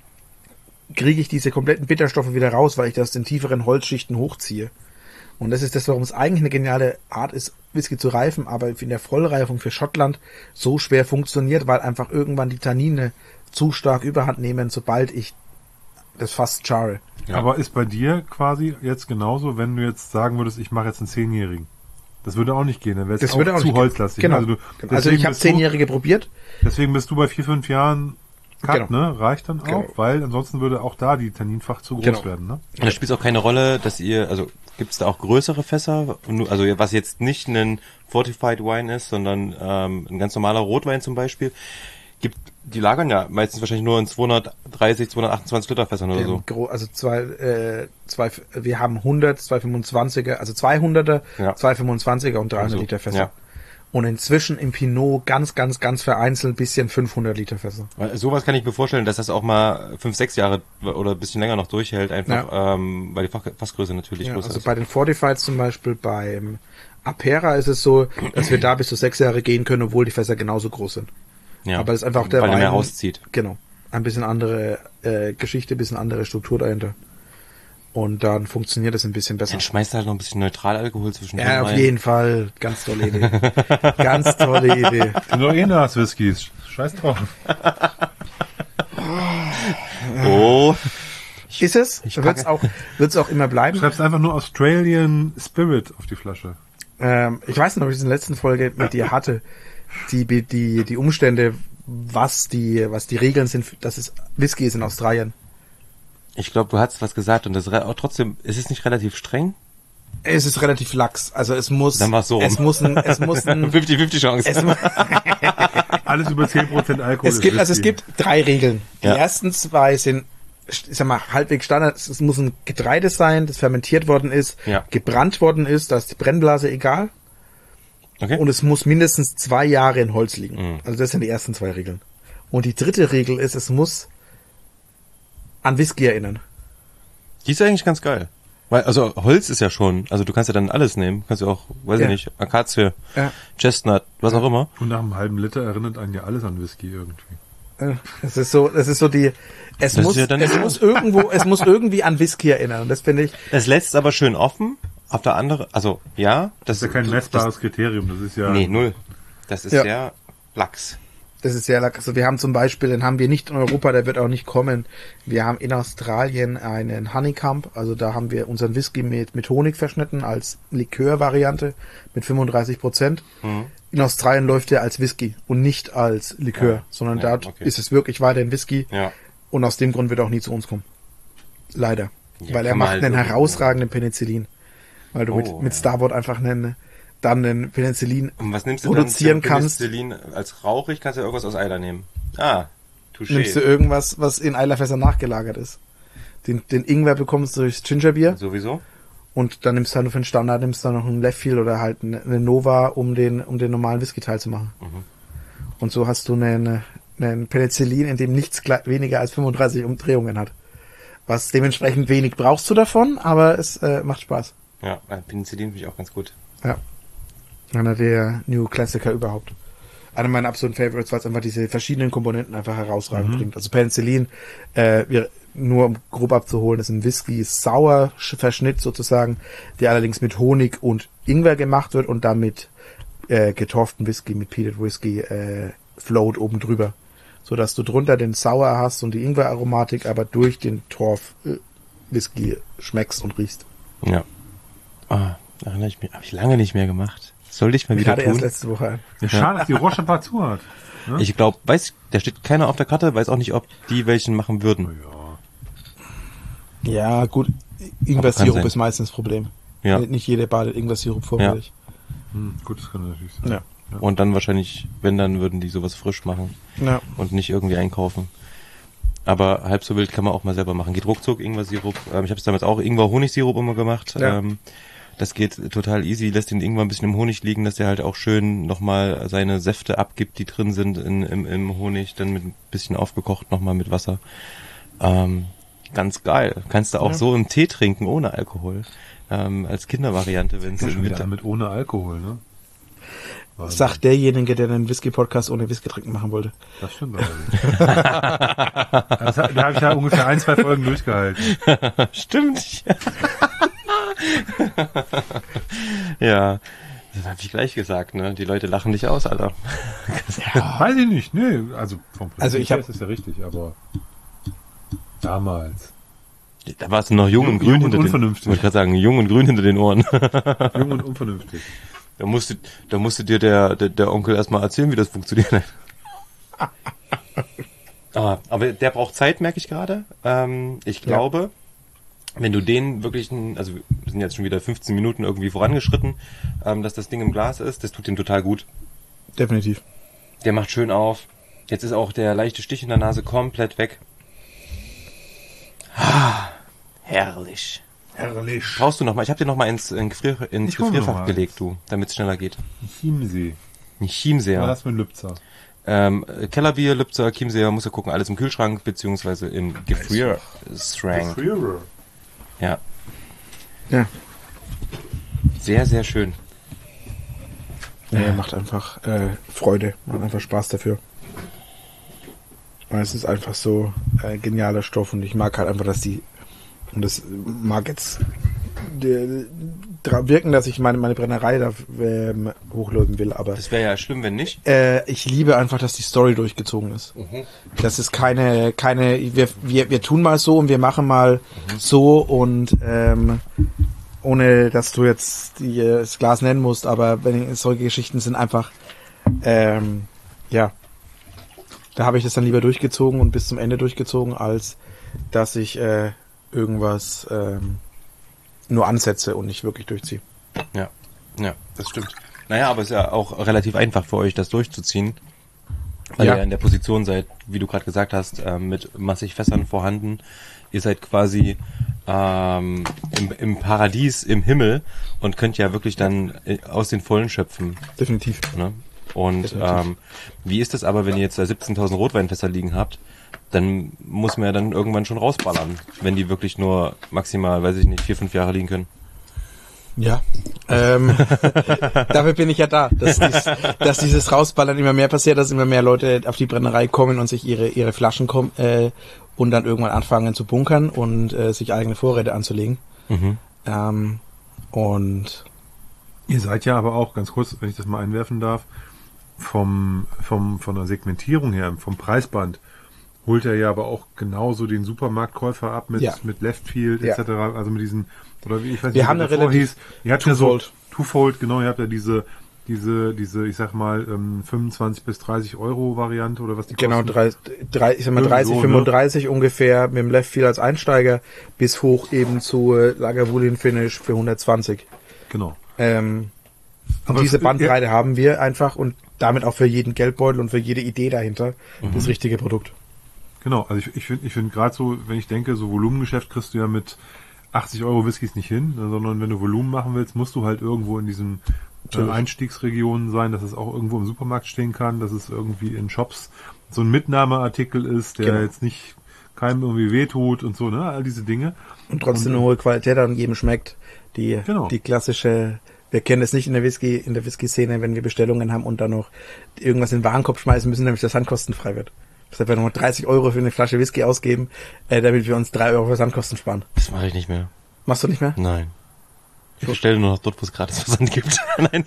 kriege ich diese kompletten Bitterstoffe wieder raus, weil ich das den tieferen Holzschichten hochziehe. Und das ist das, warum es eigentlich eine geniale Art ist, Whisky zu reifen, aber in der Vollreifung für Schottland so schwer funktioniert, weil einfach irgendwann die Tannine zu stark überhand nehmen, sobald ich das Fass chare. Ja. Aber ist bei dir quasi jetzt genauso, wenn du jetzt sagen würdest, ich mache jetzt einen Zehnjährigen? Das würde auch nicht gehen, dann wäre es Das auch würde auch zu nicht holzlastig. Genau. Also, du, Also deswegen ich habe bist du- Zehnjährige probiert. Deswegen bist du bei vier, fünf Jahren Cut, Genau. ne? Reicht dann auch, Genau. weil ansonsten würde auch da die Tanninfach zu groß Genau. werden, ne? Und da spielt es auch keine Rolle, dass ihr, also gibt es da auch größere Fässer, also was jetzt nicht ein Fortified Wine ist, sondern ähm, ein ganz normaler Rotwein zum Beispiel, gibt, die lagern ja meistens wahrscheinlich nur in zweihundertdreißig, zweihundertachtundzwanzig Liter Fässern oder so. Gro- Also zwei, äh, zwei, wir haben hundert, zweihundertfünfundzwanziger, also zweihunderter, Ja. zweihundertfünfundzwanziger und dreihundert Also, Liter Fässer. ja. Und inzwischen im Pinot ganz, ganz, ganz vereinzelt bisschen fünfhundert Liter Fässer. Weil sowas kann ich mir vorstellen, dass das auch mal fünf, sechs Jahre oder ein bisschen länger noch durchhält, einfach ähm, weil die Fach Fassgröße natürlich Ja, größer also ist. bei den Fortifieds zum Beispiel, beim Apera ist es so, dass wir da bis zu sechs Jahre gehen können, obwohl die Fässer genauso groß sind. Ja. Aber das ist einfach der weil er mehr Wein- rauszieht. Genau. Ein bisschen andere äh, Geschichte, ein bisschen andere Struktur dahinter. Und dann funktioniert es ein bisschen besser. Dann schmeißt du halt noch ein bisschen Neutralalkohol zwischen Ja, auf rein. jeden Fall. Ganz tolle Idee. Ganz tolle Idee. Sind doch eh Nas-Whiskys. Scheiß drauf. Oh, Ist es? ich Wird's packe- auch, wird's auch immer bleiben? Schreibst einfach nur Australian Spirit auf die Flasche. Ähm, ich weiß noch, ob ich es in der letzten Folge mit dir hatte. Die, die, die Umstände, was die, was die Regeln sind, dass es Whisky ist in Australien. ich glaube, du hast was gesagt und das re- auch trotzdem, ist es nicht relativ streng? Es ist relativ lax. Also es muss, Dann war's so rum. es muss ein, es muss ein, fünfzig fünfzig Chance. es, mu- Alles über zehn Prozent Alkohol es ist gibt, also es Whisky. gibt drei Regeln. Die Ja. ersten zwei sind, ich sag mal, halbwegs Standard. Es muss ein Getreide sein, das fermentiert worden ist, Ja. gebrannt worden ist, da ist die Brennblase egal. Okay. Und es muss mindestens zwei Jahre in Holz liegen. Mhm. Also das sind die ersten zwei Regeln. Und die dritte Regel ist, es muss an Whisky erinnern. Die ist eigentlich ganz geil. Weil, also Holz ist ja schon, also du kannst ja dann alles nehmen. Kannst ja auch, weiß Ja. ich nicht, Akazie, Ja. Chestnut, was auch immer. Und nach einem halben Liter erinnert einen ja alles an Whisky irgendwie. Das ist so, das ist so die, es Das muss, ist ja dann es so. muss irgendwo, es muss irgendwie an Whisky erinnern. Und das finde ich, Es lässt aber schön offen. Auf der anderen, also ja, das, Das ist ja kein messbares Kriterium, das ist ja... Nee, null. Das ist Ja. sehr lax. das ist sehr lecker. Also wir haben zum Beispiel, den haben wir nicht in Europa, der wird auch nicht kommen. Wir haben in Australien einen Honeycomb, also da haben wir unseren Whisky mit, mit Honig verschnitten als Likör-Variante mit fünfunddreißig Prozent. Mhm. In Australien läuft der als Whisky und nicht als Likör, Ja. sondern Ja, da okay. ist es wirklich weiterhin Whisky. Ja. Und aus dem Grund wird er auch nie zu uns kommen. Leider. Ja, Weil er kann man macht halt einen irgendwie- herausragenden Penicillin. weil du Oh, mit, mit ja. Starboard einfach einen, dann einen Penicillin Und was nimmst du produzieren dann kannst. Penicillin als rauchig? Kannst du irgendwas aus Eiler nehmen? Ah, touché. Nimmst du irgendwas, was in Eilerfässern nachgelagert ist. Den, den Ingwer bekommst du durchs Gingerbier Sowieso? und dann nimmst du halt nur für den Standard, nimmst du dann noch einen Leftfield oder halt eine, eine Nova, um den, um den normalen Whisky-Teil zu machen. Mhm. Und so hast du einen, einen Penicillin, in dem nichts gle- weniger als fünfunddreißig Umdrehungen hat. Was dementsprechend wenig brauchst du davon, aber es äh, macht Spaß. Ja, Penicillin finde ich auch ganz gut. Ja. Einer der New Klassiker überhaupt. Einer meiner absoluten Favorites, weil es einfach diese verschiedenen Komponenten einfach herausragend Mhm. bringt. Also Penicillin, äh, wir, nur um grob abzuholen, ist ein Whisky-Sauer-Verschnitt sozusagen, der allerdings mit Honig und Ingwer gemacht wird und damit äh, getorften Whisky mit Peated Whisky äh, float oben drüber. Sodass du drunter den Sauer hast und die Ingwer-Aromatik, aber durch den Torf-Whisky schmeckst und riechst. Ja. Ah, erinnere ich mich. Habe ich lange nicht mehr gemacht. Sollte ich mal Ich wieder hatte erst tun. letzte Woche ein. Ja, schade, dass die Roche ein paar zu hat. Ne? Ich glaube, weiß, da steht keiner auf der Karte, weiß auch nicht, ob die welchen machen würden. Ja. Ja, gut. Aber Ingwer-Sirup kann sein. ist meistens das Problem. Ja. Nicht jeder badet Ingwer-Sirup vorrätig. Hm, gut, das kann natürlich sein. Ja. Und dann wahrscheinlich, wenn, dann würden die sowas frisch machen Ja. und nicht irgendwie einkaufen. Aber halb so wild kann man auch mal selber machen. Geht ruckzuck, Ingwer-Sirup. Ähm, ich habe es damals auch Ingwer-Honigsirup immer gemacht. Ja. Ähm, das geht total easy. Lässt den Ingwer ein bisschen im Honig liegen, dass der halt auch schön nochmal seine Säfte abgibt, die drin sind in, im, im Honig. Dann mit ein bisschen aufgekocht nochmal mit Wasser. Ähm, ganz geil. Kannst du auch Ja. so im Tee trinken, ohne Alkohol. Ähm, als Kindervariante, wenn es Ja, im schon wieder Winter... mit ohne Alkohol, ne? Wahnsinn. Sagt derjenige, der einen Whisky-Podcast ohne Whisky trinken machen wollte. Das stimmt allerdings. das, hat- da habe ich ja ungefähr ein, zwei Folgen durchgehalten. Stimmt. Ja, das habe ich gleich gesagt, ne? Die Leute lachen dich aus, Alter. Weiß ich nicht, nee, also vom Prinzip Also ich her hab- ist es ja richtig, aber damals. Da warst du noch jung, Jung- und grün jung und hinter den, unvernünftig. ich wollte gerade sagen, jung und grün hinter den Ohren. Jung und unvernünftig. Da musste, da musste dir der, der, der Onkel erstmal erzählen, wie das funktioniert. aber, aber der braucht Zeit, merke ich gerade. Ähm, ich glaube, wenn du den wirklich, ein- also wir sind jetzt schon wieder fünfzehn Minuten irgendwie vorangeschritten, ähm, dass das Ding im Glas ist, das tut dem total gut. Definitiv. Der macht schön auf. Jetzt ist auch der leichte Stich in der Nase komplett weg. Ah, herrlich. Herrlich. Brauchst du noch mal? Ich habe dir noch mal ins, in Gefrier, ins Ich hol mir noch Gefrierfach mal gelegt, du, damit es schneller geht. Chiemsee. Ein Ja. Chiemseer. Das mit Lübzer. Ähm, Kellerbier, Lübzer, Chiemseer, muss ja gucken, alles im Kühlschrank, beziehungsweise im Gefrierschrank. Frierer. Ja, Ja. sehr, sehr schön. Nee, macht einfach äh, Freude. Macht einfach Spaß dafür. Weil es ist einfach so äh, genialer Stoff und ich mag halt einfach, dass die, und das mag jetzt der, dra- wirken, dass ich meine, meine Brennerei da ähm, hochloben will, aber Das wäre ja schlimm, wenn nicht. äh, ich liebe einfach, dass die Story durchgezogen ist. Das ist keine, keine, wir, wir, wir tun mal so und wir machen mal so und ähm, ohne, dass du jetzt die, äh, das Glas nennen musst, aber wenn solche Geschichten sind einfach, ähm, ja, da habe ich das dann lieber durchgezogen und bis zum Ende durchgezogen, als dass ich äh, irgendwas ähm, nur ansetze und nicht wirklich durchziehe. Ja, ja, das stimmt. Naja, aber es ist ja auch relativ einfach für euch, das durchzuziehen. Weil Ja. ihr ja in der Position seid, wie du gerade gesagt hast, ähm, mit massig Fässern vorhanden. Ihr seid quasi ähm, im, im Paradies, im Himmel und könnt ja wirklich dann äh, aus den Vollen schöpfen. Definitiv. Ne? Und Definitiv. ähm, wie ist das aber, wenn ihr jetzt da siebzehntausend Rotweinfässer liegen habt? Dann muss man ja dann irgendwann schon rausballern, wenn die wirklich nur maximal, weiß ich nicht, vier, fünf Jahre liegen können. Ja. Ähm, dafür bin ich ja da, dass, dies, dass dieses Rausballern immer mehr passiert, dass immer mehr Leute auf die Brennerei kommen und sich ihre ihre Flaschen kommen äh, und dann irgendwann anfangen zu bunkern und äh, sich eigene Vorräte anzulegen. Mhm. Ähm, und Ihr seid ja aber auch, ganz kurz, wenn ich das mal einwerfen darf, vom, vom, von der Segmentierung her, vom Preisband, holt er ja aber auch genauso den Supermarktkäufer ab mit, Ja. mit Leftfield Ja. et cetera. Also mit diesen, oder wie ich weiß Wir nicht, haben wie eine das davor relativ hieß. Ihr habt ja so, Twofold. Twofold, genau, ihr habt ja diese, diese, diese, ich sag mal, ähm, fünfundzwanzig bis dreißig Euro Variante oder was die genau kosten. drei, drei, ich sag mal Irgendwie dreißig, so, ne? fünfunddreißig ungefähr mit dem Leftfield als Einsteiger bis hoch eben zu äh, Lagavulin Finish für hundertzwanzig. Genau. Ähm, und Aber diese es- Bandbreite haben wir einfach und damit auch für jeden Geldbeutel und für jede Idee dahinter Mhm. das richtige Produkt. Genau, also ich, ich finde ich finde gerade so, wenn ich denke, so Volumengeschäft kriegst du ja mit achtzig Euro Whiskys nicht hin, ne, sondern wenn du Volumen machen willst, musst du halt irgendwo in diesen äh, Natürlich. Einstiegsregionen sein, dass es auch irgendwo im Supermarkt stehen kann, dass es irgendwie in Shops so ein Mitnahmeartikel ist, der Genau. jetzt nicht keinem irgendwie wehtut und so, ne, all diese Dinge. Und trotzdem Und, eine hohe Qualität hat und jedem schmeckt. Die, Genau. die klassische, wir kennen es nicht in der Whisky, in der Whisky-Szene, wenn wir Bestellungen haben und dann noch irgendwas in den Warenkorb schmeißen müssen, damit das versandkostenfrei wird. Deshalb werden wir noch dreißig Euro für eine Flasche Whisky ausgeben, äh, damit wir uns drei Euro Versandkosten sparen. Das mache ich nicht mehr. Machst du nicht mehr? Nein. Ich bestelle nur noch dort, wo es gratis Versand gibt. Nein.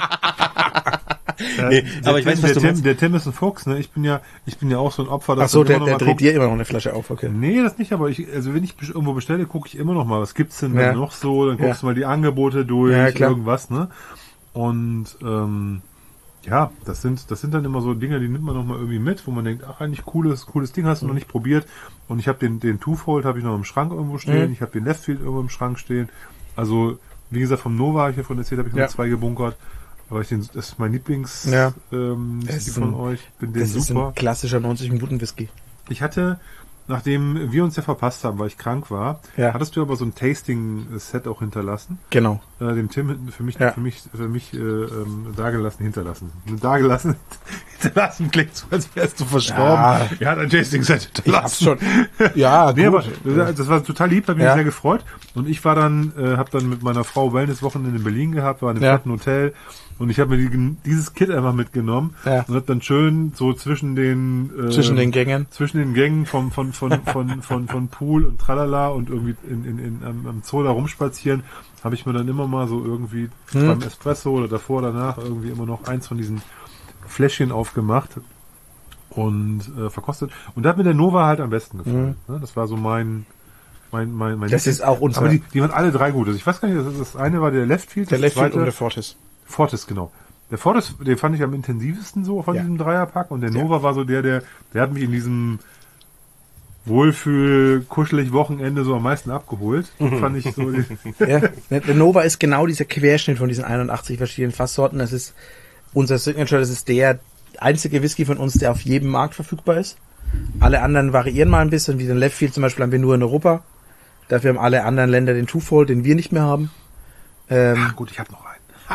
Äh, Nee, der aber ich Tim, weiß, was der du Tim, meinst. Der Tim ist ein Fuchs, ne? Ich bin ja, ich bin ja auch so ein Opfer, Ach so, man der, immer noch der mal dreht guckt. dir immer noch eine Flasche auf, okay. Nee, das nicht, aber ich, also wenn ich best- irgendwo bestelle, gucke ich immer noch mal, was gibt's denn Ja. dann noch so, dann guckst Ja. du mal die Angebote durch, Ja, klar. irgendwas, ne? Und ähm, ja, das sind, das sind dann immer so Dinge, die nimmt man noch mal irgendwie mit, wo man denkt, ach, eigentlich cooles, cooles Ding hast du noch nicht probiert. Und ich habe den, den Twofold habe ich noch im Schrank irgendwo stehen, Mhm. ich habe den Leftfield irgendwo im Schrank stehen. Also, wie gesagt, vom Nova habe ich davon erzählt, habe ich noch Ja. zwei gebunkert. Aber ich den, das ist mein Lieblings Ja. ähm, Das Whisky ist von ein- euch. Bin den Das ist super. ein klassischer neunzig Minuten Whisky. Ich hatte, nachdem wir uns ja verpasst haben, weil ich krank war, Ja. hattest du aber so ein Tasting-Set auch hinterlassen. Genau. Äh, dem Tim hinten für mich, Ja. für mich, für mich äh, ähm, dagelassen, hinterlassen. Dagelassen, hinterlassen klingt so, als wärst du verstorben. Ja. Er hat ein Tasting-Set Ich hab's hinterlassen. schon. Ja, Nee, aber gut. das das war total lieb, hat mich Ja. sehr gefreut. Und ich war dann, äh, habe dann mit meiner Frau Wellness-Wochenende in Berlin gehabt, war in einem Ja. fetten Hotel. Und ich habe mir die, dieses Kit einfach mitgenommen Ja. und habe dann schön so zwischen den äh, Zwischen den Gängen. zwischen den Gängen vom von von von von von Pool und Tralala und irgendwie in in, in am, am Zoo da rumspazieren, habe ich mir dann immer mal so irgendwie Hm. beim Espresso oder davor danach irgendwie immer noch eins von diesen Fläschchen aufgemacht und äh, verkostet. Und da hat mir der Nova halt am besten gefallen. Ne? Das war so mein mein mein mein. Das ist auch unser- Aber die, die waren alle drei gut. Also ich weiß gar nicht, das, das eine war der Leftfield, Der das Leftfield zweite und der Fortis. Fortis, genau. Der Fortis, den fand ich am intensivsten so von Ja. diesem Dreierpack und der Ja. Nova war so der, der, der hat mich in diesem Wohlfühl, kuschelig Wochenende so am meisten abgeholt. Fand ich so. Die, Ja, der Nova ist genau dieser Querschnitt von diesen einundachtzig verschiedenen Fasssorten. Das ist unser Signature, das ist der einzige Whisky von uns, der auf jedem Markt verfügbar ist. Alle anderen variieren mal ein bisschen, wie den Leftfield zum Beispiel haben wir nur in Europa. Dafür haben alle anderen Länder den Twofold, den wir nicht mehr haben. Ähm, Ach gut, ich habe noch einen.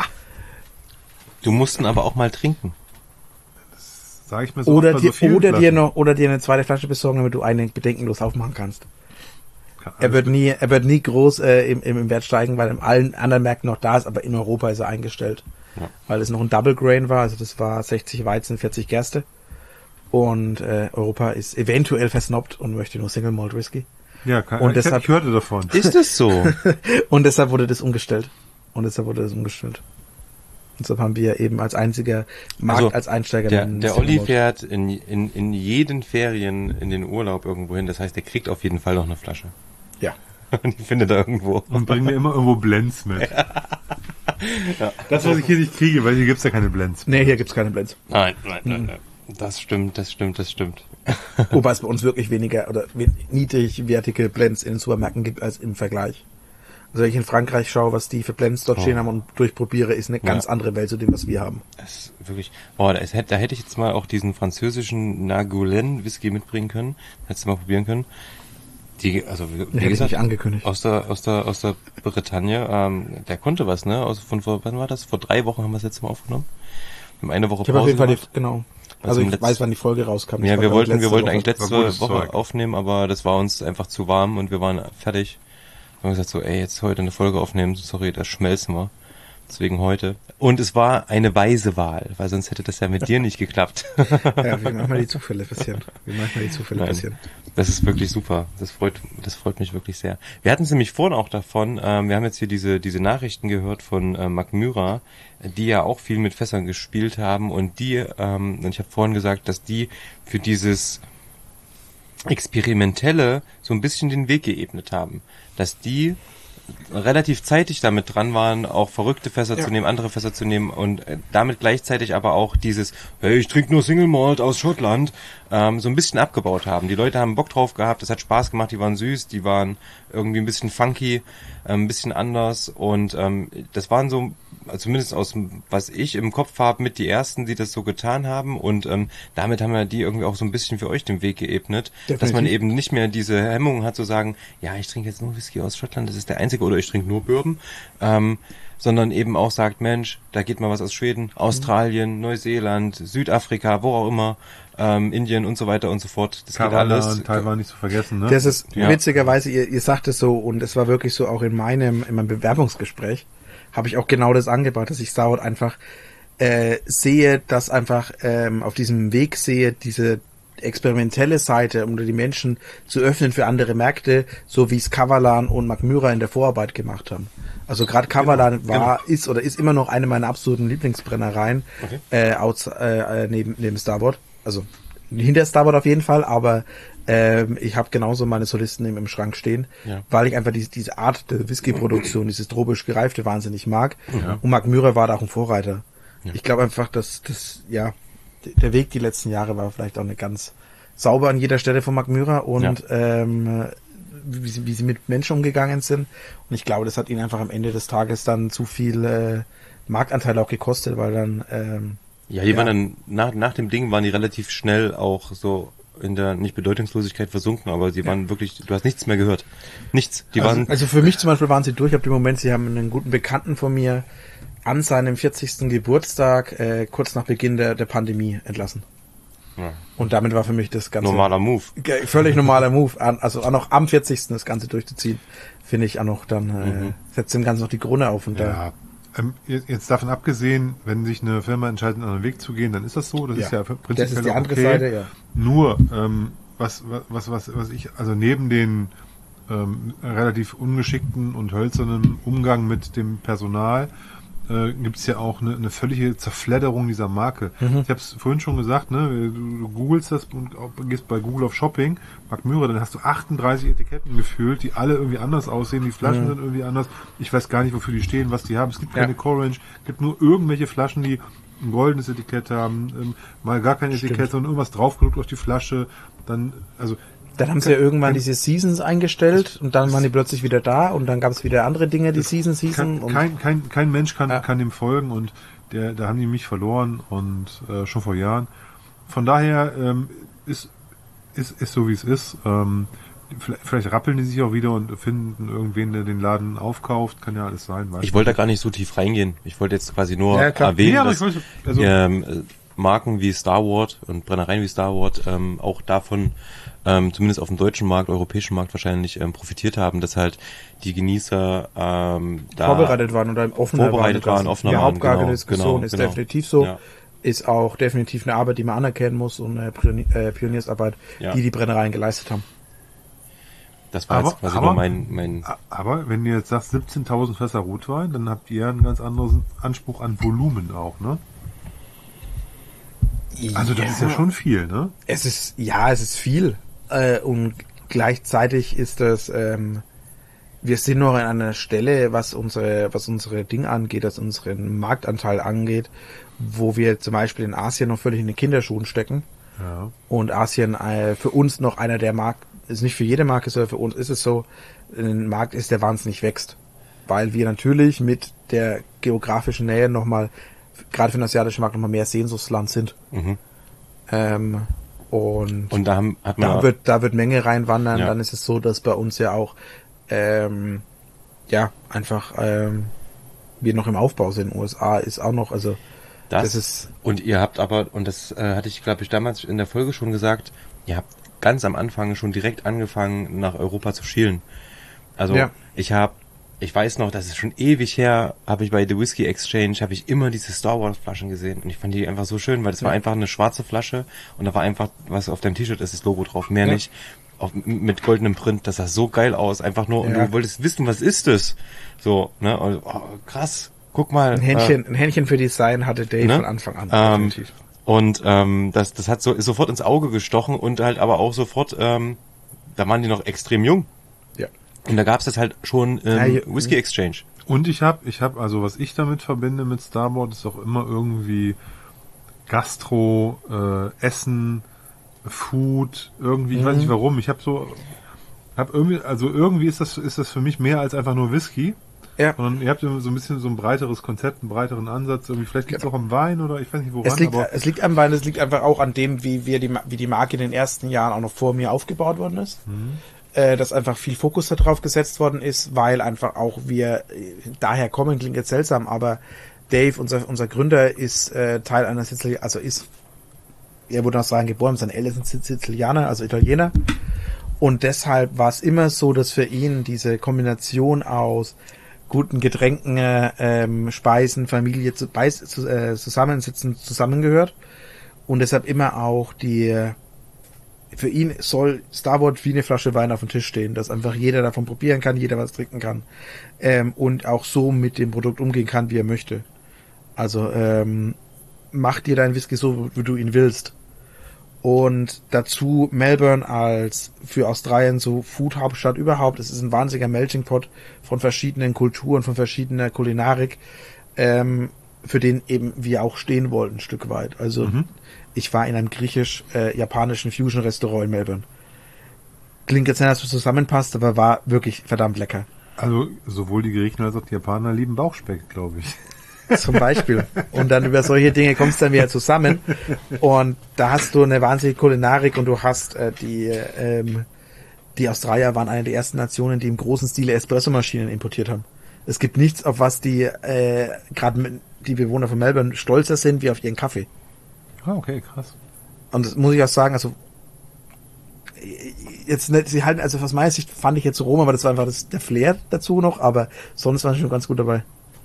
Du mussten aber auch mal trinken. Sage ich mir so. oder oft bei dir, so vielen oder dir Flaschen. noch, oder dir eine zweite Flasche besorgen, damit du eine bedenkenlos aufmachen kannst. Kann Er alles wird nie, er wird nie groß äh, im, im, im Wert steigen, weil in allen anderen Märkten noch da ist, aber in Europa ist er eingestellt. Ja. Weil es noch ein Double Grain war, also das war sechzig Weizen, vierzig Gerste. Und äh, Europa ist eventuell versnobbt und möchte nur Single Malt Whisky. Ja, kann, Und ich, deshalb- ich hörte davon. Ist es so? Und deshalb wurde das umgestellt. Und deshalb wurde das umgestellt. Und deshalb haben wir eben als einziger Markt, Also, als Einsteiger Der, einen der Single Olli Malt. fährt in, in, in jeden Ferien in den Urlaub irgendwo hin. Das heißt, der kriegt auf jeden Fall noch eine Flasche. Ja. Und die findet er irgendwo. Und bring mir immer irgendwo Blends mit. Das, was ich hier nicht kriege, weil hier gibt's ja keine Blends. Nee, hier gibt's keine Blends. Nein, nein, nein, nein. Das stimmt, das stimmt, das stimmt. Wobei es bei uns wirklich weniger oder we- niedrigwertige Blends in den Supermärkten gibt als im Vergleich. Also wenn ich in Frankreich schaue, was die für Blends dort Oh. stehen haben und durchprobiere, ist eine ganz Ja. andere Welt zu dem, was wir haben. Das ist wirklich, boah, da, ist, da hätte ich jetzt mal auch diesen französischen Nagolen Whisky mitbringen können. Hättest du mal probieren können. Die, also wie, Den wie hätte ich gesagt, nicht angekündigt. aus der, aus der, aus der Bretagne, ähm, der konnte was, ne? Aus, von vor, wann war das? Vor drei Wochen haben wir das letzte Mal aufgenommen. Wir haben eine Woche Ich habe auf Pause jeden Fall die, gemacht. genau. Also Also im ich Letz- weiß, wann die Folge rauskam. Ich Ja, glaub, wir das war wollten, wir letzte wollten Woche. eigentlich War letzte gutes Woche Zeug. aufnehmen, aber das war uns einfach zu warm und wir waren fertig. Wir haben gesagt so, ey, jetzt heute eine Folge aufnehmen, sorry, da schmelzen wir. Deswegen heute. Und es war eine weise Wahl, weil sonst hätte das ja mit dir nicht geklappt. Ja, wie manchmal die Zufälle passieren. Wie manchmal die Zufälle Nein, passieren. das ist wirklich super. Das freut, das freut mich wirklich sehr. Wir hatten es nämlich vorhin auch davon, ähm, wir haben jetzt hier diese, diese Nachrichten gehört von äh, Mark Myra, die ja auch viel mit Fässern gespielt haben und die, ähm, und ich habe vorhin gesagt, dass die für dieses Experimentelle so ein bisschen den Weg geebnet haben. Dass die relativ zeitig damit dran waren, auch verrückte Fässer Ja. zu nehmen, andere Fässer zu nehmen und äh, damit gleichzeitig aber auch dieses, hey, ich trinke nur Single Malt aus Schottland, ähm, so ein bisschen abgebaut haben. Die Leute haben Bock drauf gehabt, es hat Spaß gemacht, die waren süß, die waren irgendwie ein bisschen funky, äh, ein bisschen anders und ähm, das waren so, zumindest aus dem, was ich im Kopf habe, mit die ersten, die das so getan haben und ähm, damit haben wir die irgendwie auch so ein bisschen für euch den Weg geebnet, Definitiv. dass man eben nicht mehr diese Hemmung hat zu sagen, ja, ich trinke jetzt nur Whisky aus Schottland, das ist der einzige, oder ich trinke nur Bourbon, ähm, sondern eben auch sagt, Mensch, da geht mal was aus Schweden, Australien, Neuseeland, Südafrika, wo auch immer, ähm, Indien und so weiter und so fort. Das geht Kavala alles. und Taiwan nicht zu vergessen, ne? Das ist Ja. witzigerweise, ihr, ihr sagt es so, und es war wirklich so auch in meinem, in meinem Bewerbungsgespräch, habe ich auch genau das angebracht, dass ich Starward einfach äh, sehe, dass einfach ähm, auf diesem Weg sehe, diese experimentelle Seite, um die Menschen zu öffnen für andere Märkte, so wie es Kavalan und Mackmyra in der Vorarbeit gemacht haben. Also gerade Kavalan Genau, war, ist oder ist immer noch eine meiner absoluten Lieblingsbrennereien Okay. äh, aus, äh, neben, neben Starboard. Also hinter Starboard auf jeden Fall, aber ähm, ich habe genauso meine Solisten im, im Schrank stehen, Ja. weil ich einfach diese, diese Art der Whisky-Produktion, dieses tropisch gereifte wahnsinnig mag. Ja. Und Mackmyra war da auch ein Vorreiter. Ja. Ich glaube einfach, dass das, ja, d- der Weg die letzten Jahre war vielleicht auch nicht ganz sauber an jeder Stelle von Mackmyra und ähm, wie, sie, wie sie mit Menschen umgegangen sind. Und ich glaube, das hat ihnen einfach am Ende des Tages dann zu viel äh, Marktanteil auch gekostet, weil dann ähm, Ja, die Ja. waren dann, nach, nach dem Ding waren die relativ schnell auch so in der, nicht Bedeutungslosigkeit versunken, aber sie waren wirklich, du hast nichts mehr gehört. Nichts. Die also, waren, also für mich zum Beispiel waren sie durch ab dem Moment, sie haben einen guten Bekannten von mir an seinem vierzigsten Geburtstag äh, kurz nach Beginn der, der Pandemie entlassen. ja, Und damit war für mich das Ganze normaler Move. Ge- völlig normaler Move. An, also auch noch am vierzigsten das Ganze durchzuziehen, finde ich auch noch dann, äh, Mhm. setzt dem Ganzen noch die Krone auf und da. Ja, ähm, jetzt jetzt davon abgesehen, wenn sich eine Firma entscheidet, einen anderen Weg zu gehen, dann ist das so. Das Ja. ist ja prinzipiell Das ist die auch andere okay. Seite, ja. Nur, ähm, was, was, was, was ich, also neben den ähm, relativ ungeschickten und hölzernen Umgang mit dem Personal, äh, gibt es ja auch eine, eine völlige Zerfledderung dieser Marke. Mhm. Ich habe es vorhin schon gesagt, ne, du, du googelst das und auch, gehst bei Google auf Shopping, Mackmyra, dann hast du achtunddreißig Etiketten gefühlt, die alle irgendwie anders aussehen, die Flaschen Mhm. sind irgendwie anders. Ich weiß gar nicht, wofür die stehen, was die haben. Es gibt Ja. keine Core Range, es gibt nur irgendwelche Flaschen, die ein goldenes Etikett haben, ähm, mal gar kein Stimmt. Etikett, sondern irgendwas draufgedruckt auf die Flasche. Dann, also Dann haben sie ja irgendwann diese Seasons eingestellt und dann waren die plötzlich wieder da und dann gab es wieder andere Dinge, die Seasons hießen. kein, Und kein, kein, kein Mensch kann, Ja. kann dem folgen und der, da haben die mich verloren und äh, schon vor Jahren. Von daher ähm, ist, ist, ist so wie es ist. Ähm, vielleicht, vielleicht rappeln die sich auch wieder und finden irgendwen, der den Laden aufkauft. Kann ja alles sein. weiß Ich wollte da gar nicht so tief reingehen. Ich wollte jetzt quasi nur Ja, klar. erwähnen, Ja, aber dass ich weiß, also- ähm, äh, Marken wie Starward und Brennereien wie Starward ähm, auch davon, ähm, zumindest auf dem deutschen Markt, europäischen Markt wahrscheinlich ähm, profitiert haben, dass halt die Genießer ähm, da vorbereitet waren oder offener vorbereitet waren, offener ja, waren, Hauptgarde genau, der Diskussion genau, ist genau. definitiv so. Ja. Ist auch definitiv eine Arbeit, die man anerkennen muss und eine Pionier, äh, Pioniersarbeit, Ja. die die Brennereien geleistet haben. Das war Aber- jetzt quasi aber- nur mein, mein Aber wenn ihr jetzt sagt siebzehntausend Fässer Rotwein, dann habt ihr einen ganz anderen Anspruch an Volumen auch, ne? Also das ist ja schon viel, ne? Es ist, ja, es ist viel. Äh, und gleichzeitig ist das, ähm, wir sind noch an einer Stelle, was unsere, was unsere Ding angeht, was unseren Marktanteil angeht, wo wir zum Beispiel in Asien noch völlig in den Kinderschuhen stecken. Ja. Und Asien äh, für uns noch einer der Markt, ist nicht für jede Marke so, für uns ist es so, ein Markt ist, der wahnsinnig wächst. Weil wir natürlich mit der geografischen Nähe nochmal, gerade für den asiatischen Markt nochmal mehr Sehnsuchtsland sind. mhm. Ähm, und Und da haben, hat man da wird, da wird Menge reinwandern. Ja. Dann ist es so, dass bei uns ja auch, ähm, ja, einfach, ähm, wir noch im Aufbau sind. U S A ist auch noch, also, das, das ist, und ihr habt aber, und das äh, hatte ich glaube ich damals in der Folge schon gesagt, ihr habt ganz am Anfang schon direkt angefangen nach Europa zu schielen. Also Ja. ich habe, ich weiß noch, das ist schon ewig her, habe ich bei The Whiskey Exchange, habe ich immer diese Star Wars Flaschen gesehen und ich fand die einfach so schön, weil das war Ja. einfach eine schwarze Flasche und da war einfach, was auf deinem T-Shirt ist, das Logo drauf, mehr Ja. nicht. Auf, mit goldenem Print, das sah so geil aus, einfach nur, und Ja. du wolltest wissen, was ist das? So, ne, und, oh, krass, guck mal. ein Händchen, ein Händchen für Design hatte Dave Ne? von Anfang an. Ähm, definitiv. Und ähm, das, das hat so ist sofort ins Auge gestochen und halt aber auch sofort, ähm, da waren die noch extrem jung. Ja. Und da gab's das halt schon im Ja, hier- Whisky Exchange. Und ich habe, ich habe, also was ich damit verbinde mit Starboard, ist auch immer irgendwie Gastro, äh, Essen, Food, irgendwie, ich weiß nicht warum. Ich habe so, habe irgendwie, also irgendwie ist das, ist das für mich mehr als einfach nur Whisky. Ja. Sondern ihr habt so ein bisschen so ein breiteres Konzept, einen breiteren Ansatz. Irgendwie, vielleicht liegt es auch am Wein oder ich weiß nicht woran. Es liegt, aber es liegt am Wein, es liegt einfach auch an dem, wie wir die, wie die Marke in den ersten Jahren auch noch vor mir aufgebaut worden ist. Äh, dass einfach viel Fokus darauf gesetzt worden ist, weil einfach auch wir äh, daher kommen, klingt jetzt seltsam, aber Dave, unser, unser Gründer, ist äh, Teil einer Sizilien, also ist, er wurde aus Australien geboren, seine Eltern sind Sizilianer, also Italiener. Und deshalb war es immer so, dass für ihn diese Kombination aus guten Getränken, ähm, Speisen, Familie zu, beis, zu, äh, zusammensitzen, zusammengehört. Und deshalb immer auch die, für ihn soll Starboard wie eine Flasche Wein auf dem Tisch stehen, dass einfach jeder davon probieren kann, jeder was trinken kann. Ähm, und auch so mit dem Produkt umgehen kann, wie er möchte. Also, ähm, mach dir deinen Whisky so, wie du ihn willst. Und dazu Melbourne als für Australien so Food-Hauptstadt überhaupt. Es ist ein wahnsinniger Melting Pot von verschiedenen Kulturen, von verschiedener Kulinarik, ähm, für den eben wir auch stehen wollten, ein Stück weit. Also Mhm. ich war in einem griechisch-japanischen Fusion-Restaurant in Melbourne. Klingt jetzt nicht, dass es zusammenpasst, aber war wirklich verdammt lecker. also sowohl die Griechen als auch die Japaner lieben Bauchspeck, glaube ich. Zum Beispiel. Und dann über solche Dinge kommst du dann wieder zusammen. Und da hast du eine wahnsinnige Kulinarik und du hast äh, die, ähm, die Australier waren eine der ersten Nationen, die im großen Stile Espressomaschinen importiert haben. Es gibt nichts, auf was die, äh, gerade die Bewohner von Melbourne stolzer sind, wie auf ihren Kaffee. Ah, okay, krass. Und das muss ich auch sagen, also, jetzt nicht, sie halten, also aus meiner Sicht fand ich jetzt Rom, aber das war einfach das, der Flair dazu noch, aber sonst waren sie schon ganz gut dabei.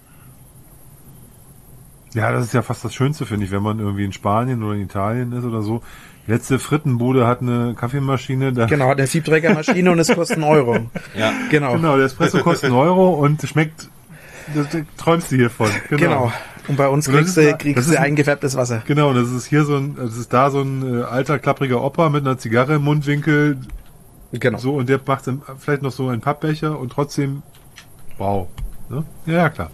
Ja, das ist ja fast das Schönste, finde ich, wenn man irgendwie in Spanien oder in Italien ist oder so. Die letzte Frittenbude hat eine Kaffeemaschine. Da Genau, hat eine Siebträgermaschine und es kostet einen Euro. Ja. Genau. Genau, der Espresso kostet einen Euro und schmeckt, das, das träumst du hiervon. Genau. Genau. Und bei uns Und das kriegst ist du, da- das kriegst ist du ein- eingefärbtes Wasser. Genau, das ist hier so ein, das ist da so ein äh, alter, klappriger Opa mit einer Zigarre im Mundwinkel, Genau. so, und der macht dann vielleicht noch so einen Pappbecher und trotzdem, wow. Ne? Ja, klar.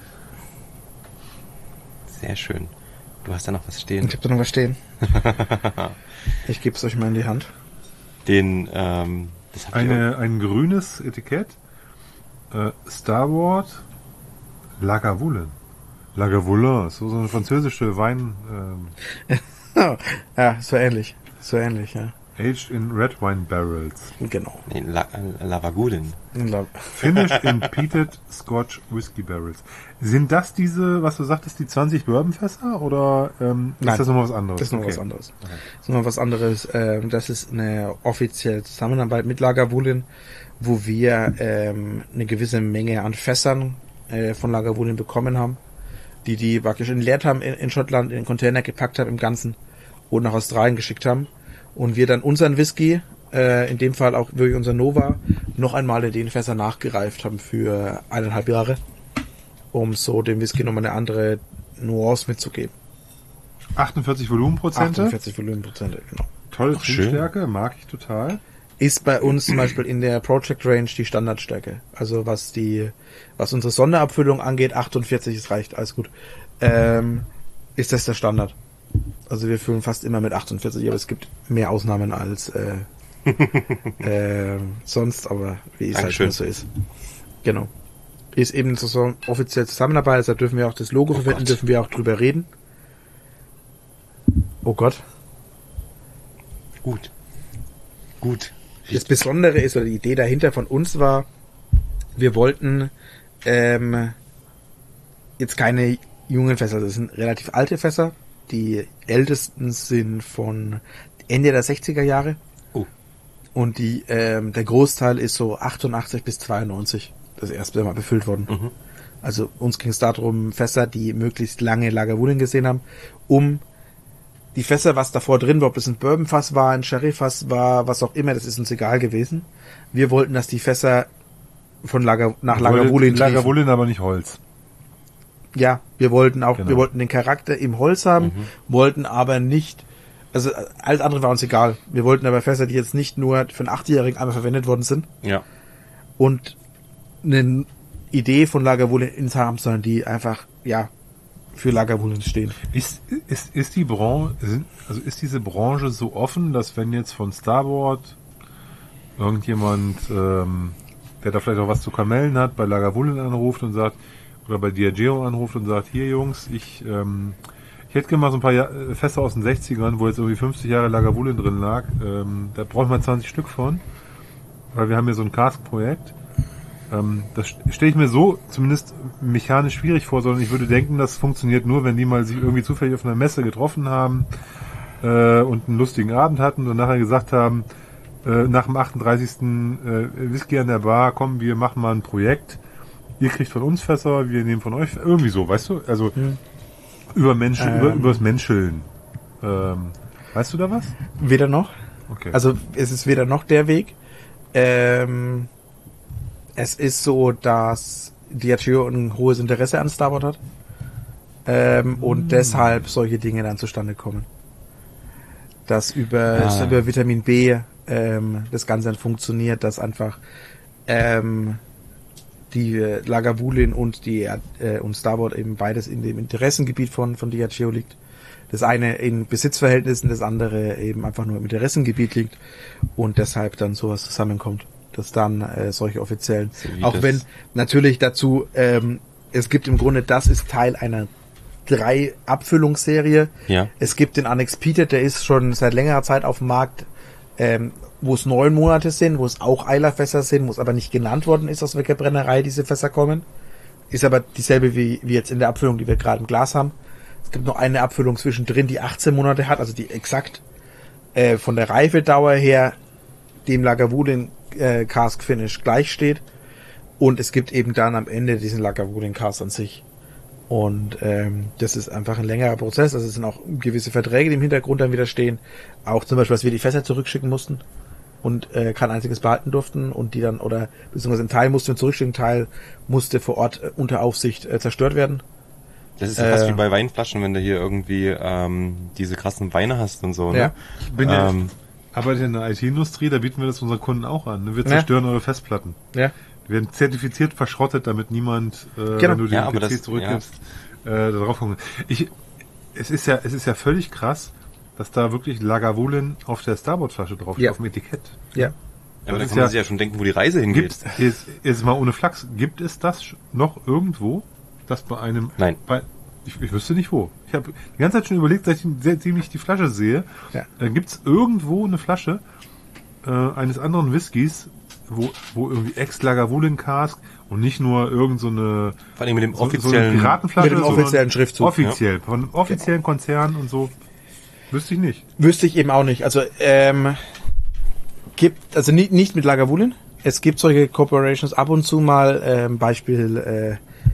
Sehr schön. Du hast da noch was stehen. Ich hab da noch was stehen. Ich gebe es euch mal in die Hand. Den, ähm, das habt ihr Eine, ein grünes Etikett, äh, Starboard, Lagavulin. Lagavulin, so, so eine französische Wein, ähm, Ja, so ähnlich. So ähnlich, ja. aged in red wine barrels. Genau. nee, La äh, Lavagulin. Finished in peated Scotch Whisky Barrels. Sind das diese, was du sagtest, die zwanzig Bourbonfässer oder ähm, Nein, ist das nochmal was anderes? Das ist noch Okay. was anderes. Das ist noch was anderes. Ähm, das ist eine offizielle Zusammenarbeit mit Lagavulin, wo wir ähm, eine gewisse Menge an Fässern äh, von Lagavulin bekommen haben, die die praktisch entleert haben in, in Schottland, in den Container gepackt haben im Ganzen und nach Australien geschickt haben. Und wir dann unseren Whisky, äh, in dem Fall auch wirklich unser Nova, noch einmal in den Fässern nachgereift haben für eineinhalb Jahre, um so dem Whisky nochmal eine andere Nuance mitzugeben. achtundvierzig Volumenprozente. achtundvierzig Volumenprozente, genau. Tolle Ach, schön. Trinkstärke, mag ich total. Ist bei uns zum Beispiel in der Project Range die Standardstärke. Also was die, was unsere Sonderabfüllung angeht, achtundvierzig, es reicht, alles gut. Ähm, ist das der Standard. Also wir füllen fast immer mit achtundvierzig, aber es gibt mehr Ausnahmen als äh, äh, sonst, aber wie es halt Dankeschön. immer so ist. Genau. Ist eben so offiziell Zusammenarbeit, deshalb dürfen wir auch das Logo verwenden, Gott. dürfen wir auch drüber reden. Oh Gott. Gut. Gut. Das Besondere ist, oder die Idee dahinter von uns war, wir wollten ähm, jetzt keine jungen Fässer, das sind relativ alte Fässer. Die ältesten sind von Ende der sechziger Jahre. Oh. Und die ähm, der Großteil ist so achtundachtzig bis zweiundneunzig das erste Mal befüllt worden. Mhm. Also uns ging es darum, Fässer, die möglichst lange Lagavulin gesehen haben, um die Fässer, was davor drin war, ob das ein Bourbonfass war, ein Sherryfass war, was auch immer, das ist uns egal gewesen. Wir wollten, dass die Fässer von Lager, nach Lagavulin riefen. Lagavulin, aber nicht Holz. Ja, wir wollten auch, Genau. wir wollten den Charakter im Holz haben, Mhm. wollten aber nicht, also alles andere war uns egal. Wir wollten aber Fässer, die jetzt nicht nur für einen Achtjährigen einmal verwendet worden sind, Ja. und eine Idee von Lagavulin ins haben, sondern die einfach, ja, für Lagavulin stehen. Ist, ist, ist die Branche, also ist diese Branche so offen, dass wenn jetzt von Starboard irgendjemand, ähm, der da vielleicht auch was zu kamellen hat, bei Lagavulin anruft und sagt, oder bei Diageo anruft und sagt, hier Jungs, ich, ähm, ich hätte gerne mal so ein paar Jahr, Fässer aus den sechzigern, wo jetzt irgendwie fünfzig Jahre Lagavulin drin lag, ähm, da brauchen wir zwanzig Stück von, weil wir haben hier so ein Cask-Projekt. Ähm, das stelle ich mir so zumindest mechanisch schwierig vor, sondern ich würde denken, das funktioniert nur, wenn die mal sich irgendwie zufällig auf einer Messe getroffen haben äh, und einen lustigen Abend hatten und nachher gesagt haben, äh, nach dem achtunddreißigsten Äh, Whisky an der Bar, komm, wir machen mal ein Projekt, ihr kriegt von uns Fässer, wir nehmen von euch, irgendwie so, weißt du? Also hm. über Menschen, ähm. über übers Menscheln. Ähm, weißt du da was? Weder noch. Okay. Also es ist weder noch der Weg. Ähm, es ist so, dass Diageo ein hohes Interesse an Starboard hat ähm, mm. und deshalb solche Dinge dann zustande kommen. Dass über, ah. über Vitamin B ähm, das Ganze dann funktioniert, dass einfach ähm, die äh, Lagavulin und die äh, und Starboard eben beides in dem Interessengebiet von von Diageo liegt. Das eine in Besitzverhältnissen, das andere eben einfach nur im Interessengebiet liegt und deshalb dann sowas zusammenkommt, dass dann äh, solche offiziellen, so auch wenn natürlich dazu, ähm, es gibt im Grunde, das ist Teil einer drei Abfüllungsserie. Ja. Es gibt den Unexpeded, der ist schon seit längerer Zeit auf dem Markt, ähm, wo es neun Monate sind, wo es auch Eilerfässer sind, wo es aber nicht genannt worden ist, aus welcher Brennerei diese Fässer kommen. Ist aber dieselbe wie, wie jetzt in der Abfüllung, die wir gerade im Glas haben. Es gibt noch eine Abfüllung zwischendrin, die achtzehn Monate hat, also die exakt äh, von der Reifedauer her dem Lagavulin äh, Cask Finish gleich steht. Und es gibt eben dann am Ende diesen Lagavulin Cask an sich. Und ähm, das ist einfach ein längerer Prozess. Also es sind auch gewisse Verträge, die im Hintergrund dann wieder stehen. Auch zum Beispiel, dass wir die Fässer zurückschicken mussten und äh, kein einziges behalten durften und die dann, oder beziehungsweise ein Teil musste zurückschicken, ein Teil musste vor Ort äh, unter Aufsicht äh, zerstört werden. Das ist ja fast äh, wie bei Weinflaschen, wenn du hier irgendwie ähm, diese krassen Weine hast und so. Ne? Ja. Ich bin ja, ähm, arbeite in der I T-Industrie, da bieten wir das unseren Kunden auch an. Ne? Wir zerstören ja. eure Festplatten. Ja. Die werden zertifiziert verschrottet, damit niemand, äh, genau. wenn du den ja, P C das, zurückgibst, ja. äh, darauf kommt. Ich, es ist ja, es ist ja völlig krass, dass da wirklich Lagavulin auf der Starboard-Flasche drauf steht, ja. auf dem Etikett. Ja. Ja, aber da kann man ja, sich ja schon denken, wo die Reise hingeht. Gibt, jetzt, jetzt mal ohne Flachs, gibt es das noch irgendwo, dass bei einem... Nein. Bei, ich, ich wüsste nicht wo. Ich habe die ganze Zeit schon überlegt, seit ich, seitdem ich die Flasche sehe, ja. äh, gibt es irgendwo eine Flasche äh, eines anderen Whiskys, wo, wo irgendwie Ex-Lagavulin Cask und nicht nur irgend so eine... Vor allem mit dem so, offiziellen... So Piratenflasche, mit dem offiziellen Schriftzug. Offiziell, ja. Von offiziellen Konzernen und so. Wüsste ich nicht. Wüsste ich eben auch nicht. Also, ähm, gibt, also nicht, nicht mit Lagavulin. Es gibt solche Corporations ab und zu mal, ähm, Beispiel, äh,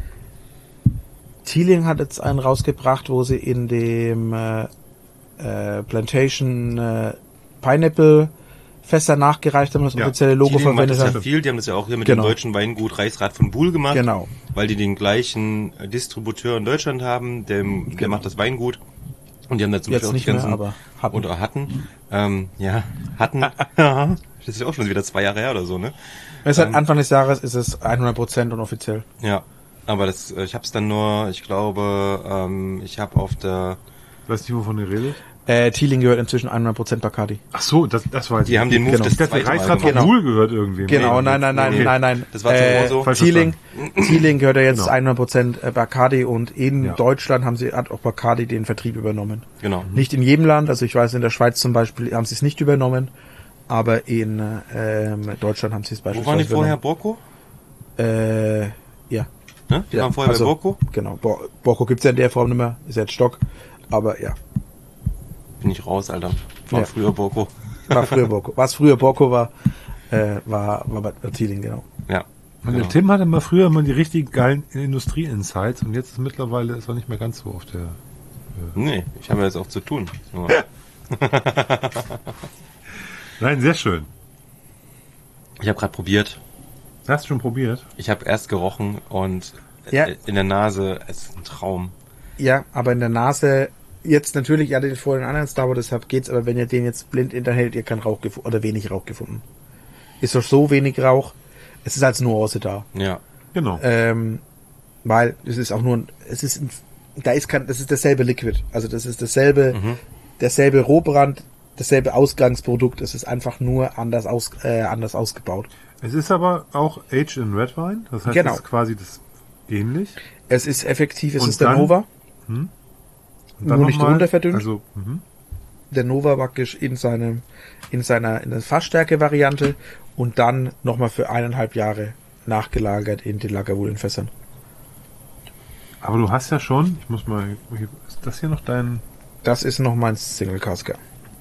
Teeling hat jetzt einen rausgebracht, wo sie in dem äh, äh, Plantation äh, Pineapple Fässer nachgereicht haben, das ja. offizielle Logo Teeling verwendet macht das haben. ja viel, die haben das ja auch hier mit genau. dem deutschen Weingut Reichsrat von Buhl gemacht, genau. weil die den gleichen Distributeur in Deutschland haben, der, der genau. macht das Weingut und die haben da zum Jetzt Beispiel auch nicht die ganzen, mehr, aber hatten. oder hatten, ähm, ja, hatten, das ist ja auch schon wieder zwei Jahre her oder so, ne? Seit ähm, Anfang des Jahres ist es hundert Prozent unoffiziell. Ja, aber das, ich habe es dann nur, ich glaube, ähm, ich habe auf der... Weißt du, wovon ihr redet? Äh, Teeling gehört inzwischen hundert Prozent Bacardi. Ach so, das, das war jetzt... Die haben den Move genau. das der zweite Mal Reichsrat von gemacht. Buhl gehört irgendwie. Genau, nein, nein, nein, okay. nein, nein. Das war äh, so. Teeling, Teeling gehört ja jetzt Genau. hundert Prozent Bacardi und in Ja. Deutschland haben sie, hat auch Bacardi den Vertrieb übernommen. Genau. Nicht in jedem Land, also ich weiß, in der Schweiz zum Beispiel haben sie es nicht übernommen, aber in ähm, Deutschland haben sie es Wo beispielsweise waren die vorher? übernommen. Borco? Äh, ja. Ne? Die ja, waren vorher also, bei Borco? Genau, Bo- Borco gibt's ja in der Form nicht mehr, ist jetzt Stock, aber ja. Bin ich raus, Alter. War Ja. früher Borco. War früher Borco. Was früher Borco war, äh, war, war bei Teeling, genau. Ja. Und Genau. der Tim hatte mal früher mal die richtig geilen Industrie-Insights und jetzt ist mittlerweile ist er nicht mehr ganz so auf der... Nee, ich habe jetzt auch zu tun. So. Nein, sehr schön. Ich habe gerade probiert. Hast du schon probiert? Ich habe erst gerochen und Ja. in der Nase, es ist ein Traum. Ja, aber in der Nase, jetzt natürlich, ihr hattet den vorher einen anderen Starboard, deshalb geht's, aber wenn ihr den jetzt blind hinterhält, ihr keinen Rauch gefunden, oder wenig Rauch gefunden. Ist doch so wenig Rauch. Es ist als Nuance da. Ja. Genau. Ähm, weil es ist auch nur, ein- es ist, ein, da ist kein, das ist dasselbe Liquid. Also das ist dasselbe, Mhm. derselbe Rohbrand, dasselbe Ausgangsprodukt. Es ist einfach nur anders aus, äh, anders ausgebaut. Es ist aber auch Aged in Red Wine. Das heißt, Genau. es ist quasi das ähnlich. Es ist effektiv, es Und ist der dann- Nova. Und Nur nicht noch mal- runter verdünnt. Also, mhm. Der Nova praktisch in seinem, in seiner, in der Fassstärke-Variante und dann nochmal für eineinhalb Jahre nachgelagert in den Lagavulin-Fässern. Aber du hast ja schon, ich muss mal, ist das hier noch dein, Das ist noch mein Single-Casker.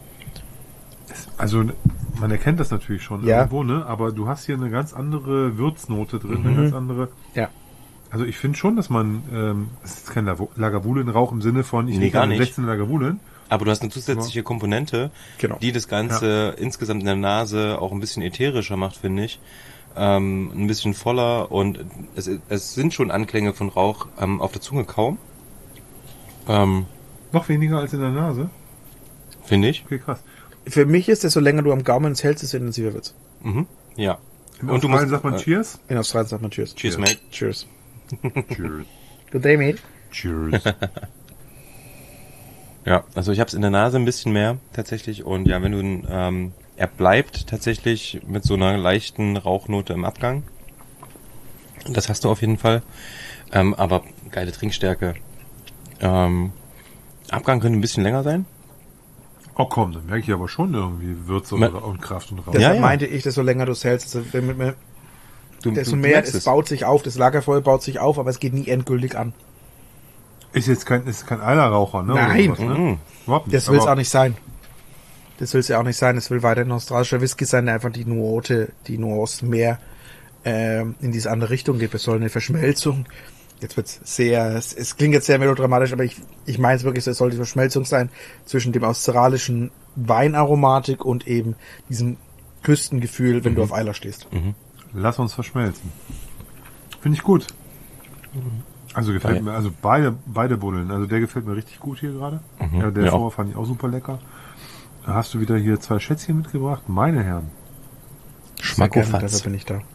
also man erkennt das natürlich schon Ja. irgendwo, ne? Aber du hast hier eine ganz andere Würznote drin, Mhm. eine ganz andere. Ja. Also ich finde schon, dass man, ähm, es ist kein Lavo- Lagavulin-Rauch im Sinne von, ich Nee, nehme gar eine nicht. sechzehn Lagavulin. Aber du hast eine zusätzliche Komponente, Genau. die das Ganze insgesamt in der Nase auch ein bisschen ätherischer macht, finde ich. Ähm, ein bisschen voller und es, es sind schon Anklänge von Rauch ähm, auf der Zunge kaum. Ähm, Noch weniger als in der Nase. finde ich. Okay, krass. Für mich ist es, so länger du am Gaumen es hältst, desto intensiver wird's. Mhm. Ja. In Und du Australien musst- sagt man äh, Cheers. In Australien sagt man Cheers. Cheers, Ja. mate. Cheers. Cheers. Good day, mate. Cheers. Ja, also ich habe es in der Nase ein bisschen mehr tatsächlich und ja, wenn du ähm, er bleibt tatsächlich mit so einer leichten Rauchnote im Abgang. Das hast du auf jeden Fall. Ähm, aber geile Trinkstärke. Ähm, Abgang könnte ein bisschen länger sein. Oh komm, dann merke ich aber schon irgendwie Würze Ma- oder, und Kraft und Rauch. Deshalb ja. meinte ich, desto länger du es hältst, desto, wenn- wenn- Du, desto du mehr, merkst es baut sich auf, das Lagerfeuer baut sich auf, aber es geht nie endgültig an. Ist jetzt kein, ist kein Eilerraucher, ne? oder Nein. sowas, ne? Mhm. Überhaupt nicht. Das will es Aber- auch nicht sein. Das will es ja auch nicht sein. Es will weiterhin australischer Whisky sein, der einfach die Nuance, die Nuance mehr ähm, in diese andere Richtung geht. Es soll eine Verschmelzung. Jetzt wird's sehr, es, es klingt jetzt sehr melodramatisch, aber ich, ich meine es wirklich, es soll die Verschmelzung sein zwischen dem australischen Weinaromatik und eben diesem Küstengefühl, wenn du auf Eiler stehst. Lass uns verschmelzen. Finde ich gut. Also gefällt Geil. mir, also beide, beide Bullen. Also der gefällt mir richtig gut hier gerade. Mhm. Ja, der Ja. vorher fand ich auch super lecker. Da hast du wieder hier zwei Schätzchen mitgebracht. Meine Herren. Sehr gerne, Schmackofatz. dafür bin ich da.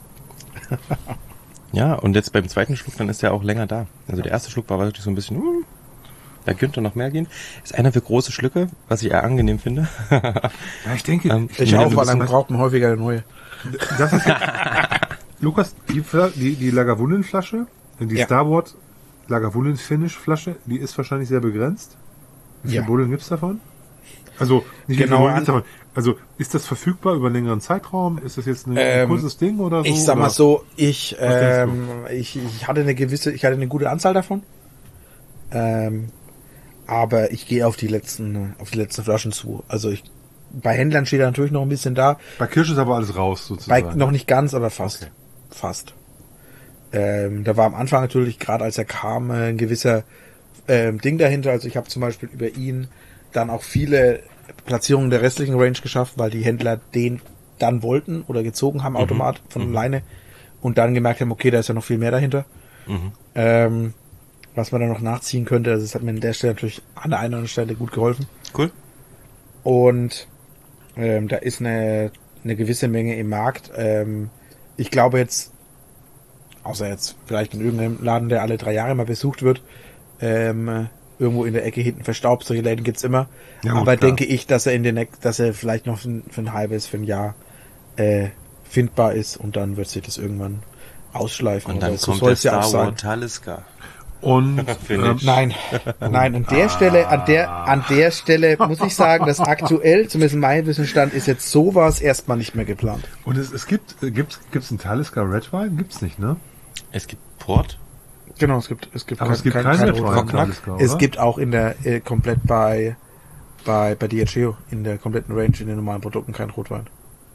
Ja, und jetzt beim zweiten Schluck, dann ist er auch länger da. Also der erste Schluck war wirklich so ein bisschen, hm, da könnte noch mehr gehen. Ist einer für große Schlücke, was ich eher angenehm finde. Ja, ich denke, Ähm, Ich Ja, auch, du weil bist dann zum braucht man häufiger eine neue. das ist Lukas, die, Fla- die, die Lagavulin-Flasche, die Ja. Starboard Lagavulin-Finish-Flasche, die ist wahrscheinlich sehr begrenzt. Wie viele Ja. Bullen gibt's davon? Also, nicht Genau, wie viele Bullen an- gibt's davon. Also, ist das verfügbar über einen längeren Zeitraum? Ist das jetzt ein Ähm, kurzes Ding oder so? Ich sag mal oder? so, ich, Was denkst ähm, ich, ich hatte eine gewisse, ich hatte eine gute Anzahl davon. Ähm, aber ich gehe auf die letzten, auf die letzten Flaschen zu. Also ich, bei Händlern steht er natürlich noch ein bisschen da. Bei Kirsch ist aber alles raus, Bei, sozusagen. noch nicht ganz, aber fast. Okay. Fast. Ähm, da war am Anfang natürlich, gerade als er kam, äh, ein gewisser ähm, Ding dahinter. Also ich habe zum Beispiel über ihn dann auch viele Platzierungen der restlichen Range geschafft, weil die Händler den dann wollten oder gezogen haben, automatisch von alleine. Und dann gemerkt haben, okay, da ist ja noch viel mehr dahinter. Mhm. Ähm, was man dann noch nachziehen könnte. Also es hat mir an der Stelle natürlich an der einen oder anderen Stelle gut geholfen. Cool. Und ähm, da ist eine, eine gewisse Menge im Markt. Ähm, ich glaube jetzt, außer jetzt vielleicht in irgendeinem Laden, der alle drei Jahre mal besucht wird, ähm, irgendwo in der Ecke hinten verstaubt, solche Läden gibt's immer. Ja, gut, Aber klar. denke ich, dass er in den, dass er vielleicht noch für ein, für ein halbes, für ein Jahr äh, findbar ist und dann wird sich das irgendwann ausschleifen. Und dann Aber so kommt der soll's ja auch Star sein. Wars Talisker. Und Finde ähm, ich. Nein, nein, an der Stelle, an der, an der Stelle muss ich sagen, dass aktuell, zumindest mein Wissensstand, ist jetzt sowas erstmal nicht mehr geplant. Und es, es gibt, äh, gibt's, gibt's einen Talisker Red Wine? Gibt's nicht, ne? Es gibt Port. Genau, es gibt, es gibt, Aber es gibt keinen Red Wine Rotwein. Talisker, Es oder? gibt auch in der, äh, komplett bei, bei, bei Diageo, in der kompletten Range, in den normalen Produkten kein Rotwein.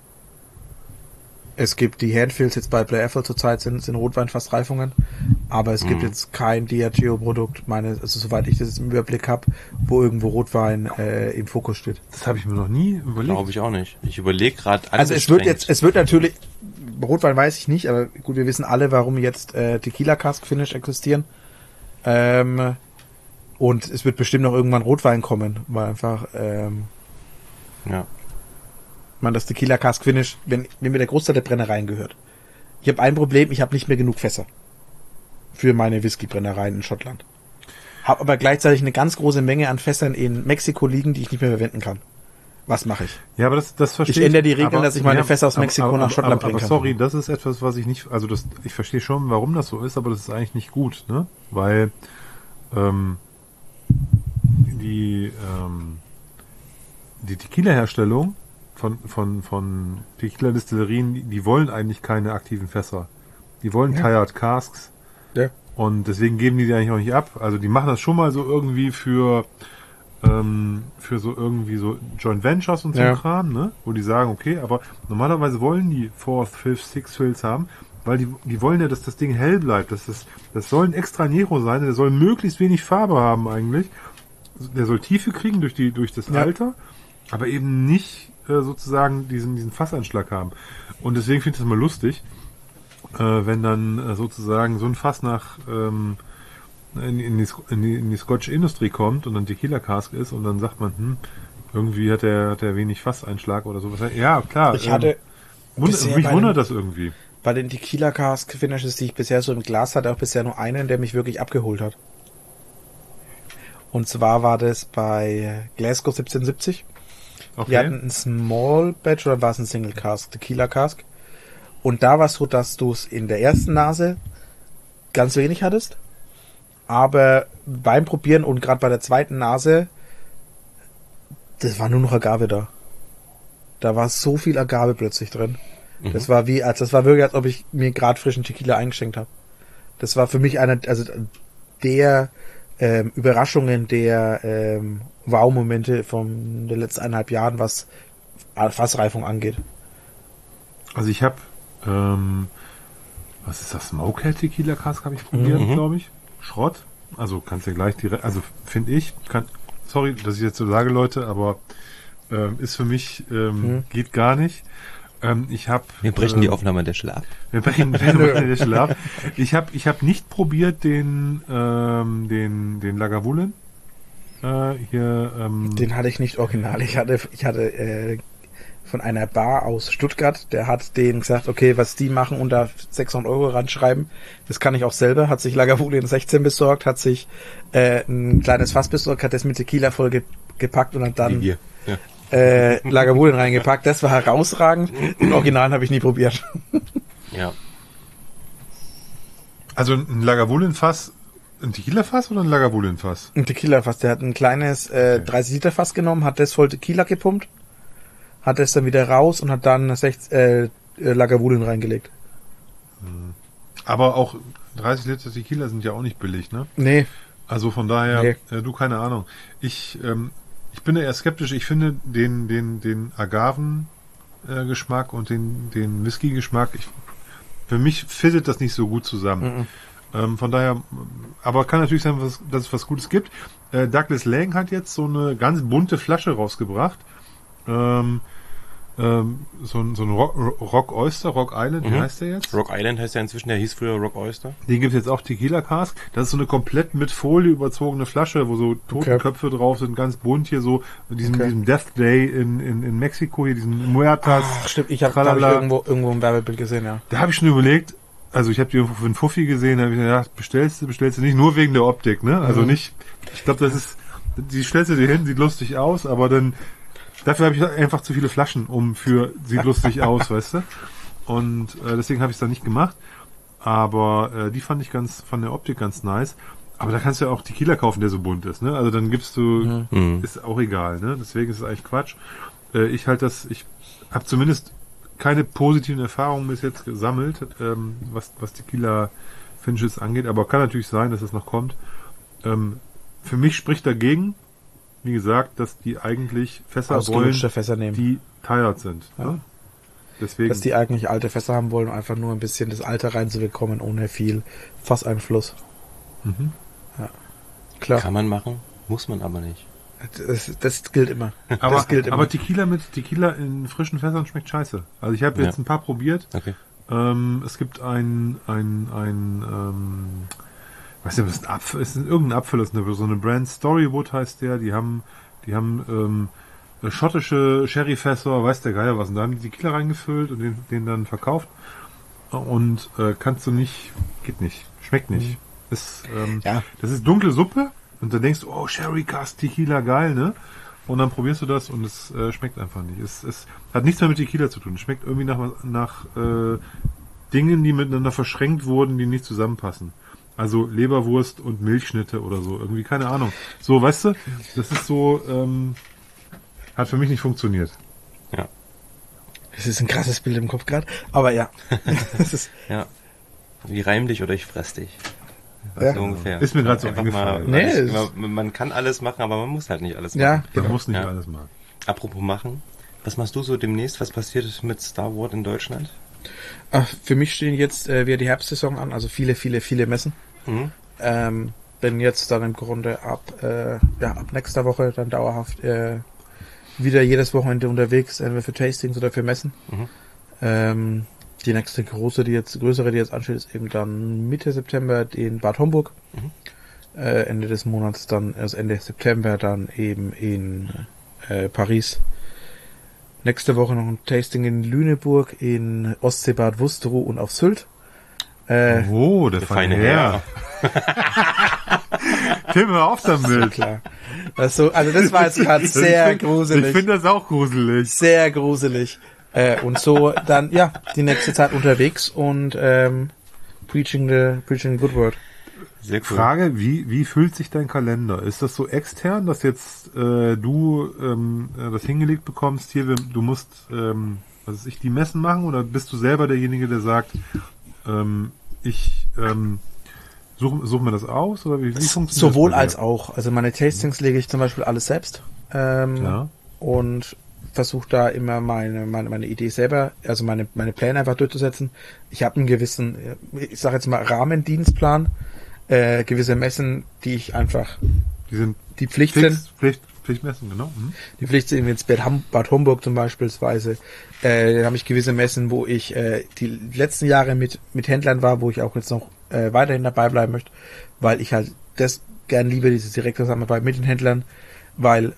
Es gibt die Handfills jetzt bei Blair Apple zurzeit sind, sind Rotweinfassreifungen, aber es gibt Mhm. jetzt kein Diageo-Produkt, meine, also soweit ich das jetzt im Überblick habe, wo irgendwo Rotwein äh, im Fokus steht. Das habe ich mir noch nie überlegt. Glaube ich auch nicht. Ich überlege gerade Also es wird jetzt, es wird natürlich, Rotwein weiß ich nicht, aber gut, wir wissen alle, warum jetzt äh, Tequila Cask Finish existieren. Ähm, und es wird bestimmt noch irgendwann Rotwein kommen, weil einfach, ähm, Ja. man das Tequila Cask Finish, wenn, wenn mir der Großteil der Brennereien gehört, Ich habe ein Problem, ich habe nicht mehr genug Fässer für meine Whiskybrennereien in Schottland. Habe aber gleichzeitig eine ganz große Menge an Fässern in Mexiko liegen, die ich nicht mehr verwenden kann. Was mache ich? Ja, aber das, das verstehe ich. Ich ändere die Regeln, aber, dass ich meine ja, Fässer aus aber, Mexiko aber, nach Schottland aber, bringen aber kann. sorry, das ist etwas, was ich nicht, also das, ich verstehe schon, warum das so ist, aber das ist eigentlich nicht gut, ne? Weil ähm, die ähm, die Tequila-Herstellung von von von Tequila-Distillerien, die, die wollen eigentlich keine aktiven Fässer. Die wollen Ja. Tired Casks. Ja. Und deswegen geben die die eigentlich auch nicht ab. Also die machen das schon mal so irgendwie für ähm, für so irgendwie so Joint Ventures und so Ja. Kram, ne? Wo die sagen, okay, aber normalerweise wollen die Fourth, Fifth, Sixth Fills haben, weil die die wollen ja, dass das Ding hell bleibt. Das ist, das soll ein extra Nero sein, der soll möglichst wenig Farbe haben eigentlich. Der soll Tiefe kriegen durch die durch das Ja. Alter, aber eben nicht äh, sozusagen diesen diesen Fassanschlag haben. Und deswegen finde ich das mal lustig, äh, wenn dann äh, sozusagen so ein Fass nach ähm, in, in, die, in, die, in die Scotch-Industrie kommt und dann Tequila Cask ist und dann sagt man, hm, irgendwie hat der, hat der wenig Fasseinschlag oder sowas. Ja, klar. Ich hatte ähm, wund, bisher mich bei wundert den- das irgendwie. bei den Tequila Cask Finishes, die ich bisher so im Glas hatte, auch bisher nur einen, der mich wirklich abgeholt hat. Und zwar war das bei Glasgow siebzehnhundertsiebzig. Okay. Wir hatten ein Small Batch oder war es ein Single Cask, Tequila Cask. Und da war es so, dass du es in der ersten Nase ganz wenig hattest. Aber beim Probieren und gerade bei der zweiten Nase, das war nur noch Agave da. Da war so viel Agave plötzlich drin. Mhm. Das war wie, als das war wirklich, als ob ich mir gerade frischen Tequila eingeschenkt habe. Das war für mich einer, also der ähm, Überraschungen, der ähm, Wow-Momente von den letzten eineinhalb Jahren, was Fassreifung angeht. Also ich habe, ähm, was ist das? Smokehead Tequila Cask habe ich probiert, Mhm. glaube ich. Schrott. Also kannst du gleich direkt, also finde ich, kann, sorry, dass ich jetzt so sage, Leute, aber ähm, ist für mich, ähm, Mhm. geht gar nicht. Ähm, ich habe Wir brechen ähm, die Aufnahme an der Stelle ab. Wir brechen den Schlaf. Ich habe ich hab nicht probiert den ähm, den den Lagavulin. Äh, hier ähm, Den hatte ich nicht original. Ich hatte, ich hatte äh, von einer Bar aus Stuttgart, der hat denen gesagt, okay, was die machen und da sechshundert Euro ranschreiben, das kann ich auch selber. Hat sich Lagavulin sechzehn besorgt, hat sich äh, ein kleines Fass besorgt, hat das mit Tequila voll ge gepackt und hat Wie dann wir. Ja. äh, Lagavulin reingepackt. Das war herausragend. Den Original habe ich nie probiert. ja. also ein Lagavulin-Fass, ein Tequila-Fass oder ein Lagavulin-Fass? Ein Tequila-Fass, der hat ein kleines äh, dreißig Liter Fass genommen, hat das voll Tequila gepumpt, hat das dann wieder raus und hat dann sechzig, äh, äh, Lagavulin reingelegt. Aber auch dreißig Liter Tequila sind ja auch nicht billig, ne? Nee, Also von daher, Nee. äh, du, keine Ahnung. Ich, ähm, ich bin da eher skeptisch. Ich finde den, den, den Agaven-Geschmack und den, den Whisky-Geschmack, ich, für mich fittet das nicht so gut zusammen. Ähm, von daher, aber kann natürlich sein, was, dass es was Gutes gibt. Äh, Douglas Lang hat jetzt so eine ganz bunte Flasche rausgebracht. Ähm, ähm, so ein, so ein Rock, Rock Oyster, Rock Island, wie Mhm. heißt der jetzt? Rock Island heißt ja inzwischen, der hieß früher Rock Oyster. Den gibt es jetzt auch Tequila Cask. Das ist so eine komplett mit Folie überzogene Flasche, wo so Totenköpfe drauf sind, ganz bunt hier so, mit diesem, Okay. diesem Death Day in, in, in Mexiko, hier diesen Muertas. Ach, stimmt, ich habe hab ich Tralala. irgendwo, irgendwo ein Werbebild gesehen, ja. Da habe ich schon überlegt, also ich habe die irgendwo für einen Fuffi gesehen, da habe ich gedacht, bestellst du, bestellst du nicht, nur wegen der Optik, ne? Also Mhm. nicht, ich glaube, das ist, die stellst du dir hin, sieht lustig aus, aber dann, dafür habe ich einfach zu viele Flaschen, um für, sieht lustig aus, weißt du? Und äh, deswegen habe ich es dann nicht gemacht. Aber äh, die fand ich ganz, von der Optik ganz nice. Aber da kannst du ja auch Tequila kaufen, der so bunt ist, ne? Also dann gibst du, Mhm. ist auch egal, ne? Deswegen ist es eigentlich Quatsch. Äh, ich halt das, ich habe zumindest keine positiven Erfahrungen bis jetzt gesammelt, ähm, was, was Tequila Finishes angeht, aber kann natürlich sein, dass es noch kommt. Ähm, für mich spricht dagegen, wie gesagt, dass die eigentlich Fässer wollen, Ausgelutschte Fässer nehmen. die tired sind. Ja. Ne? Deswegen, Dass die eigentlich alte Fässer haben wollen, um einfach nur ein bisschen das Alter reinzubekommen, ohne viel Fasseinfluss. mhm. Klar, Kann man machen, muss man aber nicht. das, das gilt immer. aber, das gilt immer. aber Tequila mit Tequila in frischen Fässern schmeckt scheiße. Also ich habe jetzt Ja. ein paar probiert. Okay. Ähm, es gibt ein, ein, ein, ähm, weiß nicht, was ist ein Apfel, ist irgendein Apfel, ist eine, so eine Brand, Storywood heißt der, die haben, die haben, ähm, schottische Sherryfässer, weiß der Geier was, und da haben die Tequila reingefüllt und den, den dann verkauft. und äh, kannst du nicht, geht nicht, schmeckt nicht. Mhm. Ist, ähm, ja. Das ist dunkle Suppe und dann denkst du, oh, Sherry Cask Tequila, geil, ne? Und dann probierst du das und es äh, schmeckt einfach nicht. Es, es hat nichts mehr mit Tequila zu tun. Es schmeckt irgendwie nach, nach äh, Dingen, die miteinander verschränkt wurden, die nicht zusammenpassen. Also Leberwurst und Milchschnitte oder so. Irgendwie, keine Ahnung. So, weißt du, das ist so, ähm, hat für mich nicht funktioniert. Ja. Das ist ein krasses Bild im Kopf gerade. Aber ja. das ist ja. Wie reim dich oder ich fress dich. Ja. So ungefähr. Ist mir gerade so Einfach eingefallen. mal, Nee, ich, man, man kann alles machen, aber man muss halt nicht alles machen. ja, Man genau. muss nicht Ja. alles machen. Apropos machen, was machst du so demnächst? Was passiert mit Star Wars in Deutschland? Ach, für mich stehen jetzt äh, wieder die Herbstsaison an, also viele, viele, viele Messen. Mhm. Ähm, bin jetzt dann im Grunde ab, äh, ja, ab nächster Woche dann dauerhaft äh, wieder jedes Wochenende unterwegs, entweder für Tastings oder für Messen. Mhm. Ähm, die nächste große, die jetzt, größere, die jetzt ansteht, ist eben dann Mitte September in Bad Homburg. Mhm. Äh, Ende des Monats dann, also Ende September dann eben in äh, Paris. Nächste Woche noch ein Tasting in Lüneburg, in Ostseebad Wusterow und auf Sylt. Äh, Oh, der, Der feine feine Herr. Tim, hör auf damit. klar. Also, also das war jetzt gerade sehr Ich find- gruselig. Ich finde das auch gruselig. Sehr gruselig. Äh, und so dann, ja, die nächste Zeit unterwegs und ähm, preaching the preaching the good word. Sehr cool. Frage, wie, wie füllt sich dein Kalender? Ist das so extern, dass jetzt äh, du ähm, äh, das hingelegt bekommst, hier, wir- du musst, ähm, was weiß ich, die Messen machen, oder bist du selber derjenige, der sagt, ähm, ich ähm, suche such mir das aus, oder wie, wie funktioniert Sowohl das bei als dir? auch. Also meine Tastings lege ich zum Beispiel alles selbst. Ähm, Ja. und versuche da immer meine, meine, meine Idee selber, also meine, meine Pläne einfach durchzusetzen. Ich habe einen gewissen, ich sage jetzt mal Rahmendienstplan, äh, gewisse Messen, die ich einfach, Die sind die Pflicht Pflicht, sind. Pflicht, Pflichtmessen, genau. Mhm. Die Pflicht sind jetzt Bad, Ham Bad Homburg zum beispielsweise. Äh, da habe ich gewisse Messen, wo ich äh, die letzten Jahre mit, mit Händlern war, wo ich auch jetzt noch äh, weiterhin dabei bleiben möchte, weil ich halt das gern liebe, diese direkte Zusammenarbeit mit den Händlern, weil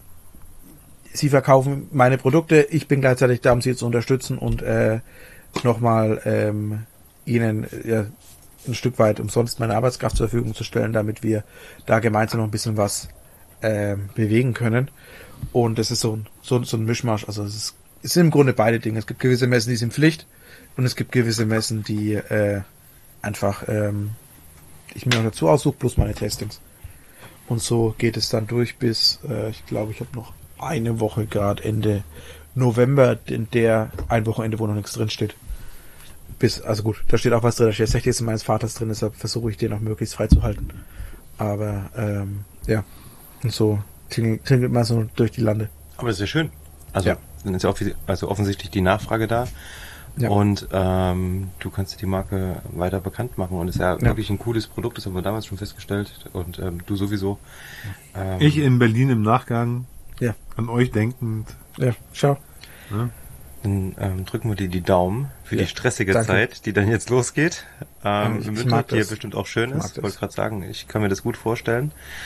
sie verkaufen meine Produkte, ich bin gleichzeitig da, um sie zu unterstützen und äh, nochmal ähm, ihnen ja, ein Stück weit umsonst meine Arbeitskraft zur Verfügung zu stellen, damit wir da gemeinsam noch ein bisschen was ähm, bewegen können. Und das ist so ein, so, so ein Mischmasch. Also es, ist, es sind im Grunde beide Dinge. Es gibt gewisse Messen, die sind Pflicht, und es gibt gewisse Messen, die äh, einfach ähm, ich mir noch dazu aussuche, plus meine Tastings. Und so geht es dann durch bis, äh, ich glaube, ich habe noch eine Woche gerade Ende November, in der ein Wochenende, wo noch nichts drin steht. Bis, also gut, da steht auch was drin, da steht das Sechzehnte meines Vaters drin, deshalb versuche ich den auch möglichst frei zu halten. Aber ähm, ja, und so klingelt, klingelt man so durch die Lande. Aber das ist ja schön. Also Ja. dann ist ja offi- also offensichtlich die Nachfrage da. Ja. Und ähm, du kannst die Marke weiter bekannt machen. Und es ist ja, Ja. wirklich ein cooles Produkt, das haben wir damals schon festgestellt. Und ähm, du sowieso. Ähm, Ich in Berlin im Nachgang, Ja. an euch denkend. Ja, schau. Ne? Dann ähm, drücken wir dir die Daumen für Ja, die stressige danke. Zeit, die dann jetzt losgeht. Ähm, ich- im ich Winter, mag die ja das. bestimmt auch schön Ich mag ist. Ich das. wollte gerade sagen, ich kann mir das gut vorstellen.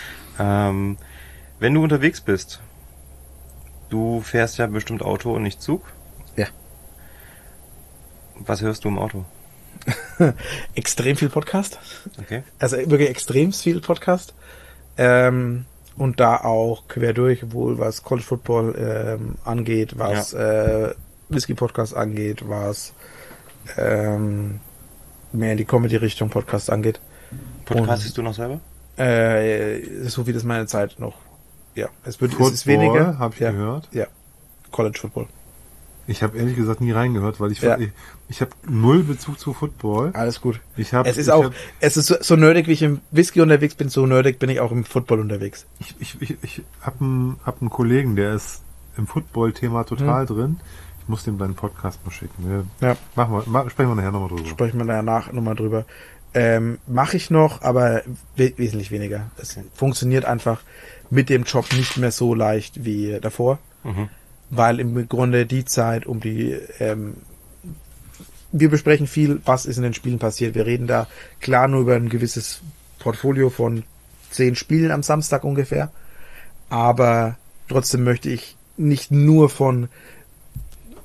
Ähm, wenn du unterwegs bist, du fährst ja bestimmt Auto und nicht Zug. Ja. Was hörst du im Auto? Extrem viel Podcast. Okay. Also wirklich extrem viel Podcast. Ähm, und da auch quer durch, wohl was College Football ähm, angeht, was äh, Whisky-Podcast angeht, was ähm, mehr in die Comedy-Richtung Podcast angeht. Podcastest du noch selber? Äh, so wie das meine Zeit noch. Ja, es wird Football, es ist weniger. habe ich ja, gehört. Ja, College Football. Ich habe ehrlich gesagt nie reingehört, weil ich Ja. ich, ich habe null Bezug zu Football. Alles gut. Ich habe Es ist ich auch, hab, es ist so, so nerdig, wie ich im Whisky unterwegs bin, so nerdig bin ich auch im Football unterwegs. ich, ich, ich, ich habe einen hab einen Kollegen, der ist im Football-Thema total Hm. drin. Ich muss dem deinen Podcast mal schicken. Wir, Ja. machen wir, ma, sprechen wir nachher nochmal drüber. Sprechen wir danach nochmal drüber. Ähm, Mache ich noch, aber we wesentlich weniger. Es funktioniert einfach mit dem Job nicht mehr so leicht wie davor, Mhm. weil im Grunde die Zeit um die, ähm, wir besprechen viel, was ist in den Spielen passiert. Wir reden da klar nur über ein gewisses Portfolio von zehn Spielen am Samstag ungefähr, aber trotzdem möchte ich nicht nur von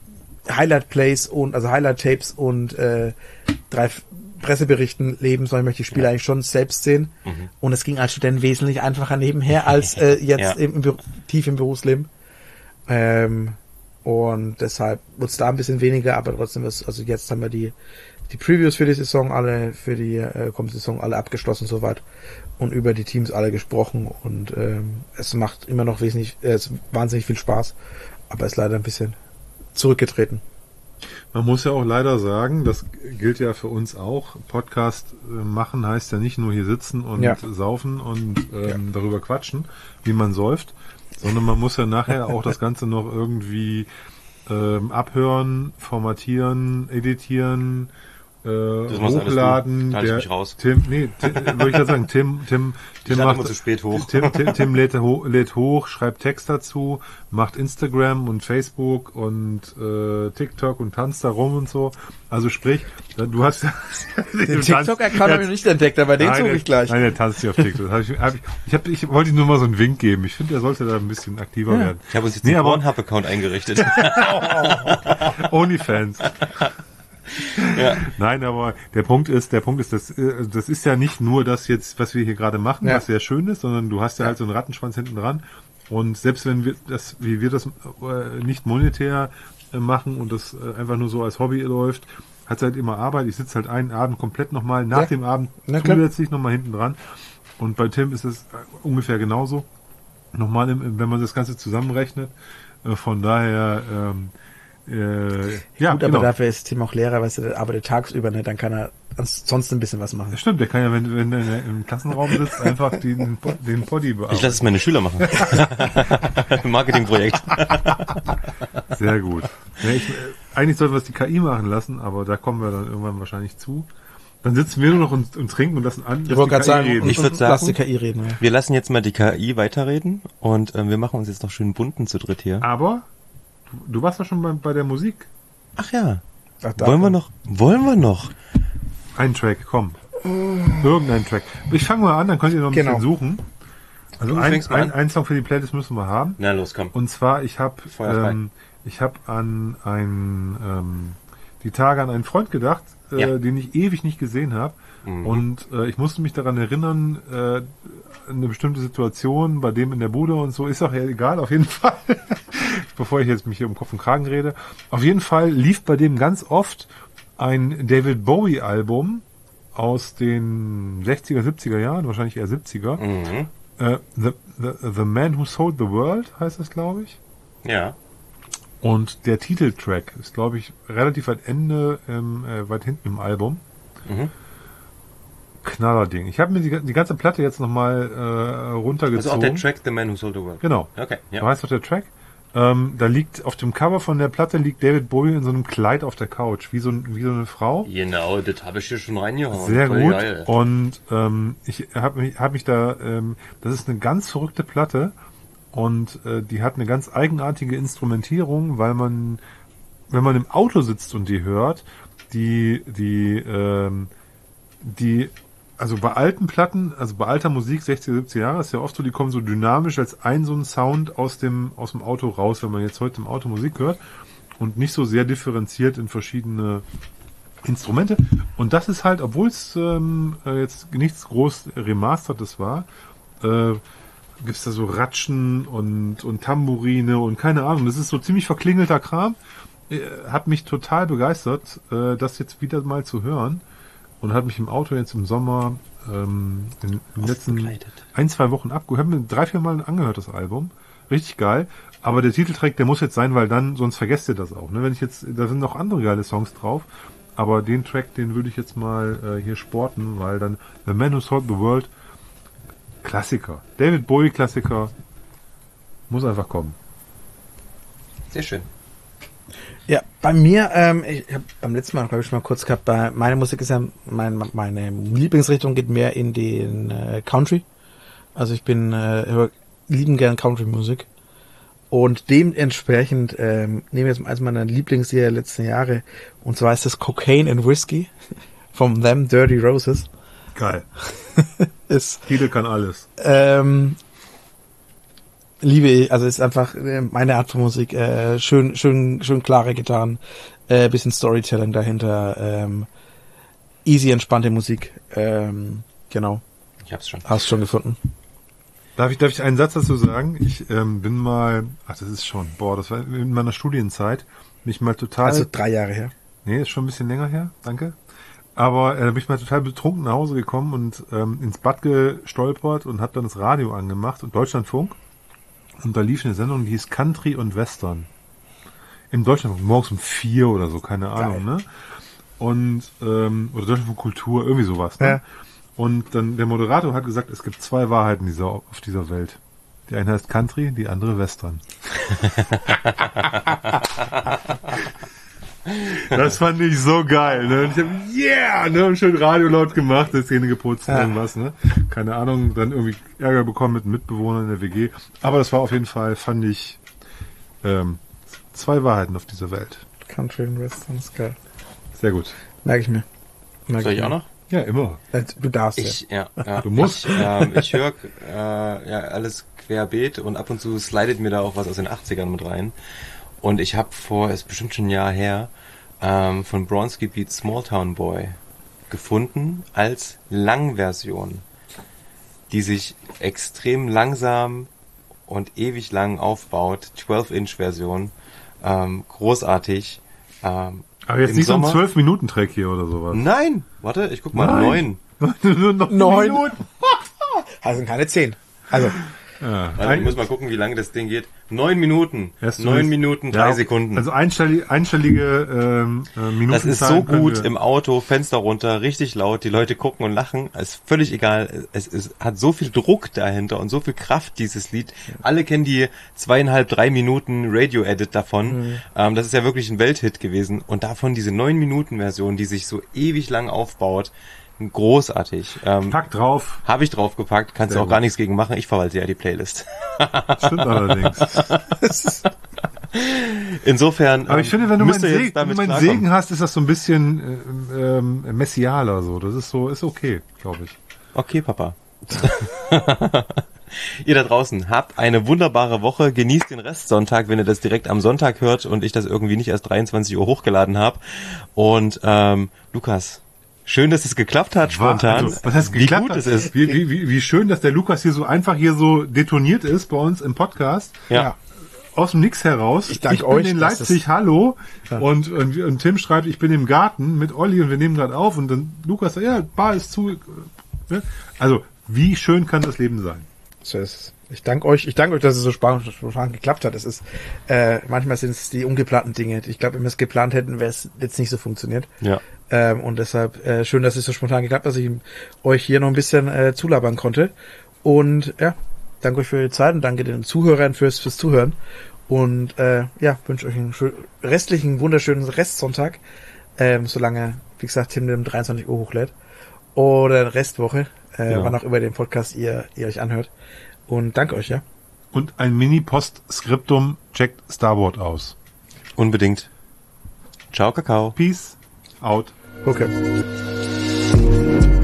Highlight-Plays und, also Highlight-Tapes und äh, drei Presseberichten leben, sondern ich möchte die Spiele ja. eigentlich schon selbst sehen. Mhm. Und es ging als Student wesentlich einfacher nebenher als äh, jetzt ja. im, im, tief im Berufsleben. Ähm, und deshalb wird es da ein bisschen weniger, aber trotzdem ist, also jetzt haben wir die die Previews für die Saison alle, für die äh, kommende Saison alle abgeschlossen soweit und über die Teams alle gesprochen und ähm, es macht immer noch wesentlich, äh, es wahnsinnig viel Spaß, aber ist leider ein bisschen zurückgetreten. Man muss ja auch leider sagen, das gilt ja für uns auch, Podcast machen heißt ja nicht nur hier sitzen und ja. saufen und ähm, ja. darüber quatschen, wie man säuft, sondern man muss ja nachher auch das Ganze noch irgendwie ähm, abhören, formatieren, editieren, äh, hochladen. Da der mich raus. Tim, nee, Tim, würde ich ja sagen, Tim, Tim, Tim ich macht zu spät hoch. Tim, Tim, Tim lädt, ho, lädt hoch, schreibt Text dazu, macht Instagram und Facebook und äh, TikTok und tanzt da rum und so. Also sprich, du hast den TikTok-Account habe ich nicht entdeckt, aber den suche ich gleich. Nein, der tanzt hier auf TikTok. Hab ich, hab ich, ich, hab, ich wollte ihm nur mal so einen Wink geben. Ich finde, er sollte da ein bisschen aktiver ja. werden. Ich habe uns jetzt nee, einen Pornhub-Account eingerichtet. Onlyfans. Ja. Nein, aber der Punkt ist, der Punkt ist, das, das ist ja nicht nur das jetzt, was wir hier gerade machen, ja. was sehr schön ist, sondern du hast ja, ja halt so einen Rattenschwanz hinten dran. Und selbst wenn wir das, wie wir das äh, nicht monetär äh, machen und das äh, einfach nur so als Hobby läuft, hat es halt immer Arbeit. Ich sitze halt einen Abend komplett nochmal, nach ja. dem Abend zusätzlich nochmal hinten dran. Und bei Tim ist es ungefähr genauso. Nochmal, im, wenn man das Ganze zusammenrechnet. Äh, von daher, ähm, Äh, ja, gut, genau. aber dafür ist Tim auch Lehrer, weißt du, der arbeitet tagsüber, ne, dann kann er sonst ein bisschen was machen. Das stimmt, der kann ja, wenn, wenn er im Klassenraum sitzt, einfach den, den Poddy bearbeiten. Ich lasse es meine Schüler machen. Marketingprojekt. Sehr gut. Ja, ich, eigentlich sollten wir es die K I machen lassen, aber da kommen wir dann irgendwann wahrscheinlich zu. Dann sitzen wir nur noch und, und trinken und lassen an. Ich wollte gerade sagen, reden. ich würde sagen, lass die K I reden. Ja. Wir lassen jetzt mal die K I weiterreden und äh, wir machen uns jetzt noch schön bunten zu dritt hier. Aber du warst doch schon bei, bei der Musik. Ach ja. Ach, wollen wir noch? Wollen wir noch? Ein Track, komm. Irgendein Track. Ich fange mal an, dann könnt ihr noch ein genau. bisschen suchen. Also ein, ein, ein Song für die Playlist müssen wir haben. Na los, komm. Und zwar, ich habe ähm, ich habe an ein, ähm, die Tage an einen Freund gedacht, äh, ja. den ich ewig nicht gesehen habe. Mhm. Und äh, ich musste mich daran erinnern, äh, eine bestimmte Situation bei dem in der Bude und so, ist auch egal, auf jeden Fall. Bevor ich jetzt mich hier um Kopf und Kragen rede. Auf jeden Fall lief bei dem ganz oft ein David Bowie Album aus den sechziger, siebziger Jahren, wahrscheinlich eher siebziger. Mhm. Äh, the, the, the Man Who Sold the World heißt das, glaube ich. Ja. Und der Titeltrack ist, glaube ich, relativ weit Ende, ähm, äh, weit hinten im Album. Mhm. Knallerding. Ich habe mir die, die ganze Platte jetzt nochmal äh, runtergezogen. Also auch der Track The Man Who Sold the World. Genau. Okay. Ja. So heißt doch der Track. Ähm, da liegt auf dem Cover von der Platte liegt David Bowie in so einem Kleid auf der Couch, wie so, wie so eine Frau. Genau, das habe ich hier schon reingehauen. Sehr Voll gut. Geil. Und ähm, ich habe mich, hab mich da, ähm, das ist eine ganz verrückte Platte und äh, die hat eine ganz eigenartige Instrumentierung, weil man, wenn man im Auto sitzt und die hört, die, die, ähm, die Also bei alten Platten, also bei alter Musik, sechziger, siebziger Jahre, ist ja oft so, die kommen so dynamisch als ein so ein Sound aus dem aus dem Auto raus, wenn man jetzt heute im Auto Musik hört und nicht so sehr differenziert in verschiedene Instrumente. Und das ist halt, obwohl es ähm, jetzt nichts groß Remastertes war, äh, gibt es da so Ratschen und, und Tambourine und keine Ahnung. Das ist so ziemlich verklingelter Kram. Äh, hat mich total begeistert, äh, das jetzt wieder mal zu hören. Und hat mich im Auto jetzt im Sommer ähm, in den letzten ein, zwei Wochen abgehört. Ich habe mir drei, vier Mal angehört, das Album. Richtig geil. Aber der Titeltrack, der muss jetzt sein, weil dann, sonst vergesst ihr das auch. Ne? Wenn ich jetzt, da sind noch andere geile Songs drauf. Aber den Track, den würde ich jetzt mal äh, hier sporten, weil dann The Man Who Sold the World, Klassiker. David Bowie Klassiker, muss einfach kommen. Sehr schön. Ja, bei mir, ähm, ich habe beim letzten Mal, glaube ich, schon mal kurz gehabt, bei, meine Musik ist ja, mein, meine Lieblingsrichtung geht mehr in den äh, Country. Also ich bin, äh, höre lieben gern Country-Musik. Und dementsprechend ähm, nehme ich jetzt eins meiner Lieblingslieder der letzten Jahre. Und zwar ist das Cocaine and Whiskey von Them Dirty Roses. Geil. ist, Titel kann alles. Ähm, Liebe ich, also ist einfach äh, meine Art von Musik, äh, schön, schön, schön klare Gitarren, äh, bisschen Storytelling dahinter, ähm, easy, entspannte Musik, ähm, genau. Ich hab's schon. Hast schon gefunden. Darf ich, darf ich einen Satz dazu sagen? Ich ähm, bin mal, ach das ist schon, boah, das war in meiner Studienzeit, bin ich mal total... Also drei Jahre her. Nee, ist schon ein bisschen länger her, danke. Aber äh, da bin ich mal total betrunken nach Hause gekommen und ähm, ins Bad gestolpert und habe dann das Radio angemacht und Deutschlandfunk. Und da lief eine Sendung, die hieß Country und Western. Im Deutschlandfunk, morgens um vier oder so, keine Ahnung, Geil. ne? Und, ähm, oder Deutschlandfunk Kultur, irgendwie sowas, ne? Ja. Und dann der Moderator hat gesagt, es gibt zwei Wahrheiten dieser, auf dieser Welt. Die eine heißt Country, die andere Western. Das fand ich so geil, ne? Und ich hab, yeah, ne? Und schön Radio laut gemacht, das Zähne geputzt, Ja. irgendwas, ne? Keine Ahnung, dann irgendwie Ärger bekommen mit einem Mitbewohner in der W G. Aber das war auf jeden Fall, fand ich, ähm, zwei Wahrheiten auf dieser Welt. Country und Western ist geil. Sehr gut. Merke ich mir. Merke Soll ich mir. auch noch? Ja, immer. Äh, Du darfst Ich, ja, ja. Du musst. Ich, ähm, ich höre äh, ja, alles querbeet und ab und zu slidet mir da auch was aus den achtzigern mit rein. Und ich habe vor, ist bestimmt schon ein Jahr her, ähm, von Bronski Beat Small Town Boy gefunden als Langversion, die sich extrem langsam und ewig lang aufbaut. zwölf Inch Version. Ähm, großartig. Ähm, Aber jetzt im nicht Sommer- so ein zwölf Minuten Track hier oder sowas. Nein, warte, ich guck mal, Nein. neun. Nur noch Neun. Minuten. Also keine zehn. Also, Ja. Warte, ich muss mal gucken, wie lange das Ding geht. Neun Minuten. Erst du Neun willst- Minuten, drei Ja, Sekunden. Also einstellige, einstellige ähm, äh, Minuten. Das ist so gut im Auto, Fenster runter, richtig laut, die Leute gucken und lachen, ist völlig egal, es, es hat so viel Druck dahinter und so viel Kraft, dieses Lied. Alle kennen die zweieinhalb, drei Minuten Radio-Edit davon, Mhm. ähm, das ist ja wirklich ein Welthit gewesen und davon diese neun Minuten Version, die sich so ewig lang aufbaut, großartig. Ähm, Pack drauf. Habe ich draufgepackt, kannst du Sehr auch gar gut. nichts gegen machen, ich verwalte ja die Playlist. Stimmt allerdings. Insofern Aber ich finde, wenn du müsst meinen ihr jetzt Segen, wenn damit du meinen klarkommen. Segen hast, ist das so ein bisschen ähm, ähm, messialer so. Das ist so, ist okay, glaube ich. Okay, Papa. Ihr da draußen habt eine wunderbare Woche. Genießt den Restsonntag, wenn ihr das direkt am Sonntag hört und ich das irgendwie nicht erst dreiundzwanzig Uhr hochgeladen habe. Und ähm, Lukas, schön, dass es geklappt hat spontan. Also, was heißt wie geklappt gut hat? es ist. Wie, wie, wie, wie schön, dass der Lukas hier so einfach hier so detoniert ist bei uns im Podcast. Ja. Aus dem Nix heraus. Ich danke bin euch, in dass Leipzig, hallo. Und, und, und Tim schreibt, ich bin im Garten mit Olli und wir nehmen gerade auf. Und dann Lukas sagt, ja, Bar ist zu. Ne? Also, wie schön kann das Leben sein? so ist es. Ich danke euch, ich danke euch, dass es so spontan spontan geklappt hat. Es ist, äh, manchmal sind es die ungeplanten Dinge. Ich glaube, wenn wir es geplant hätten, wäre es jetzt nicht so funktioniert. Ja. Ähm, und deshalb äh, schön, dass es so spontan geklappt hat, dass ich euch hier noch ein bisschen äh, zulabern konnte. Und ja, danke euch für eure Zeit und danke den Zuhörern fürs fürs Zuhören. Und äh, ja, wünsche euch einen schön, restlichen, wunderschönen Restsonntag. Ähm, solange, wie gesagt, Tim den dreiundzwanzig Uhr hochlädt. Oder Restwoche, äh, Genau. wann auch immer den Podcast ihr, ihr euch anhört. Und danke euch, ja. Und ein Mini-Postskriptum checkt Starboard aus. Unbedingt. Ciao, Kakao. Peace out. Okay.